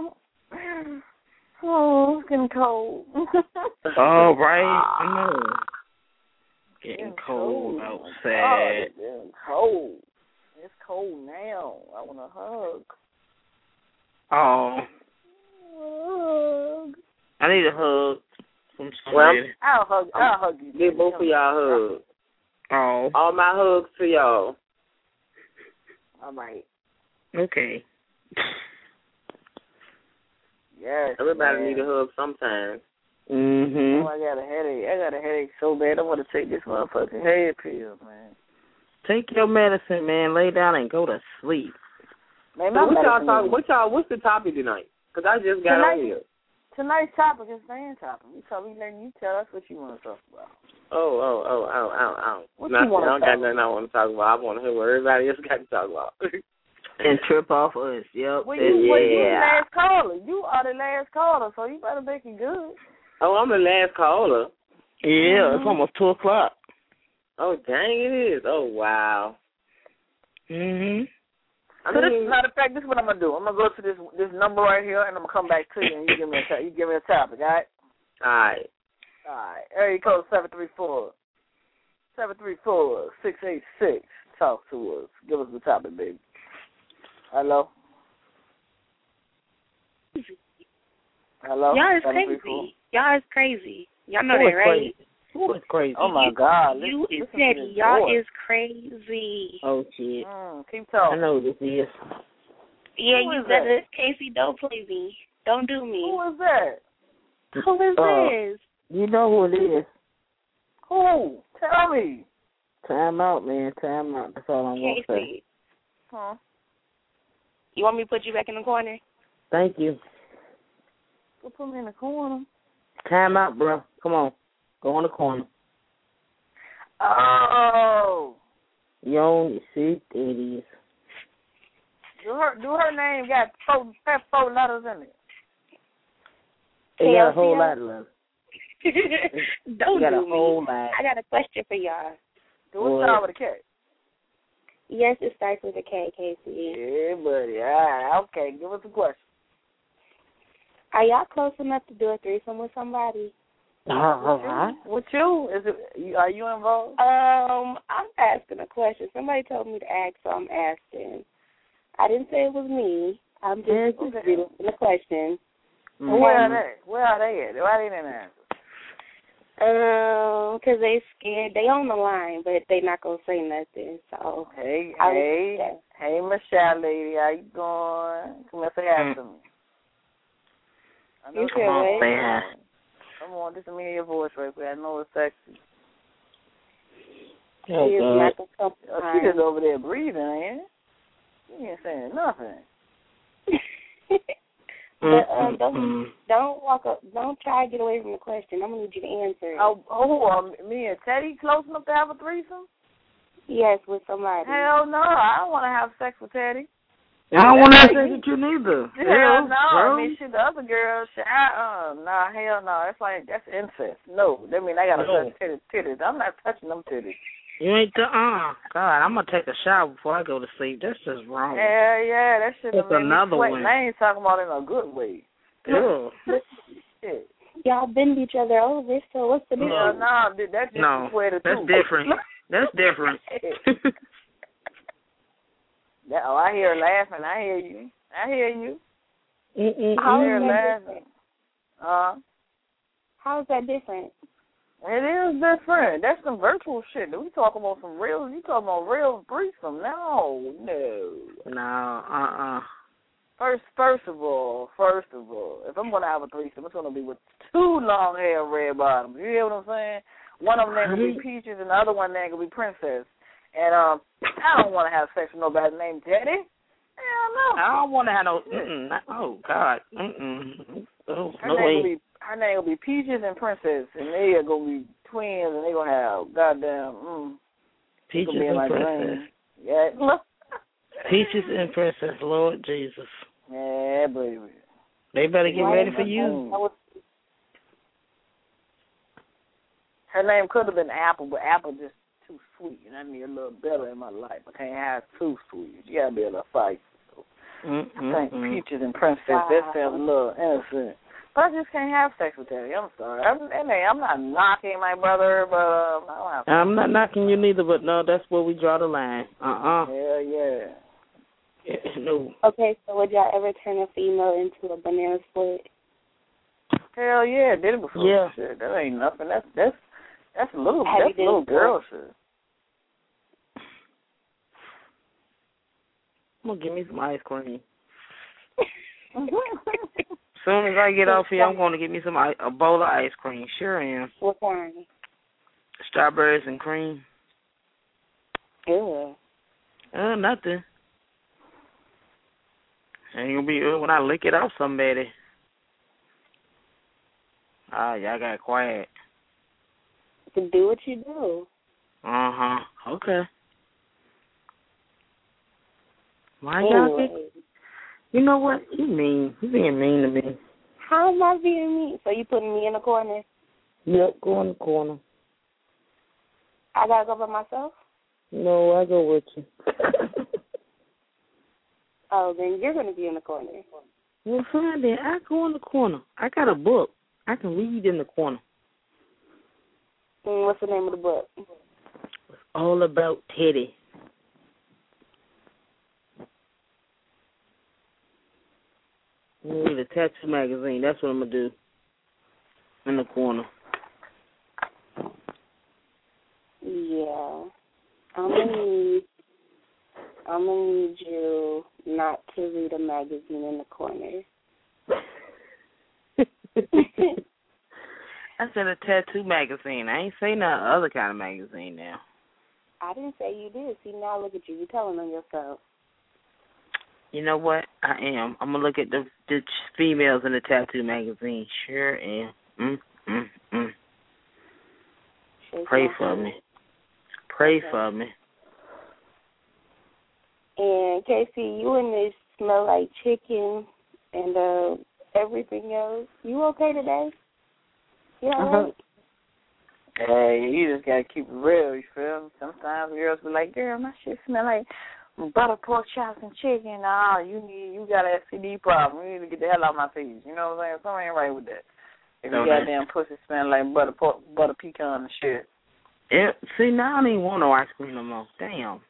oh, it's getting cold. All right. I know. Getting, getting cold, cold outside. Oh, it's getting cold. It's cold now. I want a hug. Oh. Hug. I need a hug from somebody. Well, I'll hug. I'll hug you. Give both of y'all hugs. Oh. All my hugs to y'all. All right. Okay. Yes. Everybody man. need a hug sometimes. Mhm. Oh, I got a headache. I got a headache so bad. I want to take this motherfucking head pill, man. Take your medicine, man. Lay down and go to sleep. Man, so what y'all talk? What y'all? What's the topic tonight? Because I just got tonight, on here. Tonight's topic is fan topic. We tell we letting you tell us what you want to talk about. Oh, oh, oh, oh, oh, oh. What Nothing. you want I don't to got talk nothing about? I want to talk about. I want to hear what everybody else got to talk about. And trip off us. Yep. Well, you, yeah. well, you the last caller. You are the last caller, so you better make it good. Oh, I'm the last caller. Yeah, mm-hmm. It's almost two o'clock. Oh, dang, it is. Oh, wow. Mhm. I so mean, this, matter of fact, this is what I'm gonna do. I'm gonna go to this this number right here, and I'm gonna come back to you, and you give me a you give me a topic, all right? All right. All right. Area code seven three four seven three four six eight six. Talk to us. Give us the topic, baby. Hello. Hello. Y'all is crazy. Y'all is crazy. Y'all know that, right? Who is crazy? Oh my God! You listen, is listen Teddy. Y'all is crazy. Oh shit! Mm, keep talking. I know who this is. Yeah, who you is better, that? Casey. Don't play me. Don't do me. Who is that? Who is uh, this? You know who it is. Who? Tell me. Time out, man. Time out. That's all I'm Casey. gonna say. Huh? You want me to put you back in the corner? Thank you. Go put me in the corner. Time out, bro. Come on. Go in the corner. Oh. You only see it is. Do her do her name got four four letters in it? They got a whole lot of love. Don't got do a whole me. lot. I got a question for y'all. Do it start with a K? Yes, it starts with a K, Casey. Yeah, buddy. All right, okay. Give us a question. Are y'all close enough to do a threesome with somebody? Uh-huh. With you? Is it? Are you involved? Um, I'm asking a question. Somebody told me to ask, so I'm asking. I didn't say it was me. I'm just Okay. asking a question. Mm-hmm. Where are they? Where are they at? Why they didn't answer? Um, cause they scared. They on the line, but they not gonna say nothing. So hey, I hey, was, hey, Michelle, lady, how you going? Come and say hi to me. I know You come can on, wait. say hi. Come on, just me your voice right quick. I know it's sexy. She is not gonna come. Oh, she just over there breathing, ain't it? She ain't saying nothing. But um, don't don't walk up. Don't try to get away from the question. I'm gonna need you to answer it. Oh, oh, um, me and Teddy close enough to have a threesome? Yes, with somebody. Hell no, I don't want to have sex with Teddy. I don't want to have sex with you neither. Hell no, bro. I mean, shit, the other girl, shit, I, uh, nah, hell no, that's like, that's incest. No, that mean I gotta No. touch titties, titties. I'm not touching them titties. You ain't the uh God, I'm gonna take a shower before I go to sleep. That's just wrong. Hell yeah, that shit That's made me another sweat. one. And I ain't talking about in a good way. Ew. Shit. Y'all bend each other over, so what's the difference? Hell no, dude, that's just No, sweater that's too. different. That's different. That, oh, I hear her laughing. I hear you. I hear you. Mm-mm. I hear her How is that laughing. Uh, How is that different? it is different. That's some virtual shit. We talking about some real. You talking about real threesome? No, no. No, uh, uh First, first of all, first of all, if I'm gonna have a threesome, it's gonna be with two long hair, red bottoms. You hear what I'm saying? One of them ain't gonna be Peaches, and the other one ain't gonna be Princess. And um, I don't want to have sex with nobody named Teddy. Hell no. I don't want to have no. Mm-mm, not, oh God. Mm-mm. Oh, Her no name way. will be her name will be Peaches and Princess, and they are gonna be twins, and they gonna have goddamn mm, Peaches gonna be in and my Princess. dream. Yeah, look. Peaches and Princess, Lord Jesus. Yeah, baby. They better get ready for you. Her name could have been Apple, but Apple just too sweet, and I need a little better in my life. I can't have too sweet. You gotta be able to fight. So I think Peaches and Princess, Wow. that sounds a little innocent. But I just can't have sex with Teddy. I'm sorry. I'm, and hey, I'm not knocking my brother, but um, I don't have sex. I'm not knocking you neither, but no, that's where we draw the line. Uh-uh. Hell yeah. No. Okay, so would y'all ever turn a female into a banana split? Hell yeah, did it before. Yeah. Shit, that ain't nothing. That's that's that's a little Have you that's done little it girl before? shit. I'm gonna give me some ice cream. As soon as I get off here, I'm going to get me some ice, a bowl of ice cream. Sure am. What kind? Strawberries and cream. Ew. Uh, nothing. Ain't gonna be uh, when I lick it off somebody. Ah, y'all got quiet. To do what you do. Uh huh. Okay. Why y'all Anyway. think? You know what? You mean? You being mean to me. How am I being mean? So you putting me in a corner? Yep. Go in the corner. I gotta go by myself? No, I go with you. Oh, then you're gonna be in the corner. Well, fine then. I go in the corner. I got a book. I can read in the corner. And what's the name of the book? It's all about Teddy. I need a tattoo magazine. That's what I'm gonna do. In the corner. Yeah. I'm gonna need I'm gonna need you not to read a magazine in the corner. I said a tattoo magazine. I ain't say no other kind of magazine now. I didn't say you did. See, now look at you. You're telling on yourself. You know what? I am. I'm gonna look at the the females in the tattoo magazine. Sure am. Mm, mm, mm. Shake Pray my for hand. me. Pray Okay. for me. And Casey, you and this smell like chicken and uh everything else. You okay today? Yeah. Uh-huh. Hey, you just gotta keep it real, you feel me? Sometimes girls be like, girl, my shit smell like butter pork chops and chicken. Nah, you need you got an S T D problem. You need to get the hell out of my face. You know what I'm saying? Something ain't right with that. If you Okay. goddamn pussy smell like butter pork, butter pecan and shit. Yeah, see, now I don't even want no ice cream no more. Damn.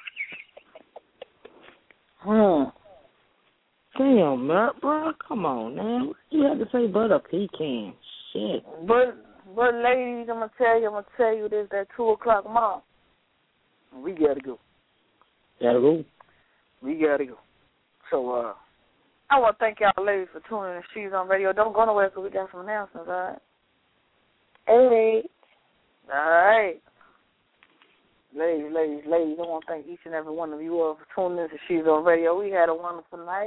Hmm. Damn, man, bro, come on, man. You had to say butter pecan. Shit. But but ladies, I'm gonna tell you, I'm gonna tell you this. That two o'clock mark, we gotta go. Gotta go. We gotta go. So uh, I want to thank y'all ladies for tuning in to She's on Radio. Don't go nowhere because we got some announcements. All right. All right. All right. Ladies, ladies, ladies, I want to thank each and every one of you all for tuning in to She's on Radio. We had a wonderful night.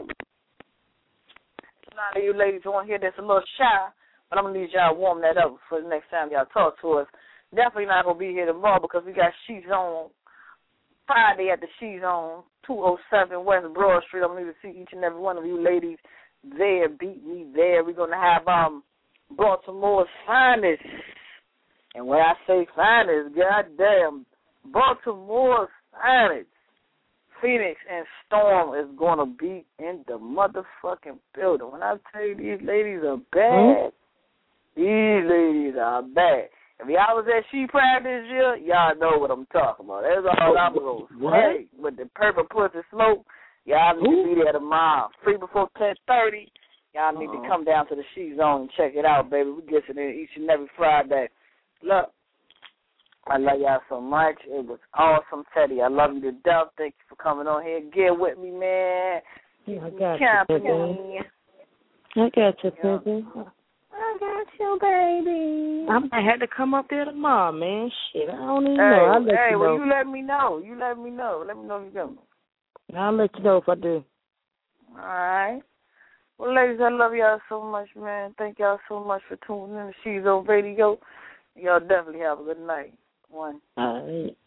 A lot of you ladies want to hear that's a little shy, but I'm going to need y'all to warm that up for the next time y'all talk to us. Definitely not going to be here tomorrow because we got She's on Friday at the She's on two oh seven West Broad Street. I'm going to need to see each and every one of you ladies there. Beat me there. We're going to have um Baltimore's finest. And when I say finest, goddamn, Baltimore's finest, Phoenix and Storm is going to be in the motherfucking building. When I tell you these ladies are bad, mm-hmm. these ladies are bad. If y'all was at She Pride this year, y'all know what I'm talking about. That's all I'm going to say. With the purple pussy smoke, y'all need Ooh. to be there tomorrow. Free before ten thirty. Y'all need uh-huh. to come down to the She Zone and check it out, baby. We get it in each and every Friday. Look, I love y'all so much. It was awesome, Teddy. I love you to death. Thank you for coming on here. Get with me, man. Yeah, I got Company. you, I got you, baby. I got you, baby. I might have to come up there tomorrow, man. Shit, I don't even hey, know. I'll let hey, you well, know. you let me know. You let me know. Let me know if you come. I'll let you know if I do. All right. Well, ladies, I love y'all so much, man. Thank y'all so much for tuning in to She's on Radio. Y'all definitely have a good night. One. All right.